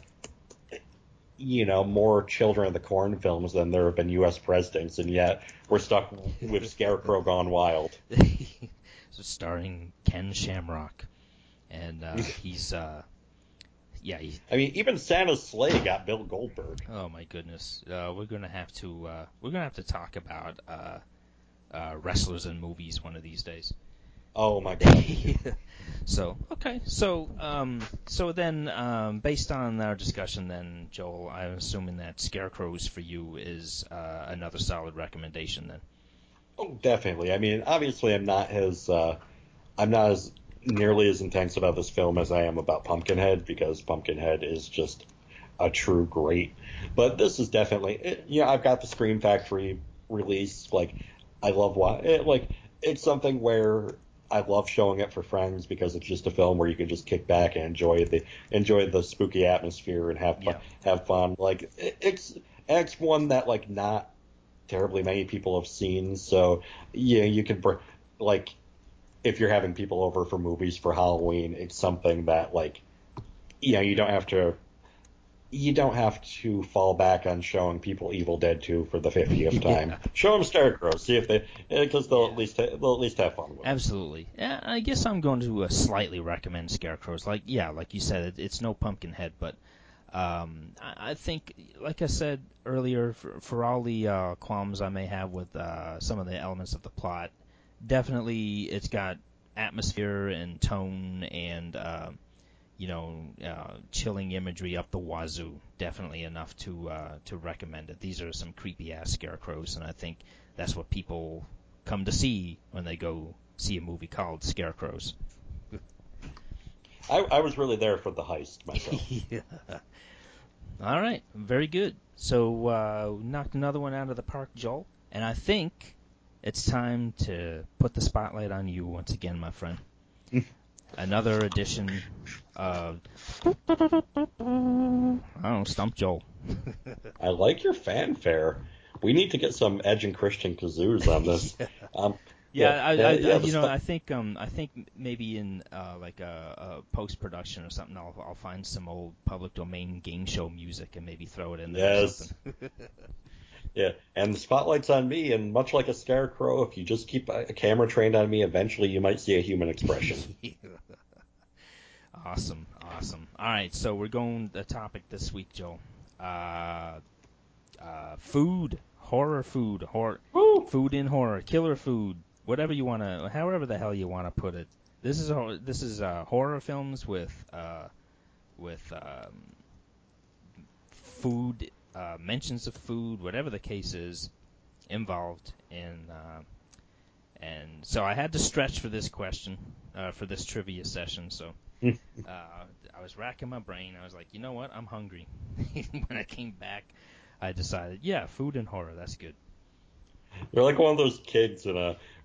you know, more Children of the Corn films than there have been U S presidents, and yet we're stuck with Scarecrow Gone Wild. So starring Ken Shamrock, and uh, he's, uh, yeah. He, I mean, even Santa's Sleigh got Bill Goldberg. Oh my goodness, uh, we're gonna have to uh, we're gonna have to talk about uh, uh, wrestlers in movies one of these days. Oh my god. So okay, so um, so then um, based on our discussion, then Joel, I'm assuming that Scarecrows for you is uh, another solid recommendation then. Oh, definitely. I mean, obviously, I'm not as uh, I'm not as nearly as intense about this film as I am about Pumpkinhead because Pumpkinhead is just a true great. But this is definitely, yeah. I've got the Scream Factory release. Like, I love what it like. It's something where I love showing it for friends because it's just a film where you can just kick back and enjoy the enjoy the spooky atmosphere and have fun, Yeah. have fun. Like it, it's it's one that like not terribly many people have seen, so yeah, you can br- like if you're having people over for movies for Halloween, it's something that like you know you don't have to you don't have to fall back on showing people Evil Dead two for the fiftieth time. Yeah. Show them Scarecrow, see if they because they'll Yeah. at least ha- they'll at least have fun with it. Absolutely. Yeah, I guess I'm going to uh, slightly recommend Scarecrows. Like, yeah, like you said, it, it's no Pumpkinhead, but um, I, I think, like I said earlier, for, for all the uh, qualms I may have with uh, some of the elements of the plot, definitely it's got atmosphere and tone and uh, you know uh, chilling imagery up the wazoo. Definitely enough to uh, to recommend it. These are some creepy ass scarecrows, and I think that's what people come to see when they go see a movie called Scarecrows. I, I was really there for the heist myself. Yeah. All right, very good. So uh, knocked another one out of the park, Joel, and I think it's time to put the spotlight on you once again, my friend. Another edition of I don't know, Stump Joel. I like your fanfare. We need to get some Edge and Christian kazoos on this. Yeah. Um, Yeah, yeah, I, yeah, I, yeah, I the you know, stu- I think, um, I think maybe in uh, like a, a post production or something, I'll, I'll find some old public domain game show music and maybe throw it in there or Yes. something. Yeah, and the spotlight's on me, and much like a scarecrow, if you just keep a, a camera trained on me, eventually you might see a human expression. Awesome, awesome. All right, so we're going the topic this week, Joe. Uh, uh, food, horror food, horror, Woo! food in horror, killer food, whatever you want to, however the hell you want to put it. This is a, this is uh, horror films with uh, with um, food, uh, mentions of food, whatever the case is, involved in. Uh, and so I had to stretch for this question, uh, for this trivia session. So uh, I was racking my brain. I was like, you know what? I'm hungry. When I came back, I decided, yeah, food and horror. That's good. You're like one of those kids in a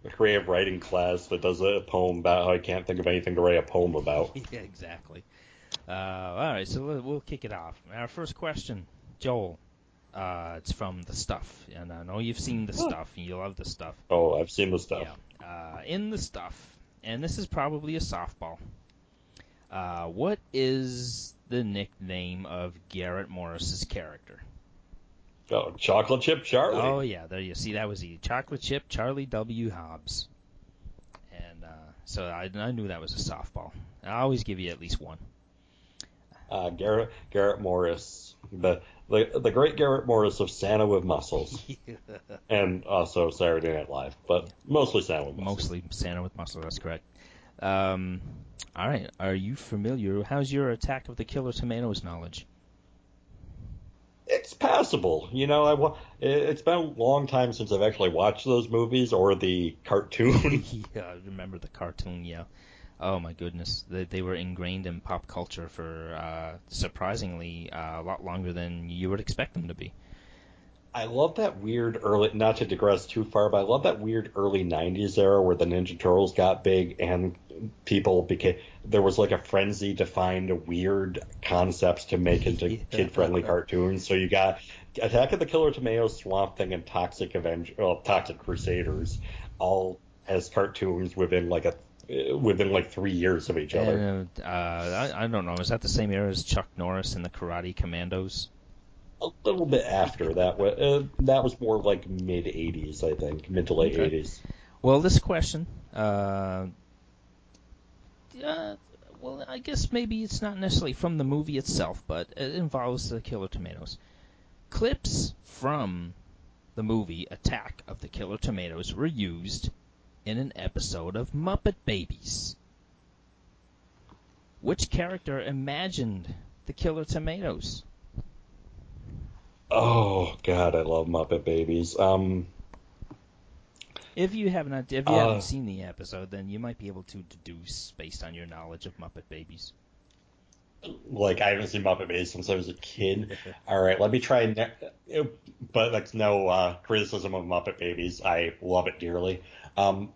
a creative writing class that does a poem about how I can't think of anything to write a poem about. Yeah, exactly. Uh, all right, so we'll, we'll kick it off. Our first question, Joel. Uh, it's from The Stuff, and I know you've seen The Stuff, and you love The Stuff. Oh, I've seen The Stuff. Yeah. Uh, in The Stuff, and this is probably a softball. Uh, what is the nickname of Garrett Morris's character? Oh, Chocolate Chip Charlie. Oh, yeah, there you see, that was easy. Chocolate Chip Charlie W. Hobbs. And uh, so I, I knew that was a softball. I always give you at least one. Uh, Garrett Garrett Morris, the, the the great Garrett Morris of Santa with Muscles, and also Saturday Night Live, but yeah. mostly Santa with Muscles. Mostly Santa with Muscles. That's correct. Um, all right. Are you familiar? How's your Attack of the Killer Tomatoes knowledge? It's passable. You know, I it's been a long time since I've actually watched those movies or the cartoon. Yeah, I remember the cartoon. Yeah. Oh my goodness, they, they were ingrained in pop culture for uh, surprisingly uh, a lot longer than you would expect them to be. I love that weird early, not to digress too far, but I love that weird early nineties era where the Ninja Turtles got big and people became, there was like a frenzy to find weird concepts to make into yeah. kid-friendly cartoons. So you got Attack of the Killer Tomatoes, Swamp Thing, and Toxic Avenger, well, Toxic Crusaders, all as cartoons within like a within like three years of each other. And, uh, I, I don't know. Is that the same era as Chuck Norris and the Karate Commandos? A little bit after that. Uh, that was more like mid eighties, I think, mid to late okay. eighties. Well, this question, uh, uh, well, I guess maybe it's not necessarily from the movie itself, but it involves the Killer Tomatoes. Clips from the movie Attack of the Killer Tomatoes were used in an episode of Muppet Babies. Which character imagined the Killer Tomatoes? Oh God, I love Muppet Babies. Um, if you haven't, if you uh, haven't seen the episode, then you might be able to deduce based on your knowledge of Muppet Babies. Like I haven't seen Muppet Babies since I was a kid. All right, let me try. Ne- but that's no uh, criticism of Muppet Babies. I love it dearly. Um,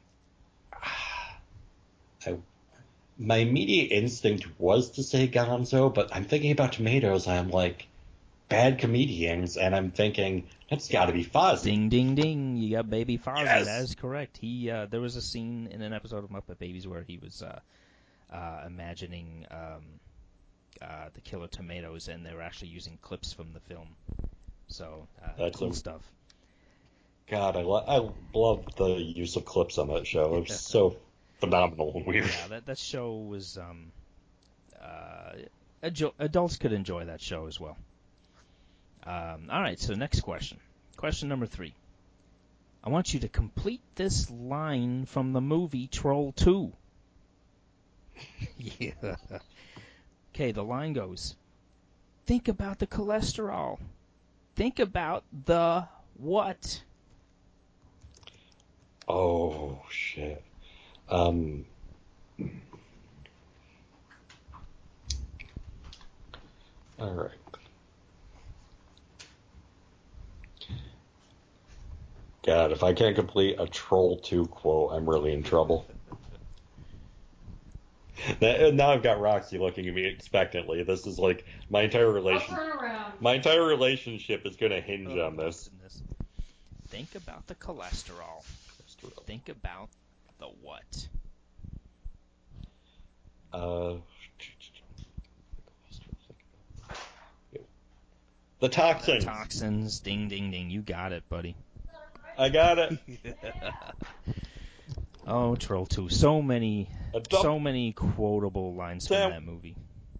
I, my immediate instinct was to say Gonzo, but I'm thinking about tomatoes. And I'm like, bad comedians, and I'm thinking that's got to be Fozzie. Ding, ding, ding! You got Baby Fozzie. Yes. That is correct. He uh, there was a scene in an episode of Muppet Babies where he was uh, uh, imagining um, uh, the Killer Tomatoes, and they were actually using clips from the film. So uh, that's cool a, stuff. God, I, lo- I love the use of clips on that show. It was so phenomenal and weird. Yeah, that that show was. Um, uh, adjo- adults could enjoy that show as well. Um, all right, so next question. Question number three. I want you to complete this line from the movie Troll two. Yeah. Okay, the line goes, think about the cholesterol. Think about the what? Oh, shit. Um... All right. God, if I can't complete a Troll two quote, I'm really in trouble. Now I've got Roxy looking at me expectantly. This is like my entire relation. My entire relationship is going to hinge oh, on this. Goodness. Think about the cholesterol. cholesterol. Think about the what? Uh, the toxins. The toxins. Ding, ding, ding. You got it, buddy. I got it. Oh, Troll two. So many, so many quotable lines Sam. from that movie.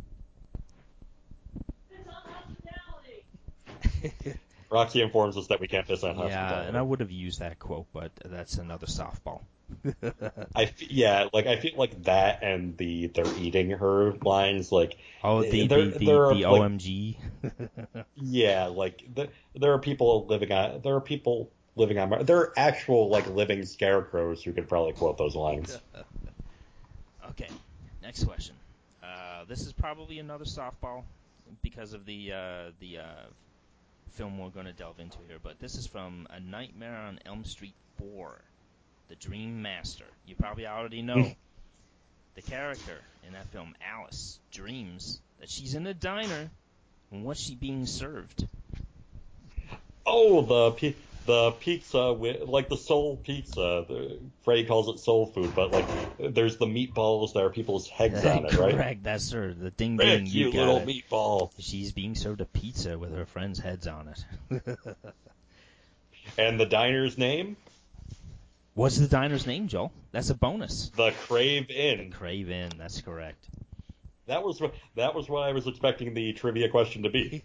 Roxy informs us that we can't piss on yeah, hospitality. Yeah, and I would have used that quote, but that's another softball. I f- yeah, like I feel like that and the they're eating her lines, like oh the there, the, the, there are, the like, O M G. Yeah, like the, there are people living on there are people living on there are actual like living scarecrows who could probably quote those lines. Okay, next question. Uh, this is probably another softball because of the uh, the uh, film we're going to delve into here, but this is from A Nightmare on Elm Street four. the Dream Master. You probably already know the character in that film, Alice, dreams that she's in a diner, and what's she being served? Oh, the pi- the pizza, with, like the soul pizza. The, Freddy calls it soul food, but like there's the meatballs that are people's heads on it, right? Correct, that's her. The ding Rick, ding, you, you got little it. meatball. She's being served a pizza with her friends' heads on it. And the diner's name? What's the diner's name, Joel? That's a bonus. The Crave Inn. The Crave Inn, that's correct. That was what that was what I was expecting the trivia question to be.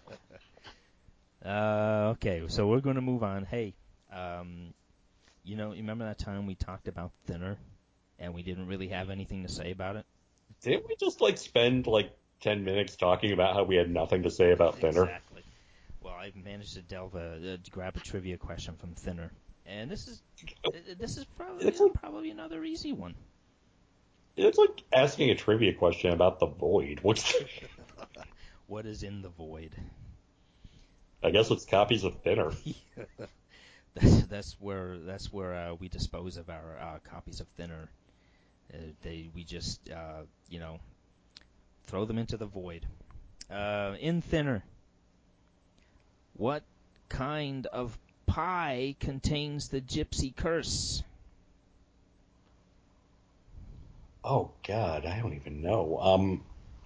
uh, okay, so we're going to move on. Hey, um, you know, you remember that time we talked about Thinner, and we didn't really have anything to say about it? Didn't we just like spend like ten minutes talking about how we had nothing to say about Thinner? Exactly. Well, I managed to delve a, uh, to grab a trivia question from Thinner, and this is uh, this is probably It's like- probably another easy one. It's like asking a trivia question about the Void. What's the... What is in the void? I guess it's copies of Thinner. that's, that's where that's where uh, we dispose of our uh, copies of Thinner. Uh, they we just uh, you know throw them into the void. Uh, in Thinner, what kind of pie contains the gypsy curse? Oh God, I don't even know. Um,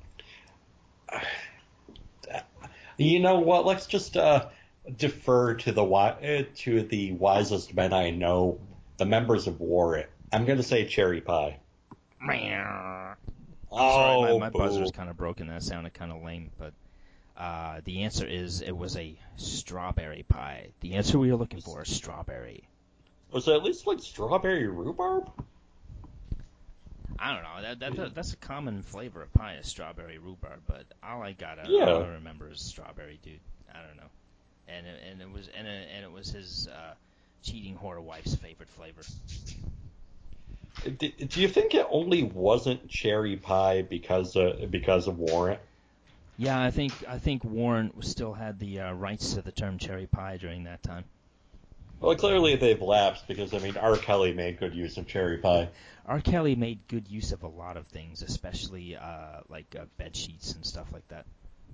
you know what? Let's just uh, defer to the wi- uh, to the wisest men I know, the members of Warrit. I'm gonna say cherry pie. Sorry, Oh, my, my boo. buzzer was kind of broken. That sounded kind of lame, but uh, the answer is it was a strawberry pie. The answer we were looking for is strawberry. Was it at least like strawberry rhubarb? I don't know. That, that, that that's a common flavor of pie is strawberry rhubarb, but all I got Yeah. all I remember is strawberry, dude. I don't know. And it, and it was and it, and it was his uh, cheating whore wife's favorite flavor. Do, do you think it only wasn't cherry pie because uh, because of Warrant? Yeah, I think I think Warren still had the uh, rights to the term cherry pie during that time. Well, clearly they've lapsed because I mean R. Kelly made good use of cherry pie. R. Kelly made good use of a lot of things, especially uh, like uh, bed sheets and stuff like that.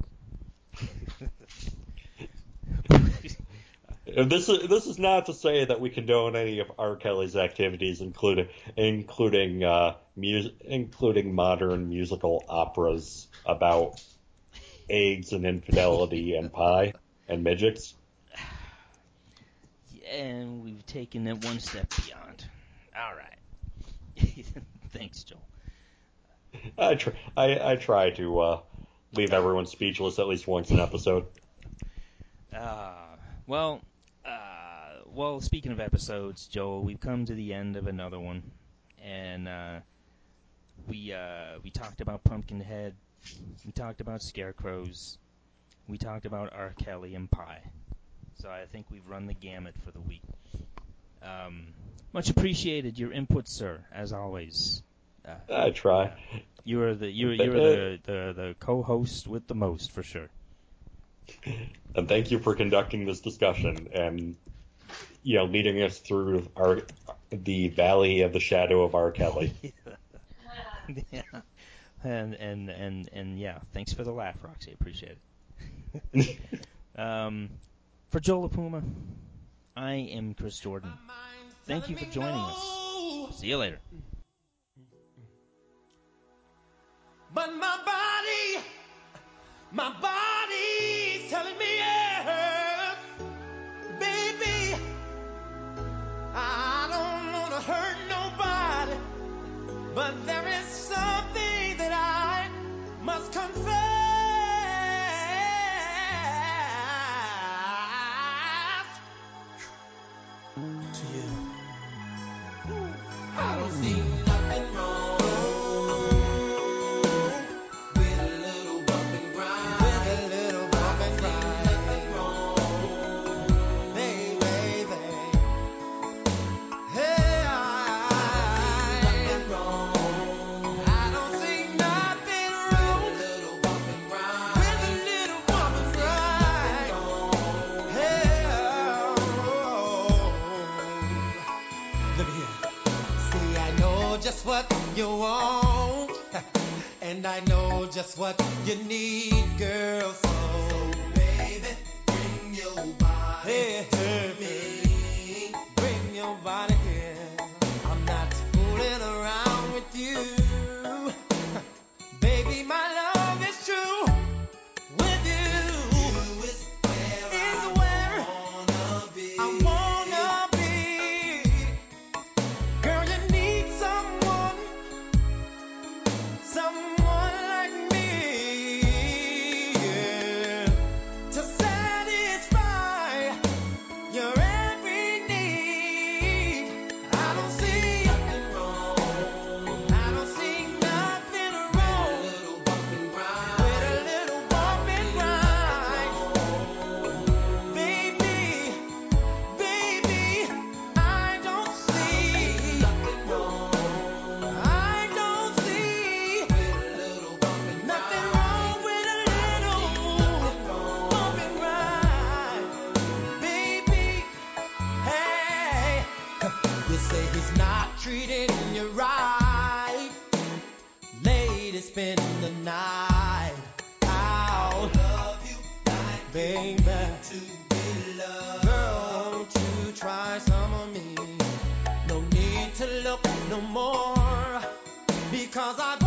This is this is not to say that we condone any of R. Kelly's activities, including including uh, mus- including modern musical operas about eggs and infidelity and pie and midgets. And we've taken it one step beyond. All right. Thanks, Joel. I try I, I try to uh, leave everyone speechless at least once an episode. Uh, well, uh, well. Speaking of episodes, Joel, we've come to the end of another one, and uh, we uh, we talked about Pumpkinhead, we talked about scarecrows, we talked about R. Kelly and pie. So I think we've run the gamut for the week. Um, much appreciated your input, sir, as always. Uh, I try. you are the you are you're the, the the co-host with the most for sure. And thank you for conducting this discussion and, you know, leading us through our the valley of the shadow of R. Kelly. Yeah. And and and and yeah, thanks for the laugh, Roxy. Appreciate it. um, for Joel LaPuma, I am Chris Jordan. Thank you for joining us. See you later. But my body, my body's telling me yes, baby, I don't want to hurt nobody, but there is something that I must confess to you. I don't see nothing wrong with a little bump and grind. With a little bump and grind. Nothing wrong, baby, baby. Hey, I don't see nothing wrong. I wrong. And I know just what you need, girl. So, so baby, bring your body hey, to me. Bring your body here. I'm not fooling around with you. Baby, my love is true. With you, you is where, is I, where wanna be. I wanna be. Girl, you need someone, someone like me, yeah, to satisfy your every need. I don't see nothing wrong. I don't see nothing wrong with a little bump and grind. With a little bump and grind. Baby, baby, I don't see nothing wrong. I don't see nothing wrong with a little bump and grind. Baby, hey, you say he's not treating you right. Lady, spend the night out. Love you like baby, to be loved. Girl, won't you try some of me? No need to look no more, because I